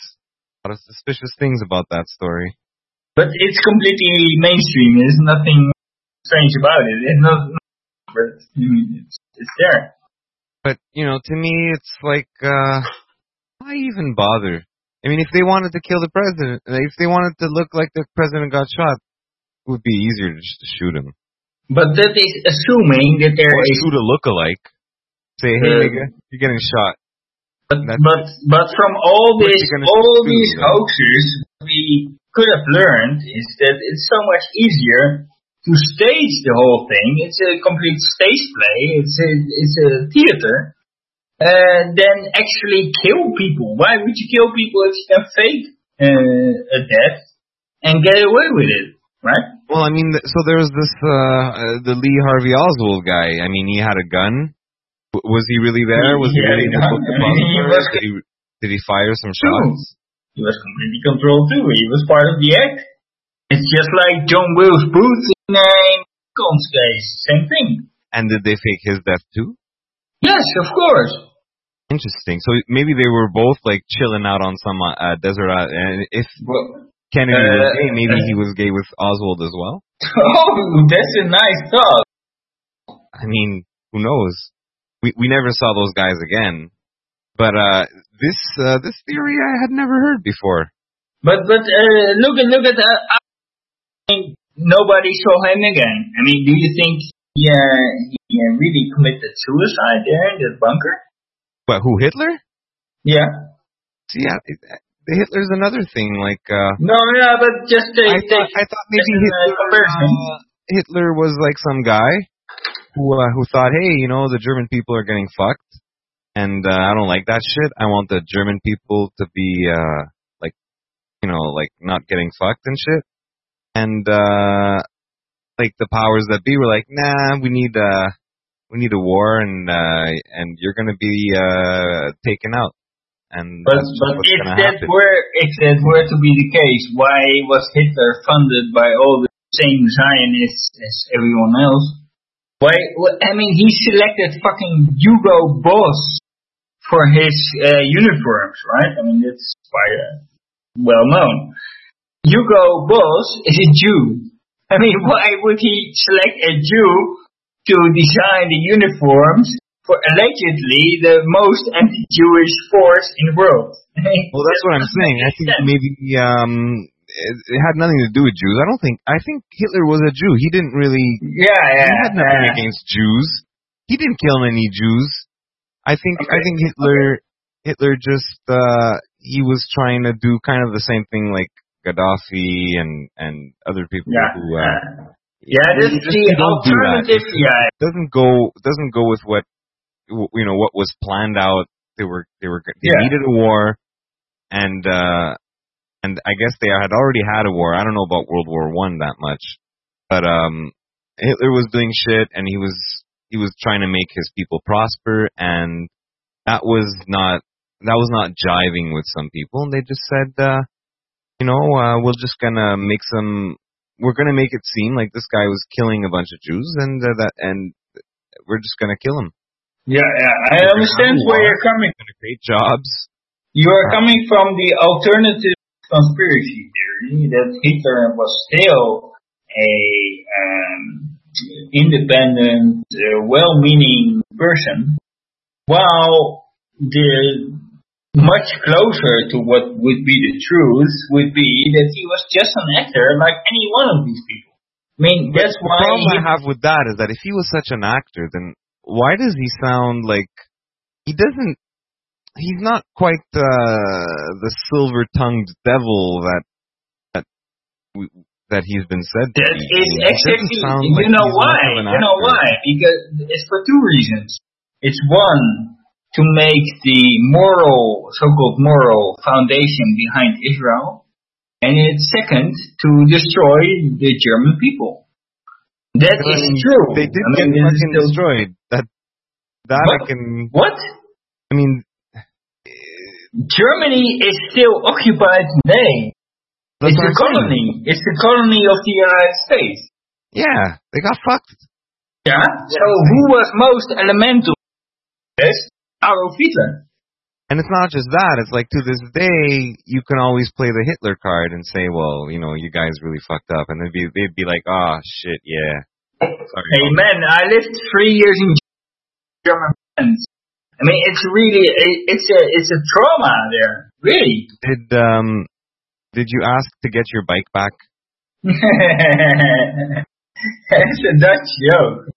About that story. But it's completely mainstream. There's nothing strange about it. It's not, but I mean, it's there. But, to me, it's like, why even bother? I mean, if they wanted to kill the president, if they wanted to look like the president got shot, it would be easier to just shoot him. But that is assuming that there is... shoot a look-alike. Say, hey, nigga, you're getting shot. But from all these hoaxes, we could have learned is that it's so much easier to stage the whole thing. It's a complete stage play. It's a theater. Than actually kill people. Why would you kill people if you can fake a death and get away with it, right? Well, I mean, so there was this the Lee Harvey Oswald guy. I mean, he had a gun. Was he really there? Was he really in the book? Did he fire some shots? He was completely controlled too. He was part of the act. It's just like John Wilkes Booth in Lincoln's case. Same thing. And did they fake his death too? Yes, of course. Interesting. So maybe they were both like chilling out on some desert. And if Kennedy was gay, maybe he was gay with Oswald as well. Oh, that's a nice thought. I mean, who knows? We never saw those guys again. But this theory I had never heard before. But look at nobody saw him again. I mean, do you think he really committed suicide there in that bunker? What, who, Hitler? Yeah. See, yeah, Hitler's another thing. Like but just I thought maybe Hitler was like some guy who thought, hey, the German people are getting fucked, and I don't like that shit. I want the German people to be like not getting fucked and shit. And like the powers that be were like, nah, we need a war, and you're gonna be taken out. And but if that were to be the case, why was Hitler funded by all the same Zionists as everyone else? Why? I mean, he selected fucking Hugo Boss for his uniforms, right? I mean, that's quite well known. Hugo Boss is a Jew. I mean, why would he select a Jew to design the uniforms for allegedly the most anti-Jewish force in the world? Well, that's what I'm saying. I think maybe it had nothing to do with Jews. I think Hitler was a Jew. He didn't really... He had nothing against Jews. He didn't kill any Jews. I think Hitler just he was trying to do kind of the same thing like Gaddafi and other people who that's the alternative. It doesn't go with what what was planned out. They needed a war, and I guess they had already had a war. I don't know about World War I that much, but Hitler was doing shit, and he was trying to make his people prosper, and that was not jiving with some people, and they just said, we're gonna make it seem like this guy was killing a bunch of Jews, and we're just gonna kill him. I understand where you're coming. Gonna create jobs. You are coming from the alternative conspiracy theory that Hitler was still a independent, well-meaning person, while the much closer to what would be the truth would be that he was just an actor like any one of these people. I mean, that's why... The problem I have with that is that if he was such an actor, then why does he sound like... He's not quite the silver-tongued devil that he's been said to be. That is exactly... You know why? You know why? Because it's for two reasons. It's one, to make the so-called moral foundation behind Israel. And it's second, to destroy the German people. That is true. They did get fucking destroyed. That I can... What? I mean... Germany is still occupied today. It's a colony. It's the colony of the United States. Yeah, they got fucked. Yeah? So who was most elemental? Yes, Adolf Hitler. And it's not just that. It's like, to this day, you can always play the Hitler card and say, well, you know, you guys really fucked up. And they'd be like, oh, shit, yeah. Sorry. Hey, man, I lived 3 years in German friends. I mean, it's really, it's a trauma there, really. Did you ask to get your bike back? It's a Dutch joke.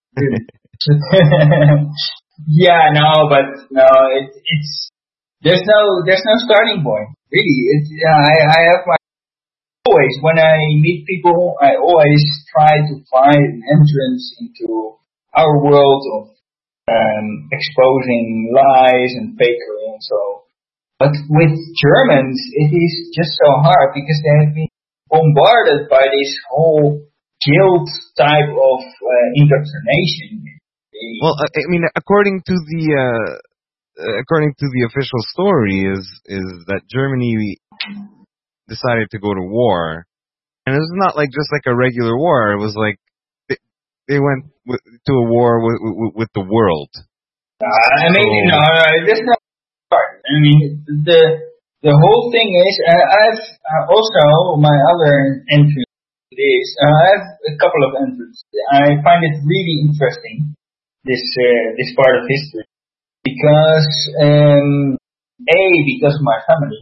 Yeah, no, but no, it's there's no starting point, really. I have my always when I meet people, I always try to find an entrance into our world of exposing lies and fakery and so. But with Germans, it is just so hard because they have been bombarded by this whole guilt type of indoctrination. Well, I mean, according to the official story, is that Germany decided to go to war, and it was not like just like a regular war. It was like they went to a war with the world. I mean, no, that's not part. I mean, the whole thing is, I've also my other entry is I have a couple of entries. I find it really interesting. This part of history, because because of my family,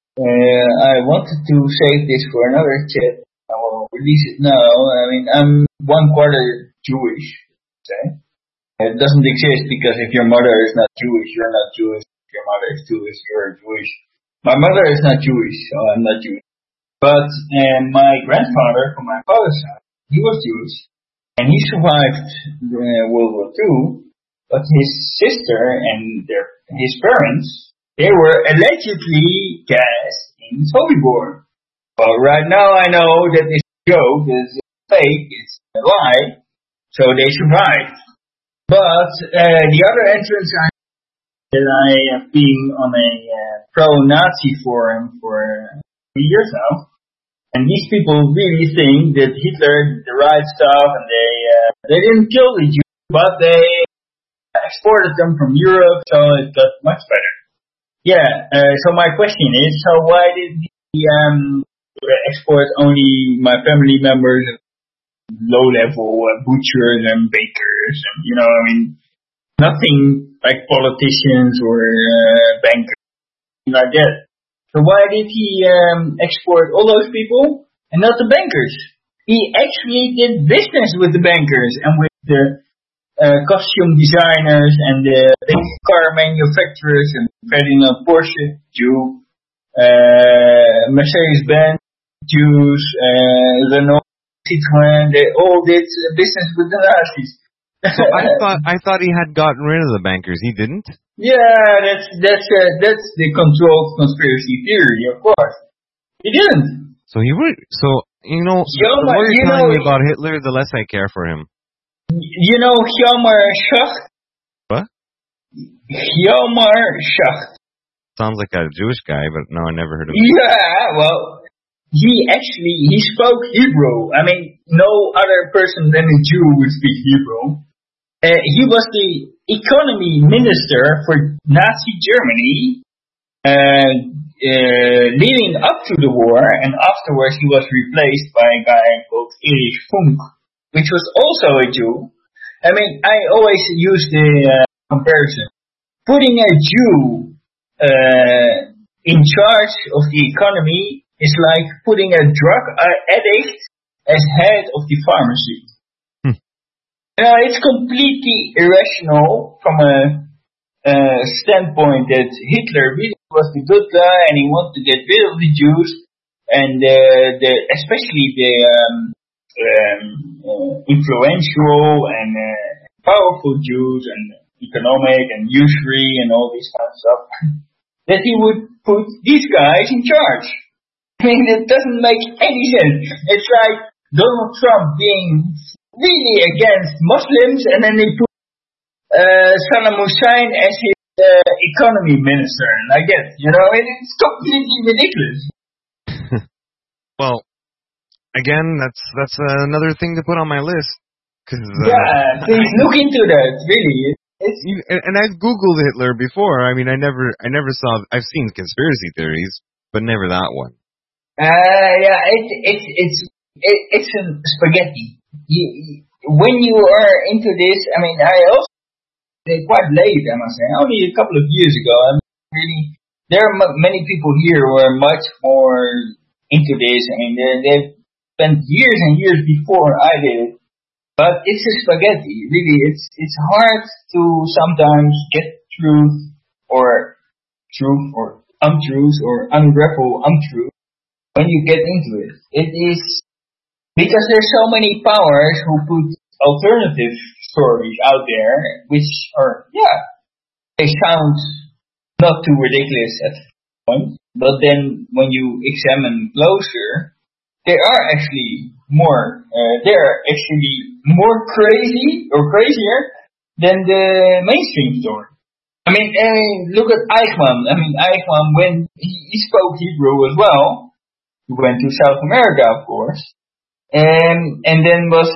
I wanted to save this for another chat. I will release it now. I mean, I'm 1/4 Jewish. Say it doesn't exist because if your mother is not Jewish, you're not Jewish. If your mother is Jewish, you're Jewish. My mother is not Jewish, so I'm not Jewish. But my grandfather, from my father's side, he was Jewish. And he survived World War II, but his sister and his parents, they were allegedly cast in Sobibor. Well, right now I know that this joke is fake, it's a lie, so they survived. But the other entrance that I have been on a pro-Nazi forum for 3 years now. And these people really think that Hitler did the right stuff, and they didn't kill the Jews, but they exported them from Europe, so it got much better. Yeah. So my question is, so why did he export only my family members, low-level butchers and bakers, and I mean, nothing like politicians or bankers like that. So why did he export all those people and not the bankers? He actually did business with the bankers and with the costume designers and the big car manufacturers and Ferdinand Porsche, Jew, Mercedes-Benz, Jews, Renault, Citroën. They all did business with the Nazis. So I thought he had gotten rid of the bankers. He didn't? Yeah, that's the controlled conspiracy theory, of course. He didn't. So he would. So the more you're telling me about Hitler, the less I care for him. You know Hjalmar Schacht? What? Hjalmar Schacht. Sounds like a Jewish guy, but no, I never heard of him. Yeah, well, he spoke Hebrew. I mean, no other person than a Jew would speak Hebrew. He was the economy minister for Nazi Germany leading up to the war, and afterwards he was replaced by a guy called Erich Funk, which was also a Jew. I mean, I always use the comparison. Putting a Jew in charge of the economy is like putting a drug addict as head of the pharmacy. It's completely irrational from a standpoint that Hitler really was the good guy and he wanted to get rid of the Jews, and especially the influential and powerful Jews and economic and usury and all this kind of stuff, that he would put these guys in charge. I mean, it doesn't make any sense. It's like Donald Trump being really against Muslims, and then they put Saddam Hussein as his economy minister. And I guess, it's completely ridiculous. Well, again, that's another thing to put on my list. Please look into that. Really, and I've Googled Hitler before. I mean, I never saw. I've seen conspiracy theories, but never that one. It's a spaghetti. When you are into this, I mean, I also quite late, I must say, only a couple of years ago. I mean, really, there are many people here who are much more into this. I mean, they've spent years and years before I did. But it's a spaghetti. Really, it's hard to sometimes get truth or untruth or unravel untruth when you get into it. It is because there's so many powers who put alternative stories out there, which are, they sound not too ridiculous at the point, but then when you examine closer, they are actually more crazy or crazier than the mainstream story. I mean, look at Eichmann. I mean, Eichmann, when he spoke Hebrew as well, he went to South America, of course, and then was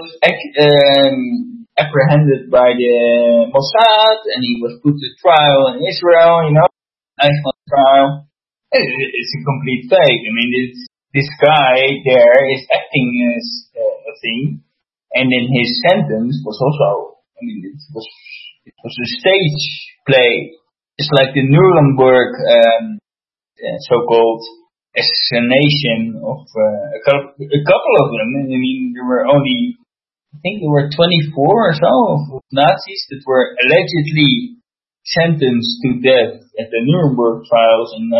apprehended by the Mossad, and he was put to trial in Israel, Eichmann trial. It's a complete fake. I mean, this guy there is acting as a thing, and then his sentence was also, I mean, it was a stage play. It's like the Nuremberg so-called assassination of a couple of them. I mean, there were only, I think there were 24 or so of Nazis that were allegedly sentenced to death at the Nuremberg trials in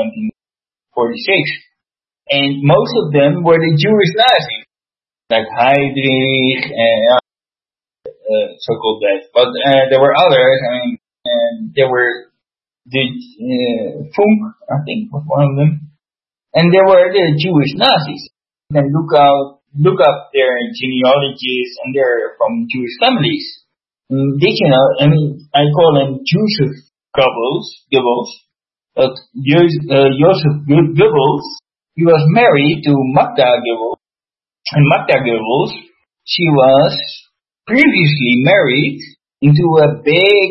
1946. And most of them were the Jewish Nazis, like Heydrich and so-called that. But there were others. I mean, there were the Funk, I think, was one of them. And there were the Jewish Nazis. Then look up their genealogies, and they're from Jewish families. Did you know? I mean, I call them Joseph Goebbels, but Joseph Goebbels, he was married to Magda Goebbels, and Magda Goebbels, she was previously married into a big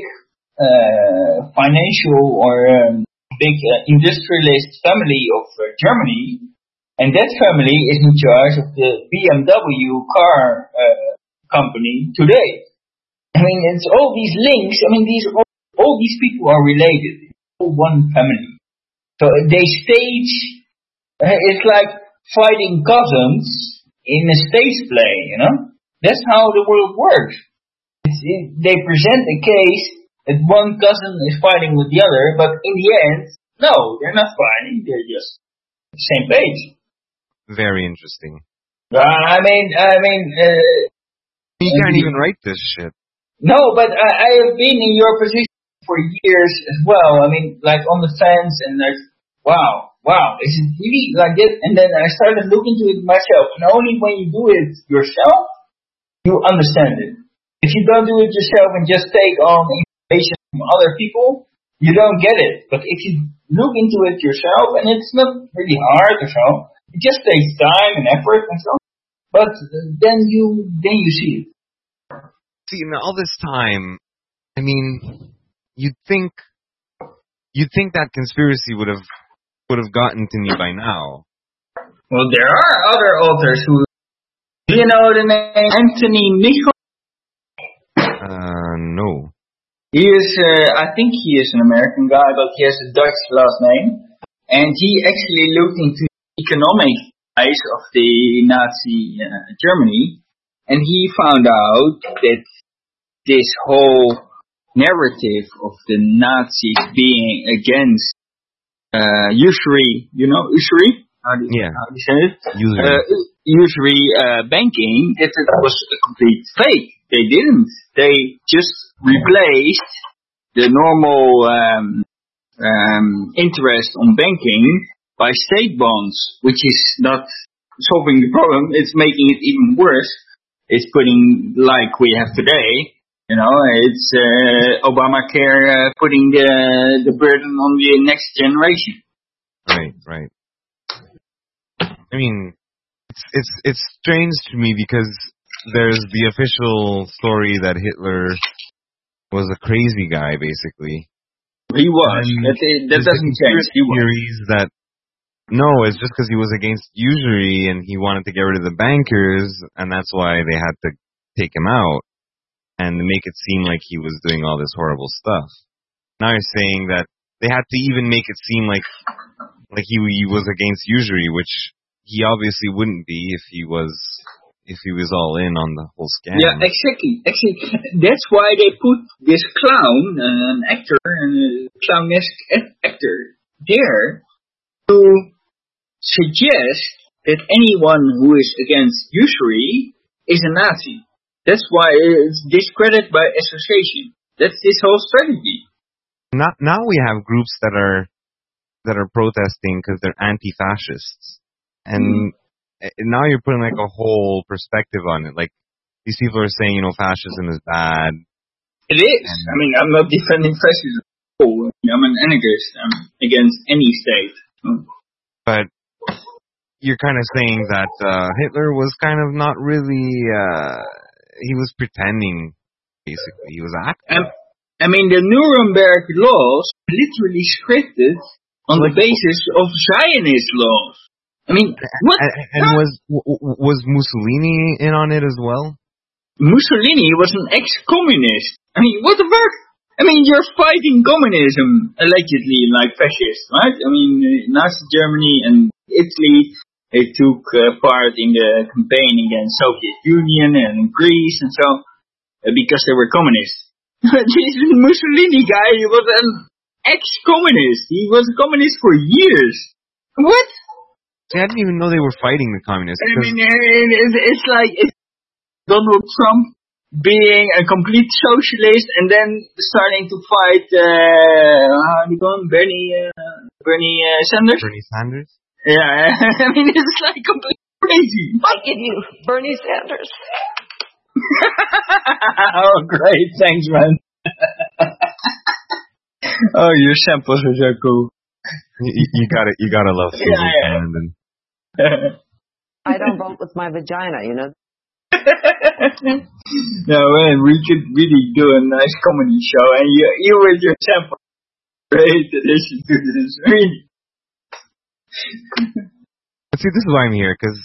financial or big industrialist family of Germany, and that family is in charge of the BMW car company today. I mean, it's all these links. I mean, all these people are related. It's all one family. So they stage. It's like fighting cousins in a stage play, That's how the world works. They present a case that one cousin is fighting with the other, but in the end, no, they're not fighting. They're just the same page. Very interesting. I mean, you can't even write this shit. No, but I have been in your position for years as well. I mean, like on the fence and like, wow, is it really like this? And then I started looking into it myself. And only when you do it yourself, you understand it. If you don't do it yourself and just take on information from other people, you don't get it. But if you look into it yourself, and it's not really hard or so, it just takes time and effort and so. But then you see it. See, in all this time, I mean, you'd think that conspiracy would have gotten to me by now. Well, there are other authors who, do you know the name Anthony Michel? No. He is, I think he is an American guy, but he has a Dutch last name. And he actually looked into the economic eyes of the Nazi Germany, and he found out that this whole narrative of the Nazis being against usury, you know, usury? How do you say it? Usury banking, that it was a complete fake. They didn't. They just replaced the normal interest on banking by state bonds, which is not solving the problem. It's making it even worse. It's putting, like we have today, you know, it's Obamacare putting the burden on the next generation. Right. I mean, it's strange to me because there's the official story that Hitler was a crazy guy, basically. He was. That doesn't change. He was. Theories that no, it's just because he was against usury and he wanted to get rid of the bankers, and that's why they had to take him out and make it seem like he was doing all this horrible stuff. Now you're saying that they had to even make it seem like he was against usury, which he obviously wouldn't be if he was all in on the whole scam. Yeah, exactly. That's why they put this clown, an actor, a clownesque actor, there to suggest that anyone who is against usury is a Nazi. That's why it's discredited by association. That's this whole strategy. Now we have groups that are protesting because they're anti-fascists, and now you're putting like a whole perspective on it. Like these people are saying, you know, fascism is bad. It is. I mean, I'm not defending fascism. I'm an anarchist. I'm against any state. But you're kind of saying that Hitler was kind of not really. He was pretending, basically. He was acting. I mean, the Nuremberg laws literally scripted on the basis of Zionist laws. I mean, what? And was Mussolini in on it as well? Mussolini was an ex-communist. I mean, what the fuck? I mean, you're fighting communism, allegedly, like fascists, right? I mean, Nazi Germany and Italy, they took part in the campaign against Soviet Union and Greece and so, because they were communists. This Mussolini guy, he was an ex-communist. He was a communist for years. What? See, I didn't even know they were fighting the communists. I mean, it's like Donald Trump being a complete socialist and then starting to fight, how do you call him? Bernie Sanders? Bernie Sanders? Yeah, I mean, it's like completely crazy. I give you Bernie Sanders. Oh, great. Thanks, man. Oh, your samples are so cool. You gotta love Susan Sarandon. I don't vote with my vagina, you know. No, man, we could really do a nice comedy show, and you with your sample. Great addition to this. Really. See, this is why I'm here, because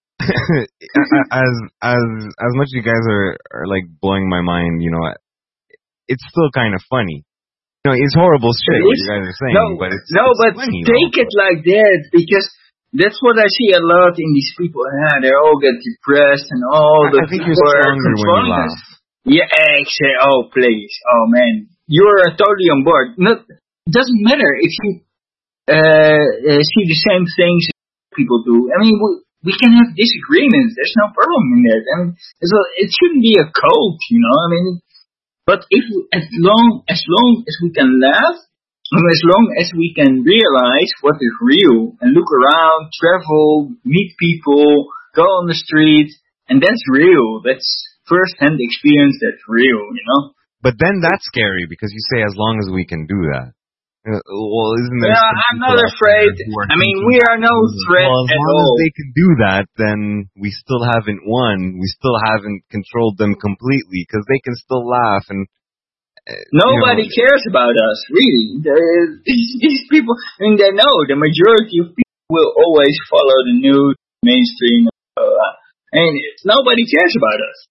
as much as you guys are like blowing my mind, you know, it's still kind of funny. You know, it's horrible shit what you guys are saying, but it's funny, take it like that, because that's what I see a lot in these people. They all get depressed and all the I think you're stronger when you laugh. Yeah, actually. Oh, please. Oh, man. You're totally on board. It doesn't matter if you see the same things people do. I mean, we can have disagreements. There's no problem in that. I mean, it shouldn't be a cult, you know. I mean, but as long as we can laugh, and as long as we can realize what is real and look around, travel, meet people, go on the street, and that's real. That's first-hand experience. That's real, you know. But then that's scary because you say as long as we can do that. Well, isn't there? Yeah, I'm not afraid. I mean, we are no threat as at long all. as they can do that, then we still haven't won. We still haven't controlled them completely because they can still laugh and. Nobody cares about us, really. These people, I mean, they know the majority of people will always follow the news, mainstream, and nobody cares about us.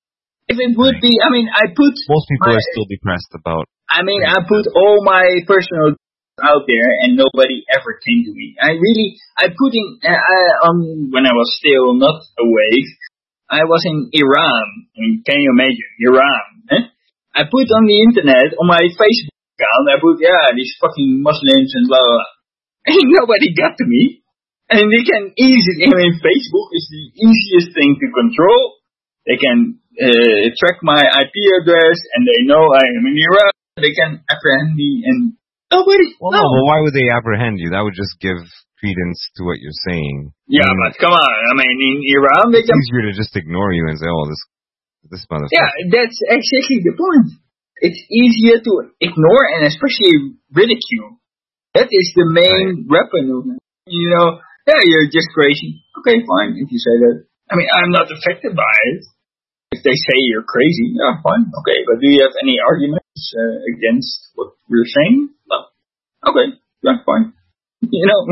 If it would be, I mean, I put... Most people are still depressed about... I mean, I put all my personal out there and nobody ever came to me. I put in, when I was still not awake, I was in Iran. I mean, can you imagine? Iran. Eh? I put on the internet, on my Facebook account, I put, these fucking Muslims and blah, blah, blah. And nobody got to me. And they can easily, I mean, Facebook is the easiest thing to control. They can track my IP address and they know I am in Iran. They can apprehend me and nobody. Well, no, but why would they apprehend you? That would just give credence to what you're saying. Yeah, but come on. I mean, in Iran, they it's easier to just ignore you and say, "Oh, this motherfucker." Yeah, that's exactly the point. It's easier to ignore and especially ridicule. That is the main weapon of it. You know, you're just crazy. Okay, fine, if you say that. I mean, I'm not affected by it. If they say you're crazy, fine, okay. But do you have any arguments against what we're saying? No. Okay, fine. You know,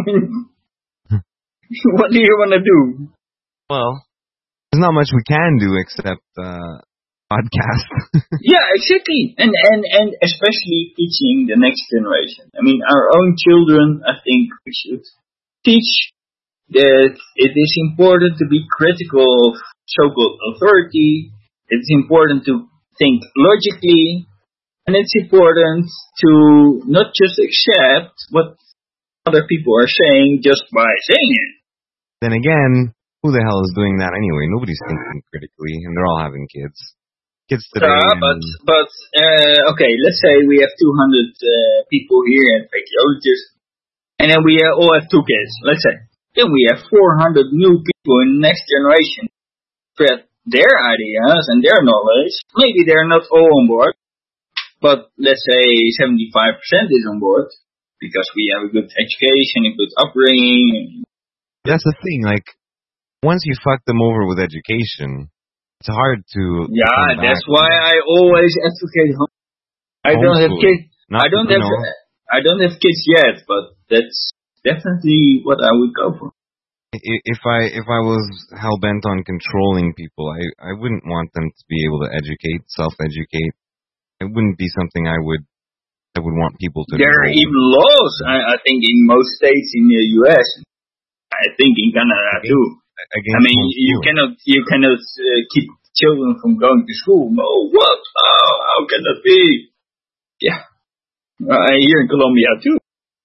what do you want to do? Well, there's not much we can do except podcast. Yeah, exactly. And especially teaching the next generation. I mean, our own children, I think we should teach that it is important to be critical of so-called authority. It's important to think logically, and it's important to not just accept what other people are saying just by saying it. Then again, who the hell is doing that anyway? Nobody's thinking critically, and they're all having kids. Kids today. But okay, let's say we have 200 people here and archaeologists, and then we all have 2 kids, let's say. Then we have 400 new people in the next generation. Spread their ideas and their knowledge. Maybe they're not all on board, but let's say 75% is on board because we have a good education, a good upbringing. That's the thing. Like, once you fuck them over with education, it's hard to. Yeah, that's why I always advocate home. I don't have kids. I don't have kids yet, but that's definitely what I would go for. If I was hell bent on controlling people, I wouldn't want them to be able to self-educate. It wouldn't be something I would want people to do. There are even laws, I think, in most states in the U.S. I think in Canada too. I mean, you cannot keep children from going to school. Oh, what? How can that be? Yeah, here in Colombia too.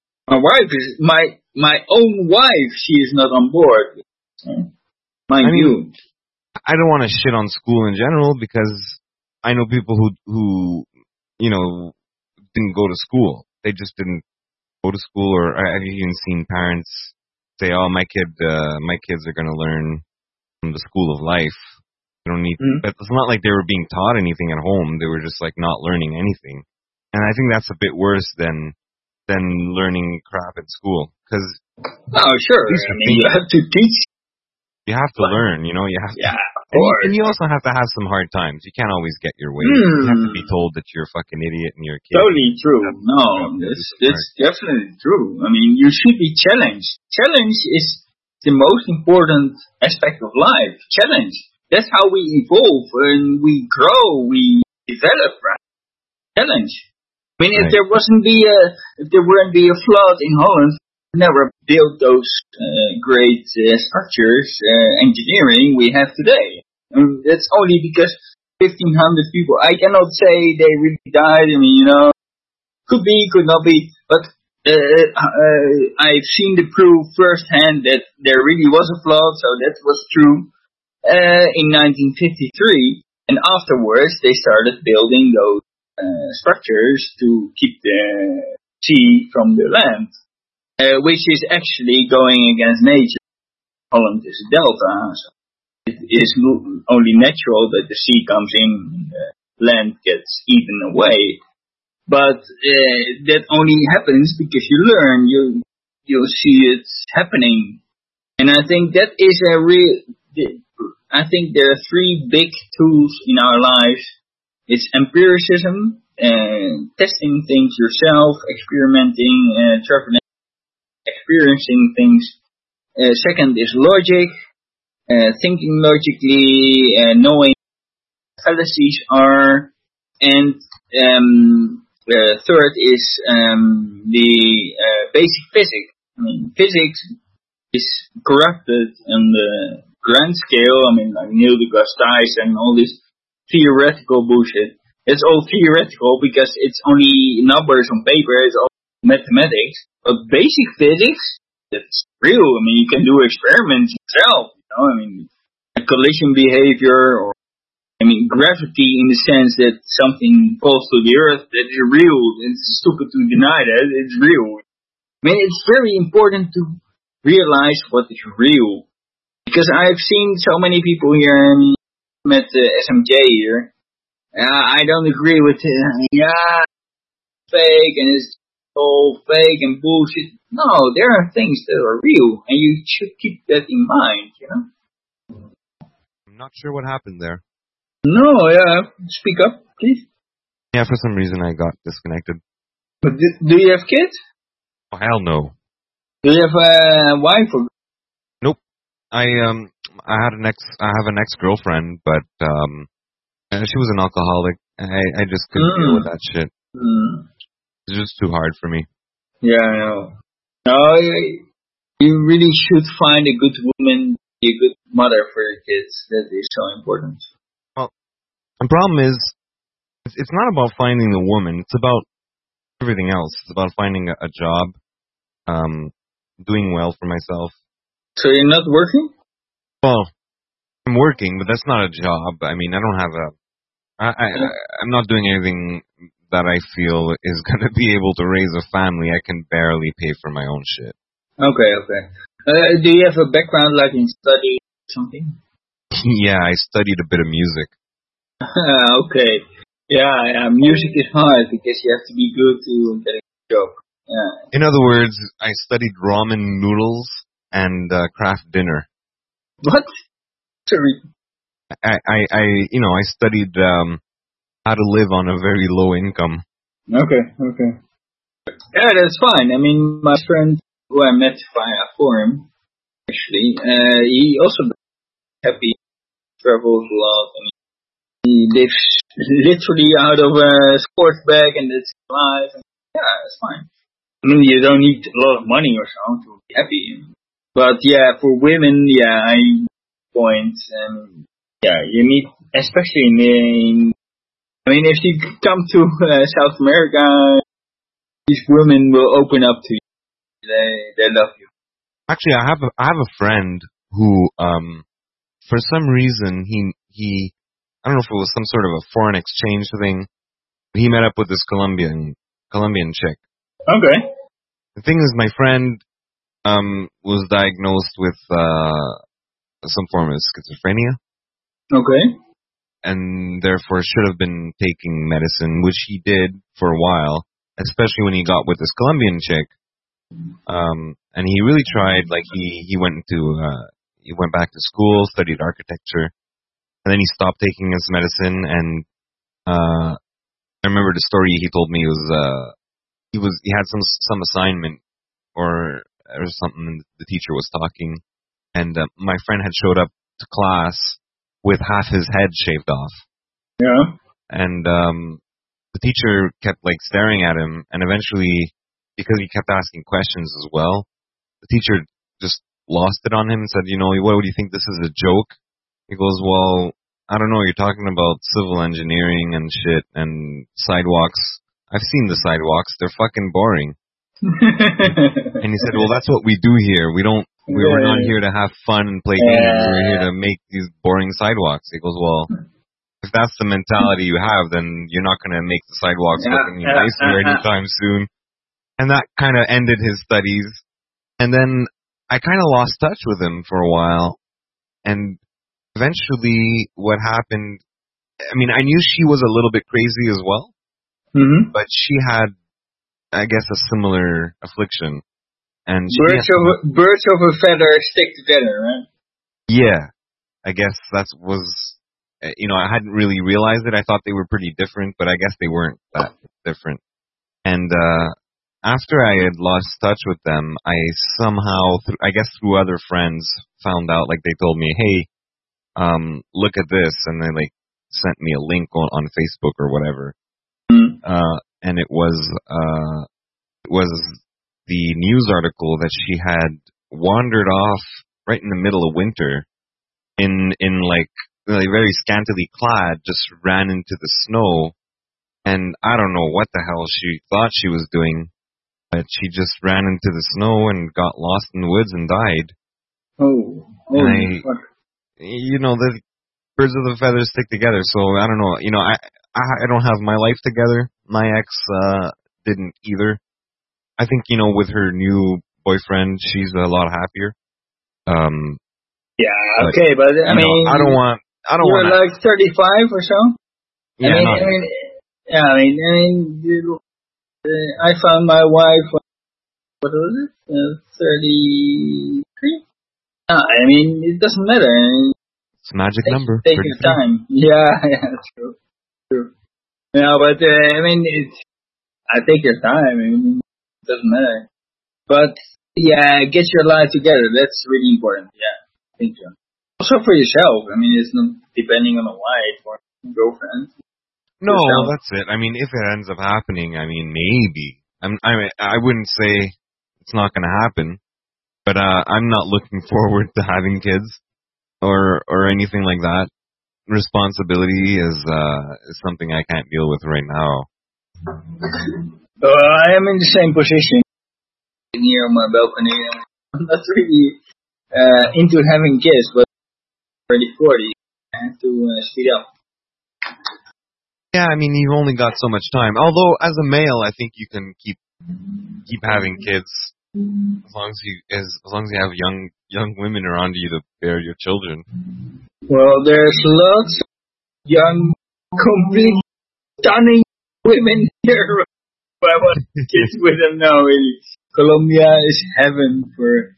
My own wife, she is not on board. Mind you. I don't want to shit on school in general because I know people who didn't go to school. They just didn't go to school, or I've even seen parents say, "Oh, my kids are going to learn from the school of life. They don't need." But it's not like they were being taught anything at home. They were just like not learning anything. And I think that's a bit worse than learning crap at school. Because sure. I mean, you have to teach. You have to learn, you have to. Yeah, and you also have to have some hard times. You can't always get your way. You have to be told that you're a fucking idiot and you're a kid. Totally true. No, that's definitely true. I mean, you should be challenged. Challenge is the most important aspect of life. Challenge. That's how we evolve and we grow, we develop, right? Challenge. I mean, if there wouldn't be a flood in Holland, we never built those great structures, engineering we have today. I mean, that's only because 1,500 people. I cannot say they really died. I mean, could be, could not be, but I've seen the proof firsthand that there really was a flood, so that was true in 1953. And afterwards, they started building those structures to keep the sea from the land, which is actually going against nature. Holland is a delta, so it is only natural that the sea comes in and the land gets eaten away. But that only happens because you learn, you'll see it happening. And I think that is I think there are 3 big tools in our lives. It's empiricism, testing things yourself, experimenting, experiencing things. Second is logic, thinking logically, knowing fallacies are, and third is the basic physics. I mean, physics is corrupted on the grand scale. I mean, like Neil deGrasse Tyson and all this theoretical bullshit. It's all theoretical because it's only numbers on paper. It's all mathematics. But basic physics, that's real. I mean, you can do experiments yourself. You know, I mean, collision behavior, or I mean, gravity in the sense that something falls to the earth. That is real. It's stupid to deny that. It's real. I mean, it's very important to realize what is real. Because I've seen so many people here and met SMJ here. I don't agree with it. Yeah, fake and it's all fake and bullshit. No, there are things that are real and you should keep that in mind, you know? I'm not sure what happened there. No, yeah, speak up, please. Yeah, for some reason I got disconnected. But do you have kids? Oh, hell no. Do you have a wife? Or? Nope. I have an ex-girlfriend, but she was an alcoholic. I just couldn't deal with that shit. It's just too hard for me. Yeah, I know. No, you really should find a good woman, be a good mother for your kids. That is so important. Well, the problem is, it's not about finding the woman. It's about everything else. It's about finding a job, doing well for myself. So you're not working? Well, I'm working, but that's not a job. I mean, I don't have I'm not doing anything that I feel is going to be able to raise a family. I can barely pay for my own shit. Okay. Do you have a background like in study or something? Yeah, I studied a bit of music. Okay. Yeah, music is hard because you have to be good to get a job. Yeah. In other words, I studied ramen noodles and craft dinner. What? Sorry. I studied how to live on a very low income. Okay. Yeah, that's fine. I mean, my friend who I met via forum, actually, he also happy, travels a lot, and he lives literally out of a sports bag, and that's his life. And yeah, it's fine. I mean, you don't need a lot of money or so to be happy. But yeah, for women, yeah, I point, and yeah, you need, especially I mean, if you come to South America, these women will open up to you. They love you. Actually, I have a friend who, for some reason, he I don't know if it was some sort of a foreign exchange thing, but he met up with this Colombian chick. Okay. The thing is, my friend was diagnosed with some form of schizophrenia. Okay. And therefore should have been taking medicine, which he did for a while, especially when he got with this Colombian chick. And he really tried, like he went back to school, studied architecture, and then he stopped taking his medicine. And I remember the story he told me was he had some assignment or something. The teacher was talking, and my friend had showed up to class with half his head shaved off. Yeah. And the teacher kept like staring at him, and eventually, because he kept asking questions as well, the teacher just lost it on him and said, what do you think, this is a joke? He goes, well, I don't know, you're talking about civil engineering and shit and sidewalks. I've seen the sidewalks, they're fucking boring. And he said, well, that's what we do here. We're not here to have fun and play games. We're here to make these boring sidewalks. He goes, well, if that's the mentality you have, then you're not going to make the sidewalks look any nicer anytime soon. And that kind of ended his studies. And then I kind of lost touch with him for a while. And eventually what happened, I mean, I knew she was a little bit crazy as well. Mm-hmm. But she had, I guess, a similar affliction. And birds of a feather stick together, right? Yeah, I guess that was, I hadn't really realized it. I thought they were pretty different, but I guess they weren't that different. And after I had lost touch with them, I somehow, through other friends, found out, like they told me, hey, look at this, and sent me a link on Facebook or whatever. And it was the news article that she had wandered off right in the middle of winter in like very scantily clad, just ran into the snow, and I don't know what the hell she thought she was doing, but she just ran into the snow and got lost in the woods and died. The birds of the feathers stick together, so I don't know. I don't have my life together. My ex didn't either. I think, with her new boyfriend, she's a lot happier. Yeah, okay, but I mean, I don't want. You're like 35 or so. Yeah, I found my wife. What was it? 33. No, I mean, it doesn't matter. It's a magic number. Take your time. Yeah, true. No, but I take your time. I mean, it doesn't matter. But yeah, get your life together. That's really important. Yeah, I think so. Also for yourself. I mean, it's not depending on a wife or girlfriend. No, that's it. I mean, if it ends up happening, I mean, maybe. I wouldn't say it's not going to happen, but I'm not looking forward to having kids or anything like that. Responsibility is something I can't deal with right now. I am in the same position here on my balcony. I'm not really into having kids, but already 40. I have to speed up. Yeah, I mean, you've only got so much time. Although, as a male, I think you can keep having kids as long as you have young women around you to bear your children. Well, there's lots of young, complete, stunning women here. I want kids with them now. Really, Colombia is heaven for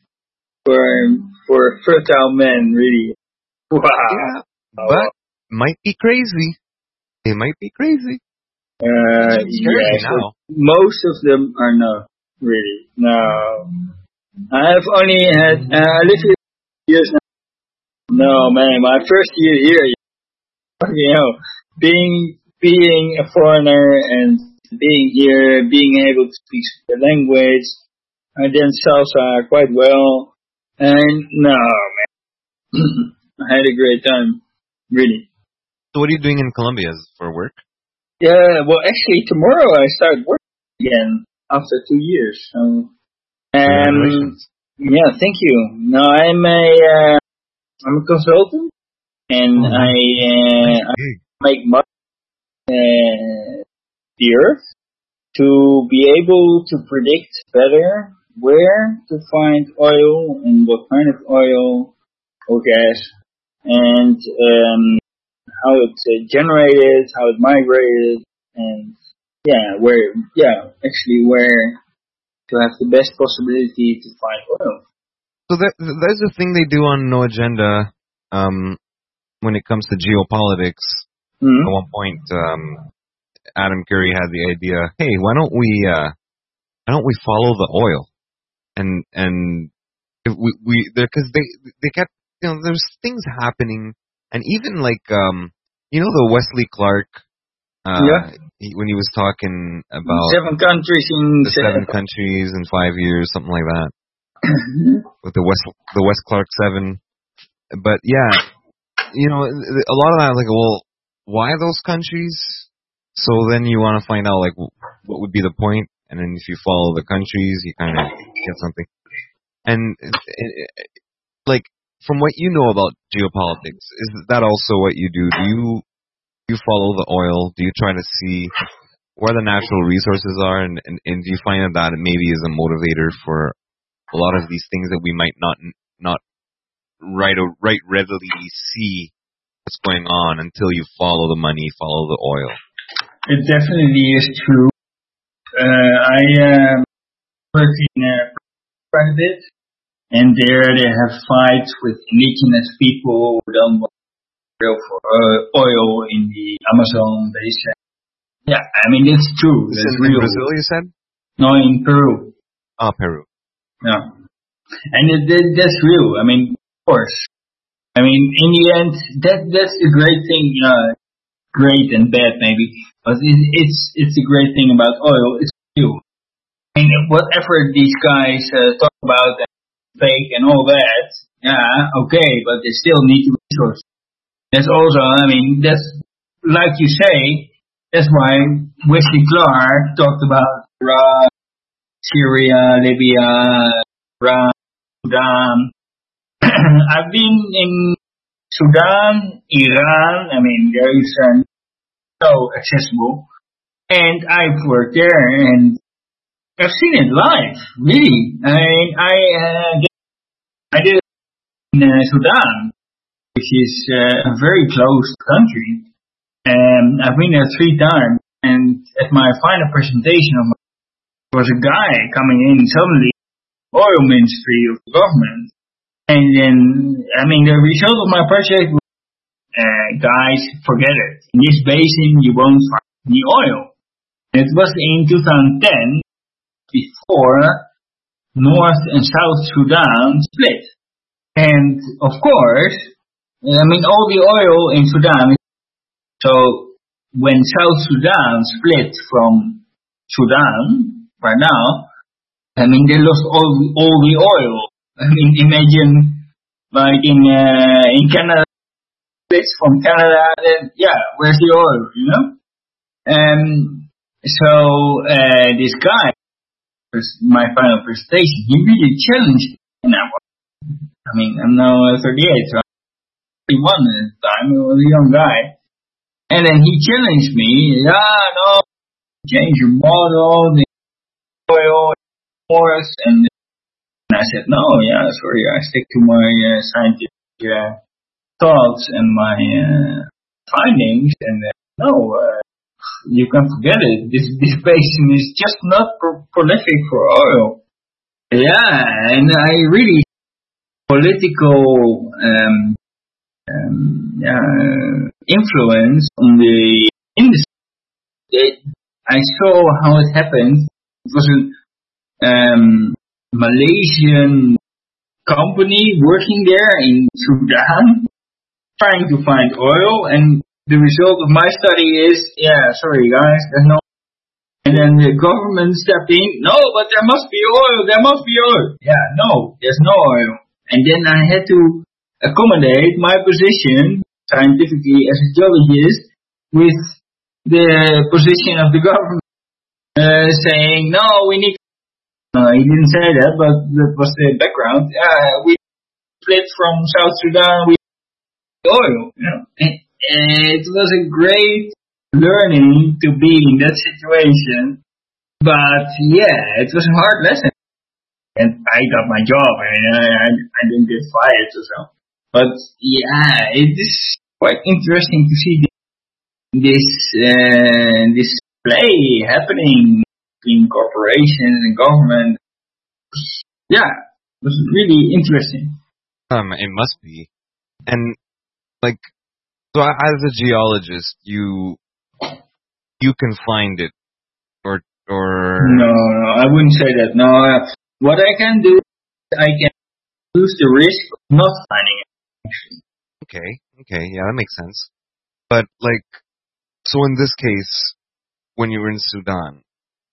fertile men. Really, wow. Yeah, but might be crazy. They might be crazy. Yes, now. Most of them are not really. No, I have only had. I live here years now. No, man, my first year here, being a foreigner and being here, being able to speak the language, I dance salsa quite well, and no, man, I had a great time, really. So what are you doing in Colombia for work? Yeah, well, actually, tomorrow I start work again after 2 years. So, yeah, thank you. No, I'm a consultant, and I make money the earth to be able to predict better where to find oil and what kind of oil or gas, and how it's generated, how it migrated, and where to have the best possibility to find oil. So there's a thing they do on No Agenda when it comes to geopolitics. Mm-hmm. At one point, Adam Curry had the idea, hey, why don't we follow the oil? And if because they kept, there's things happening, and even like the Wesley Clark when he was talking about 7 countries in 7 countries in 5 years, something like that. With the West Clark 7, but yeah, a lot of that, like, well, why those countries? So then you want to find out, like, what would be the point, and then if you follow the countries, you kind of get something. And like, from what you know about geopolitics, is that also what you do? Do you follow the oil? Do you try to see where the natural resources are, and do you find that maybe is a motivator for a lot of these things that we might not readily see what's going on until you follow the money, follow the oil? It definitely is true. I work in quite a bit, and there they have fights with indigenous people who don't want to go for oil in the Amazon basin. Yeah, I mean, it's true. Is it in Brazil, you said? No, in Peru. Oh, Peru. Yeah. And that's real. I mean, of course. I mean, in the end, that's the great thing. great and bad maybe, but it's the great thing about oil. It's fuel. I mean, whatever these guys talk about, fake and all that, yeah, okay, but they still need the resources. That's also, I mean, that's like you say. That's why Wesley Clark talked about Iraq, Syria, Libya, Iran, Sudan. I've been in Sudan, Iran. I mean, there is so accessible, and I've worked there, and I've seen it live. Really, I did it in Sudan, which is a very closed country. I've been there 3 times, and at my final presentation, there was a guy coming in suddenly, oil ministry of the government, and then, I mean, the result of my project was, guys, forget it. In this basin, you won't find any oil. It was in 2010, before North and South Sudan split. And, of course, I mean, all the oil in Sudan. So when South Sudan split from Sudan, right now, I mean, they lost all the oil. I mean, imagine, like in Canada, splits from Canada, then, yeah, where's the oil, you know? So this guy, my final presentation, he really challenged me. I mean, I'm now 38, so I'm 31 at the time, I was a young guy. And then he challenged me, change your model, the oil, force, and I said, no, sorry, I stick to my scientific thoughts and my findings, and you can forget it. This basin is just not prolific for oil. Yeah, and I really political influence on the industry. I saw how it happened. It was a Malaysian company working there in Sudan, trying to find oil, and the result of my study is, sorry guys, there's no. And then the government stepped in, no, but there must be oil, Yeah, no, there's no oil. And then I had to accommodate my position, scientifically as a geologist, with the position of the government, saying, no, we need. No, he didn't say that, but that was the background. We split from South Sudan with oil. You know? It was a great learning to be in that situation, but it was a hard lesson. And I got my job, and I didn't get fired or so. But it is quite interesting to see this play happening in corporations and government. Yeah, it was really interesting. It must be. And like, so as a geologist, you can find it, or no, I wouldn't say that. No, what I can do, I can lose the risk of not finding it. Okay, yeah, that makes sense. But like, so in this case, when you were in Sudan,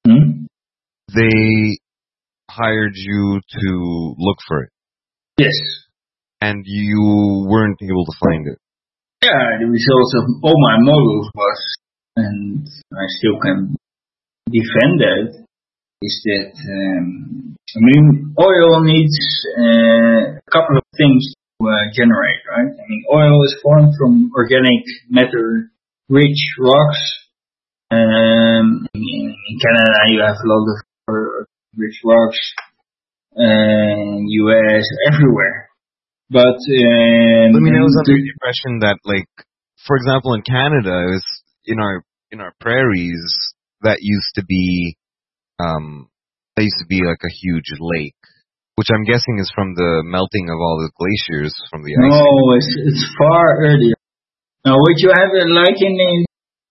they hired you to look for it. Yes. And you weren't able to find it. Yeah, the results of all my models was, and I still can defend that, is that, I mean, oil needs a couple of things to generate, right? I mean, oil is formed from organic matter-rich rocks. In Canada, you have a lot of rich rocks, US, everywhere. But I mean, I was under the impression that, like, for example, in Canada, it was in our prairies that used to be like a huge lake, which I'm guessing is from the melting of all the glaciers from the ice. No, it's far earlier. Now, what you have like in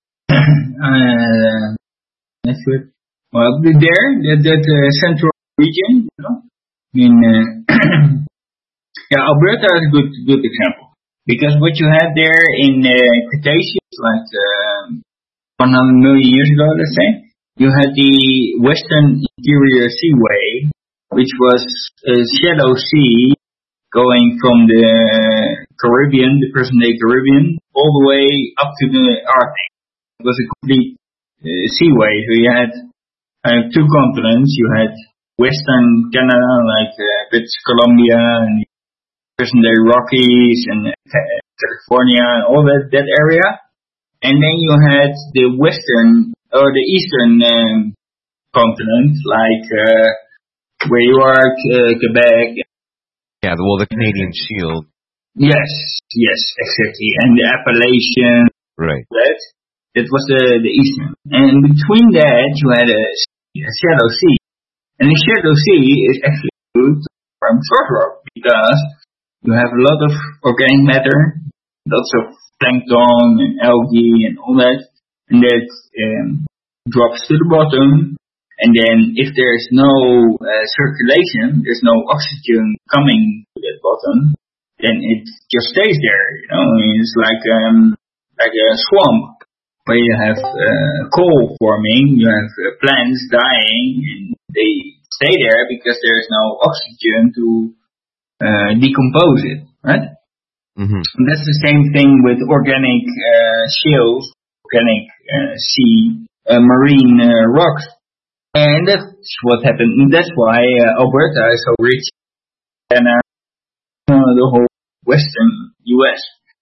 that's good. Well, there, that central region, you know, I mean, Alberta is a good example. Because what you had there in Cretaceous, like 100 million years ago, let's say, you had the Western Interior Seaway, which was a shallow sea going from the Caribbean, the present-day Caribbean, all the way up to the Arctic. It was a complete seaway. So you had two continents. You had Western Canada, like British Columbia, and present-day Rockies, and California, and all that area. And then you had the Western, or the Eastern continent, like where you are, Quebec. Yeah, the Canadian Shield. Yes, exactly. And the Appalachian. Right. That was the Eastern. And between that, you had a shallow sea. And the shallow sea is actually good from source rock because you have a lot of organic matter, lots of plankton and algae and all that, and that drops to the bottom. And then if there's no circulation, there's no oxygen coming to that bottom, then it just stays there. It's like a swamp where you have coal forming, you have plants dying, and they stay there because there's no oxygen to decompose it, right? Mm-hmm. And that's the same thing with organic shales, organic sea, marine rocks. And that's what happened. And that's why Alberta is so rich and the whole western U.S.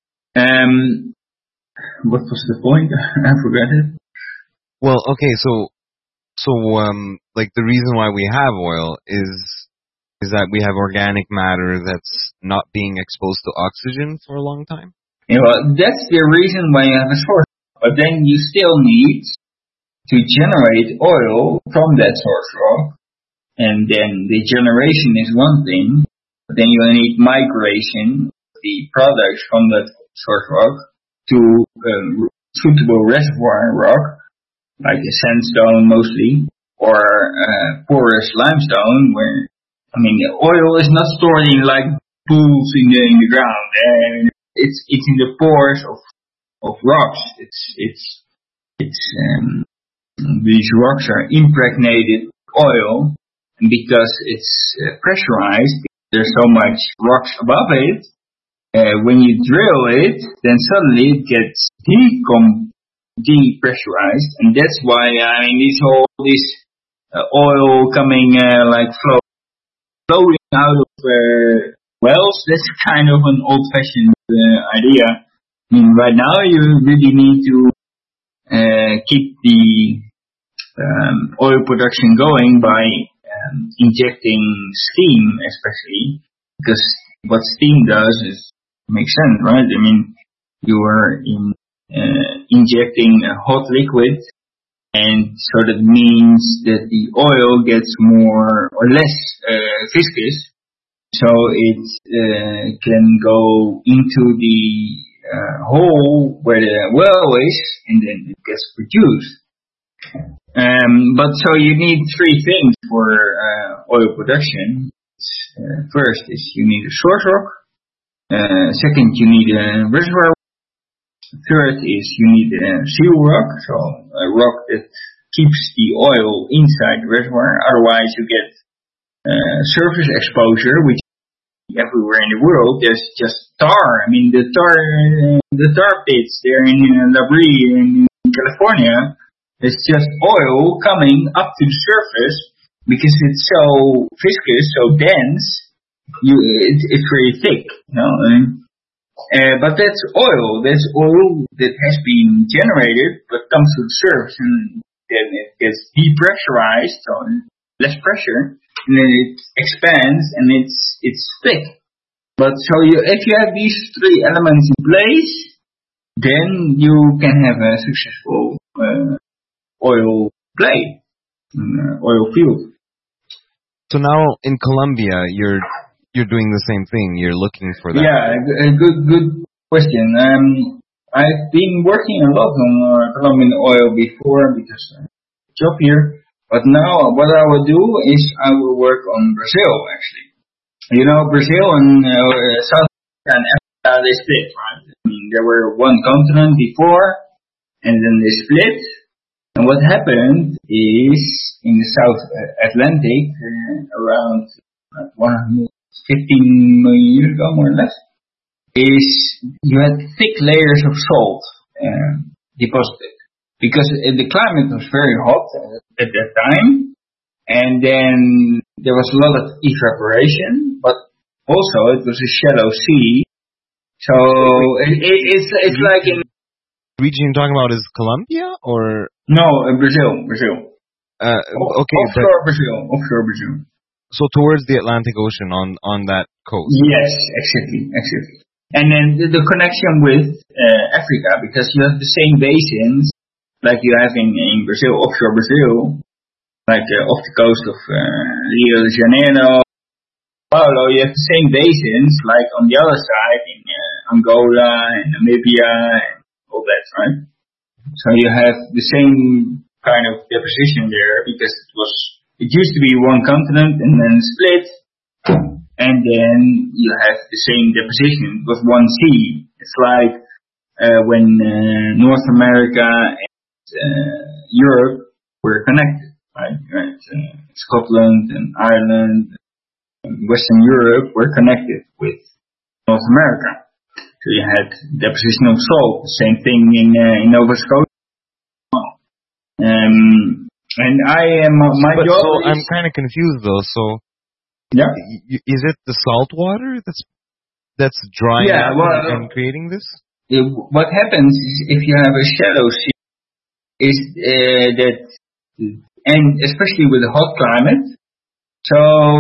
What was the point? I forgot it. Well, okay, so like the reason why we have oil is that we have organic matter that's not being exposed to oxygen for a long time? That's the reason why you have a source. But then you still need to generate oil from that source rock. And then the generation is one thing. But then you need migration of the products from that source rock to suitable reservoir rock, like a sandstone mostly, or porous limestone, where oil is not stored in like pools in the ground. And it's in the pores of rocks. These rocks are impregnated with oil, and because it's pressurized, there's so much rocks above it. When you drill it, then suddenly it gets depressurized, and that's why this oil coming flowing out of wells. That's kind of an old-fashioned idea. Right now you really need to keep the oil production going by injecting steam, especially, because what steam does makes sense, right? You are injecting a hot liquid, and so that means that the oil gets more or less viscous, so it can go into the hole where the well is, and then it gets produced. But so you need three things for oil production. First is you need a source rock. Second, you need a reservoir. Third is you need a seal rock, so a rock that keeps the oil inside the reservoir. Otherwise, you get surface exposure, which everywhere in the world. There's just tar. The tar pits there in La Brea in California. It's just oil coming up to the surface because it's so viscous, so dense. It's very thick, but that's oil. That's oil that has been generated, but comes to the surface, and then it gets depressurized, so less pressure, and then it expands, and it's thick. But if you have these three elements in place, then you can have a successful oil play, oil field. So now in Colombia, you're doing the same thing. You're looking for that. Yeah, a good question. I've been working a lot on Colombian oil before because I have a job here. But now what I will do is I will work on Brazil, actually. Brazil and South Africa and Africa they split, right? I mean, there were one continent before, and then they split. And what happened is, in the South Atlantic, around 115 million years ago, more or less, is you had thick layers of salt deposited. Because the climate was very hot at that time, and then there was a lot of evaporation, but also it was a shallow sea. So it's like in the region you're talking about is Colombia or Brazil. Okay, offshore Brazil. So towards the Atlantic Ocean on that coast. Yes, exactly. And then the connection with Africa, because you have the same basins like you have in Brazil, offshore Brazil, like off the coast of Rio de Janeiro, Paulo, you have the same basins like on the other side in Angola and Namibia and all that, right? So you have the same kind of deposition there because it used to be one continent and then split, and then you have the same deposition with one sea. It's like when North America and Europe were connected, right? Scotland and Ireland and Western Europe were connected with North America. So you had deposition of salt, the same thing in Nova Scotia. And I am my job. So I'm kind of confused though. So yeah, is it the salt water that's drying out and creating this? What happens is if you have a shallow sea, is that, and especially with a hot climate, so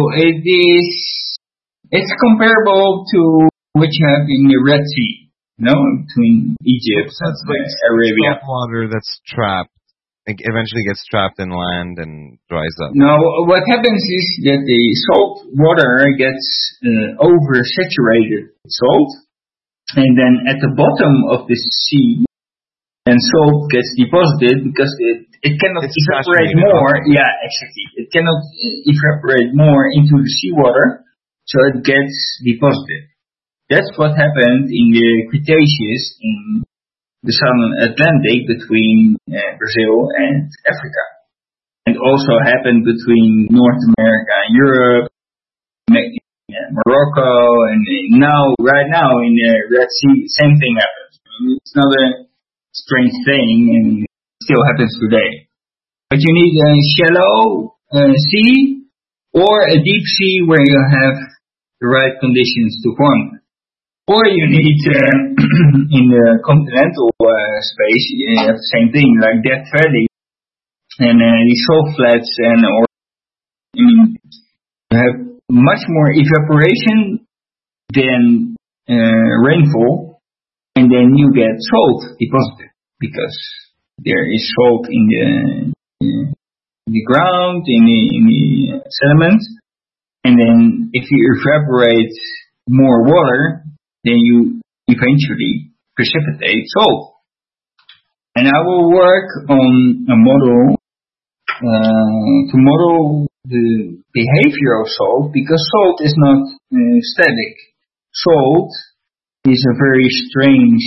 it's comparable to what you have in the Red Sea, between Egypt and Arabia. Salt water that's trapped. It eventually gets trapped in land and dries up. No, what happens is that the salt water gets oversaturated with salt, and then at the bottom of the sea, and salt gets deposited because it cannot evaporate more. Yeah, exactly. It cannot evaporate more into the seawater, so it gets deposited. That's what happened in the Cretaceous in the Southern Atlantic between Brazil and Africa. And also happened between North America and Europe, Morocco, and right now in the Red Sea, same thing happens. It's not a strange thing, and it still happens today. But you need a shallow sea or a deep sea where you have the right conditions to form. Or you need, in the continental space, you have the same thing, like Death Valley, and the salt flats, you have much more evaporation than rainfall, and then you get salt deposited, because there is salt in the ground, in the sediment, and then if you evaporate more water, then you eventually precipitate salt. And I will work on a model to model the behavior of salt, because salt is not static. Salt is a very strange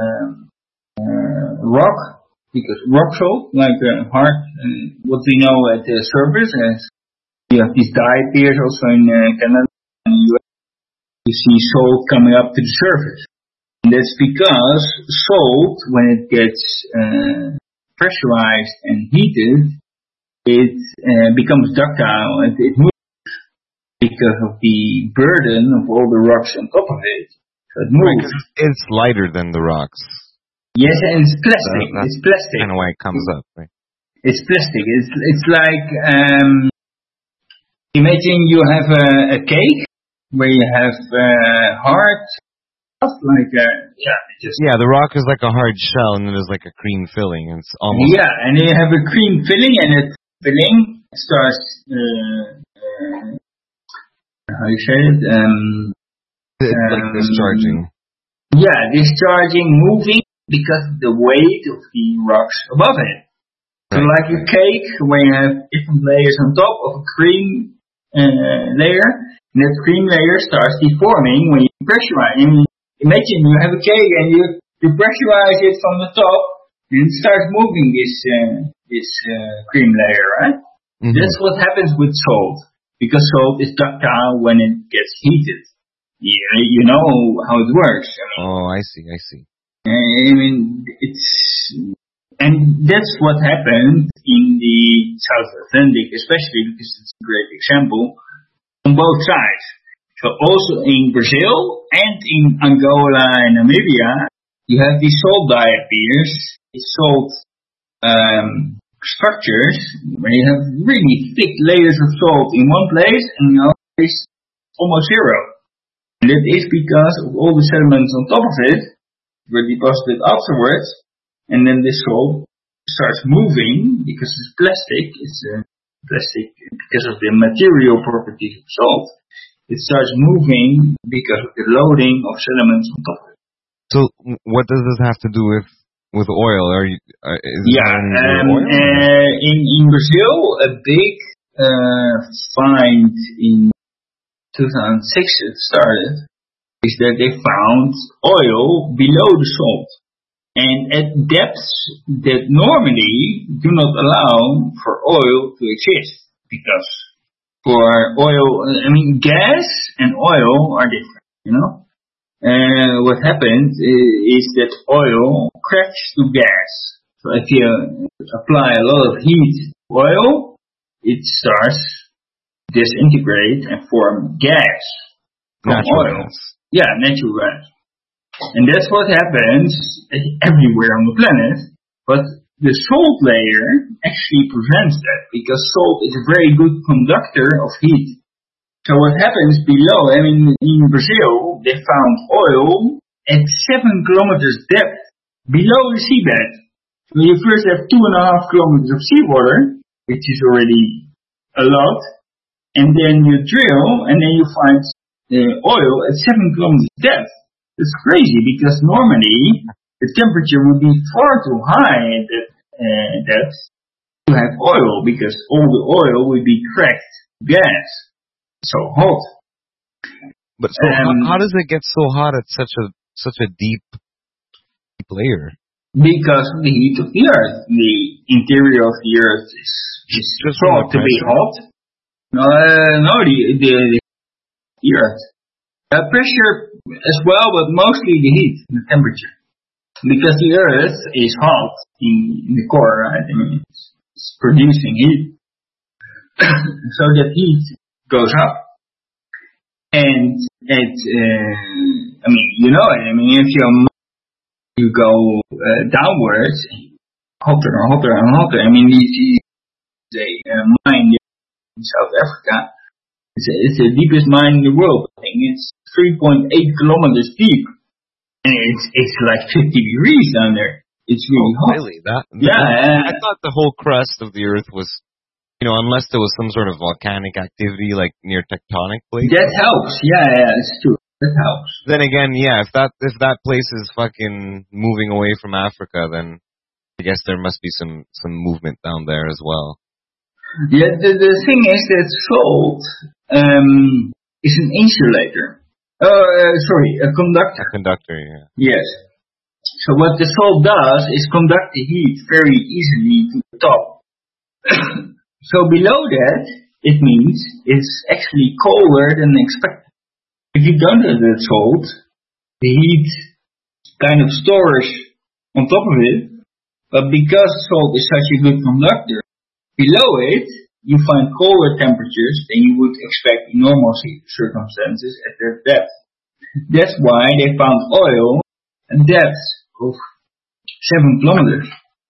rock, because rock salt, like hard, what we know at the surface, as you have these diapirs also in Canada and the US. You see salt coming up to the surface. And that's because salt, when it gets pressurized and heated, it becomes ductile and it moves because of the burden of all the rocks on top of it. So it moves. Right, it's lighter than the rocks. Yes, and it's plastic. It's plastic. Kind of why it comes up, right? It's plastic. It's like, imagine you have a cake, where you have hard stuff like the rock is like a hard shell, and then there's like a cream filling, and it's almost and then you have a cream filling, and that filling starts how you say it like discharging. Yeah, discharging, moving because of the weight of the rocks above it. Right. So like a cake where you have different layers on top of a cream layer. And that cream layer starts deforming when you pressurize. And imagine you have a cake and you pressurize it from the top and it starts moving this cream layer, right? Mm-hmm. That's what happens with salt, because salt is ductile when it gets heated. Yeah, you know how it works. I see. I mean, and that's what happened in the South Atlantic, especially because it's a great example on both sides. So also in Brazil and in Angola and Namibia, you have these salt diapirs, these salt structures, where you have really thick layers of salt in one place and in another place almost zero. And that is because of all the sediments on top of it were deposited afterwards, and then this salt starts moving because it's plastic. It's plastic because of the material properties of salt. It starts moving because of the loading of sediments on top of it. So, what does this have to do with oil? In Brazil, a big find in 2006 it started, is that they found oil below the salt. And at depths that normally do not allow for oil to exist. Because for oil, gas and oil are different, you know? What happens is that oil cracks to gas. So if you apply a lot of heat to oil, it starts disintegrate and form gas from oil. Yeah, natural gas. And that's what happens everywhere on the planet. But the salt layer actually prevents that, because salt is a very good conductor of heat. So what happens below, in Brazil, they found oil at 7 kilometers depth below the seabed. So you first have 2.5 kilometers of seawater, which is already a lot. And then you drill, and then you find oil at 7 kilometers depth. It's crazy, because normally the temperature would be far too high at that depth to have oil, because all the oil would be cracked gas. So hot. But so how does it get so hot at such a deep layer? Because of the heat of the earth. The interior of the earth is thought to be hot. No, the earth. Pressure as well, but mostly the heat, the temperature. Because the earth is hot in the core, right? It's producing heat. So that heat goes up. And if you go downwards, hotter and hotter and hotter. These mine in South Africa. It's the deepest mine in the world. I think it's 3.8 kilometers deep, and it's like 50 degrees down there. It's really hot. Really? I thought the whole crust of the Earth was, unless there was some sort of volcanic activity like near tectonic plates. That helps. Yeah, it's true. That helps. Then again, if that place is fucking moving away from Africa, then I guess there must be some movement down there as well. Yeah, the thing is that salt is an insulator. A conductor. A conductor, yeah. Yes. So what the salt does is conduct the heat very easily to the top. So below that, it means it's actually colder than expected. If you don't have that salt, the heat kind of stores on top of it. But because salt is such a good conductor, below it, you find colder temperatures than you would expect in normal circumstances at that depth. That's why they found oil at depths of 7 kilometers.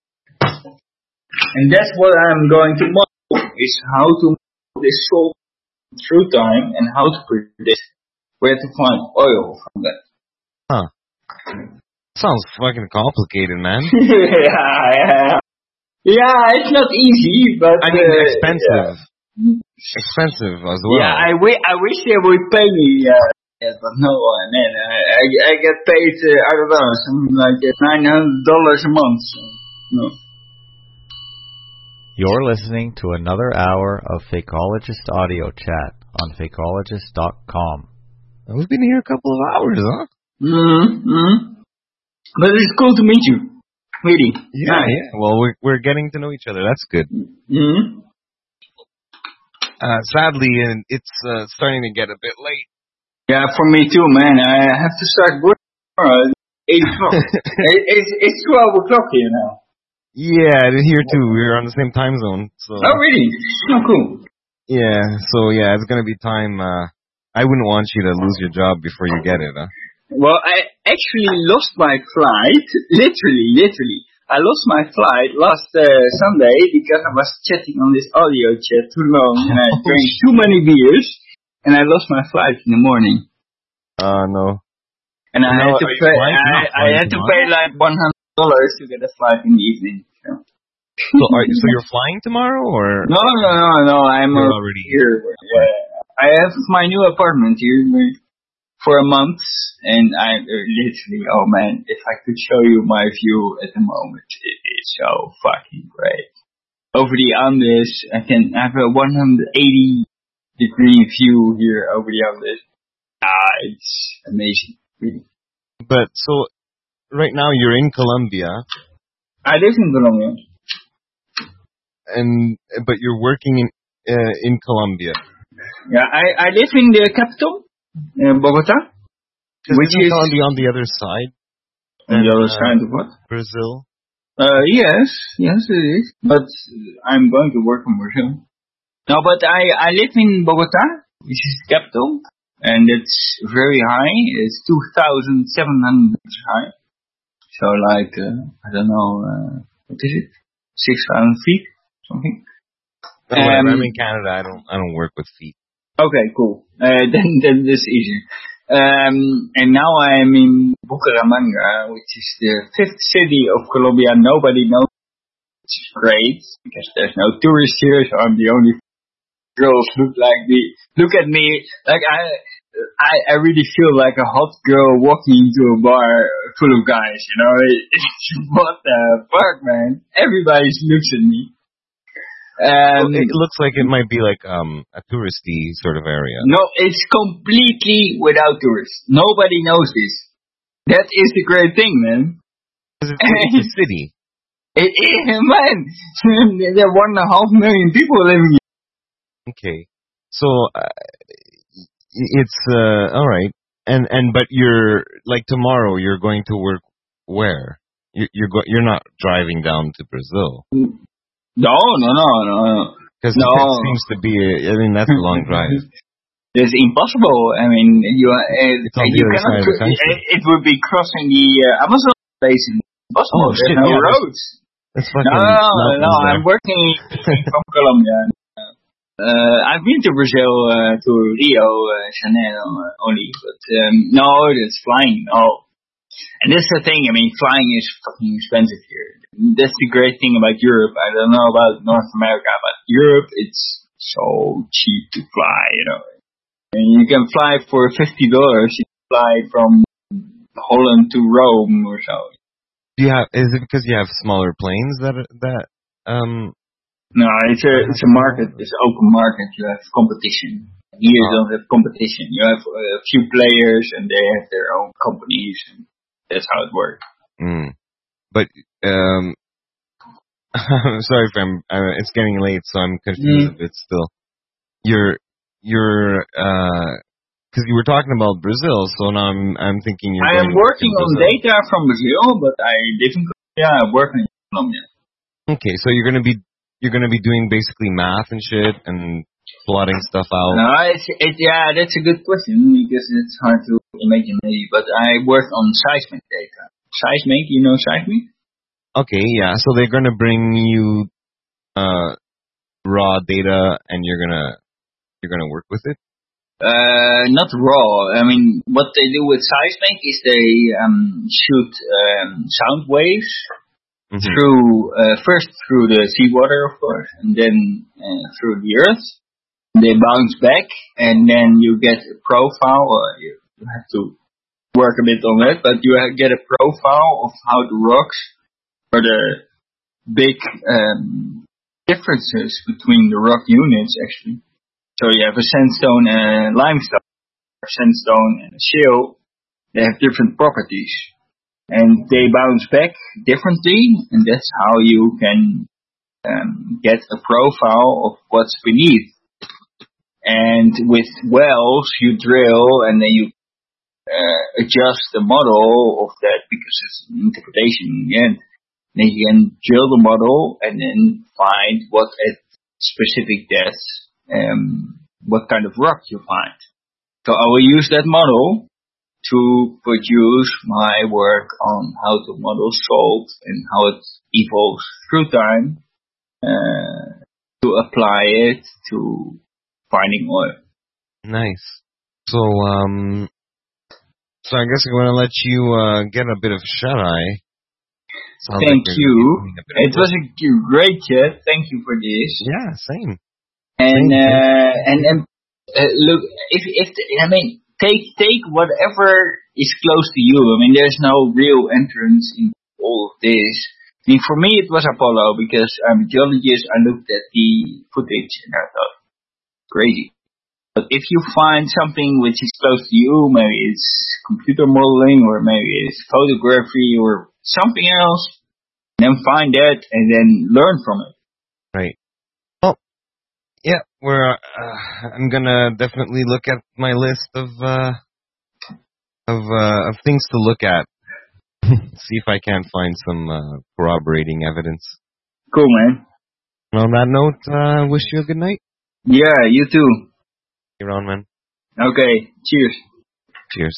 And that's what I'm going to model, is how to model this salt through time and how to predict where to find oil from that. Huh. Sounds fucking complicated, man. Yeah, it's not easy, but expensive. Expensive as well. Yeah, I wish they would pay me. But no, man, I get paid. I don't know, something like $900 a month. So, no. You're listening to another hour of Fakeologist Audio Chat on Fakeologist.com. We've been here a couple of hours, huh? But it's cool to meet you. Really. Yeah, yeah. Well, we're getting to know each other. That's good. Sadly, it's starting to get a bit late. Yeah, for me too, man. I have to start work tomorrow. 8 o'clock. It's 12 o'clock here now. Yeah, here too. We're on the same time zone. So. Oh, really? Oh, cool. Yeah, so yeah, it's gonna be time. I wouldn't want you to lose your job before you get it, huh? Well, I actually lost my flight. Literally. I lost my flight last Sunday because I was chatting on this audio chat too long and I drank too many beers and I lost my flight in the morning. No. And I had to pay. I had to pay like $100 to get a flight in the evening. So, so you're flying tomorrow, or no? I'm already here. Yeah. I have my new apartment here for a month, and I literally, oh man, if I could show you my view at the moment, it is so fucking great. Over the Andes, I have a 180-degree view here over the Andes. It's amazing, really. But so, right now you're in Colombia. I live in Colombia. But you're working in Colombia. Yeah, I live in the capital, Bogota. Which is Colombia on the other side? On the other side of what? Brazil. Yes, it is. But I'm going to work in Brazil. No, but I live in Bogota, which is the capital, and it's very high. It's 2,700 meters high. So like, I don't know, what is it? 6,000 feet, something. I'm in Canada. I don't work with feet. Okay, cool. Then this is easier. And now I'm in Bucaramanga, which is the 5th city of Colombia. Nobody knows, which is great because there's no tourists here, so I'm the only girls look at me like I really feel like a hot girl walking into a bar full of guys. You know, what the fuck, man? Everybody looks at me. It looks like it might be like a touristy sort of area. No, it's completely without tourists. Nobody knows this. That is the great thing, man. It's a city. It is, man. There are 1.5 million people living here. Okay, so it's all right. But you're like tomorrow. You're going to work where? You're not driving down to Brazil. No. Because it seems to be, that's a long drive. It's impossible. I mean, it's on the other side of the country. It would be crossing the Amazon basin. Impossible. There's no roads. That's fucking no. I'm working from Colombia. I've been to Brazil, to Rio, Janeiro only, but no, it's flying. Oh. And that's the thing, I mean, flying is fucking expensive here. That's the great thing about Europe. I don't know about North America, but Europe, it's so cheap to fly, you know. And you can fly for $50. You can fly from Holland to Rome or so. Is it because you have smaller planes No, it's a market. It's an open market. You have competition. Here you don't have competition. You have a few players and they have their own companies. And that's how it works. But I'm sorry if it's getting late, so I'm confused a bit still. You're because you were talking about Brazil, so now I'm thinking I am working on data from Brazil, but I live in Colombia. I work in Colombia. Okay, so you're gonna be doing basically math and shit and plotting stuff out. No, that's a good question because it's hard to imagine maybe. But I work on seismic data. Seismic, you know seismic? Okay, yeah. So they're gonna bring you raw data, and you're gonna work with it. Not raw. I mean, what they do with seismic is they shoot sound waves through first through the seawater, of course, and then through the earth. They bounce back, and then you get a profile. You have to work a bit on that, but you get a profile of how the rocks or the big differences between the rock units, actually. So you have a sandstone and a limestone, or sandstone and a shale, They have different properties. And they bounce back differently, and that's how you can get a profile of what's beneath. And with wells, you drill, and then you adjust the model of that, because it's an interpretation in the end. Then you can drill the model and then find what at specific depths, what kind of rock you find. So I will use that model to produce my work on how to model salt and how it evolves through time, to apply it to finding oil. Nice. So I guess I'm going to let you get a bit of shut-eye. Thank you. It was a great chat. Thank you for this. Yeah, same. And look, take whatever is close to you. I mean, there's no real entrance in all of this. I mean, for me, it was Apollo, because I'm a geologist. I looked at the footage and I thought, crazy. But if you find something which is close to you, maybe it's computer modeling, or maybe it's photography, or something else, then find that and then learn from it. Right. Well, yeah, I'm gonna definitely look at my list of things to look at. See if I can't find some corroborating evidence. Cool, man. And on that note, wish you a good night. Yeah, you too. You're on, man. Okay, cheers. Cheers.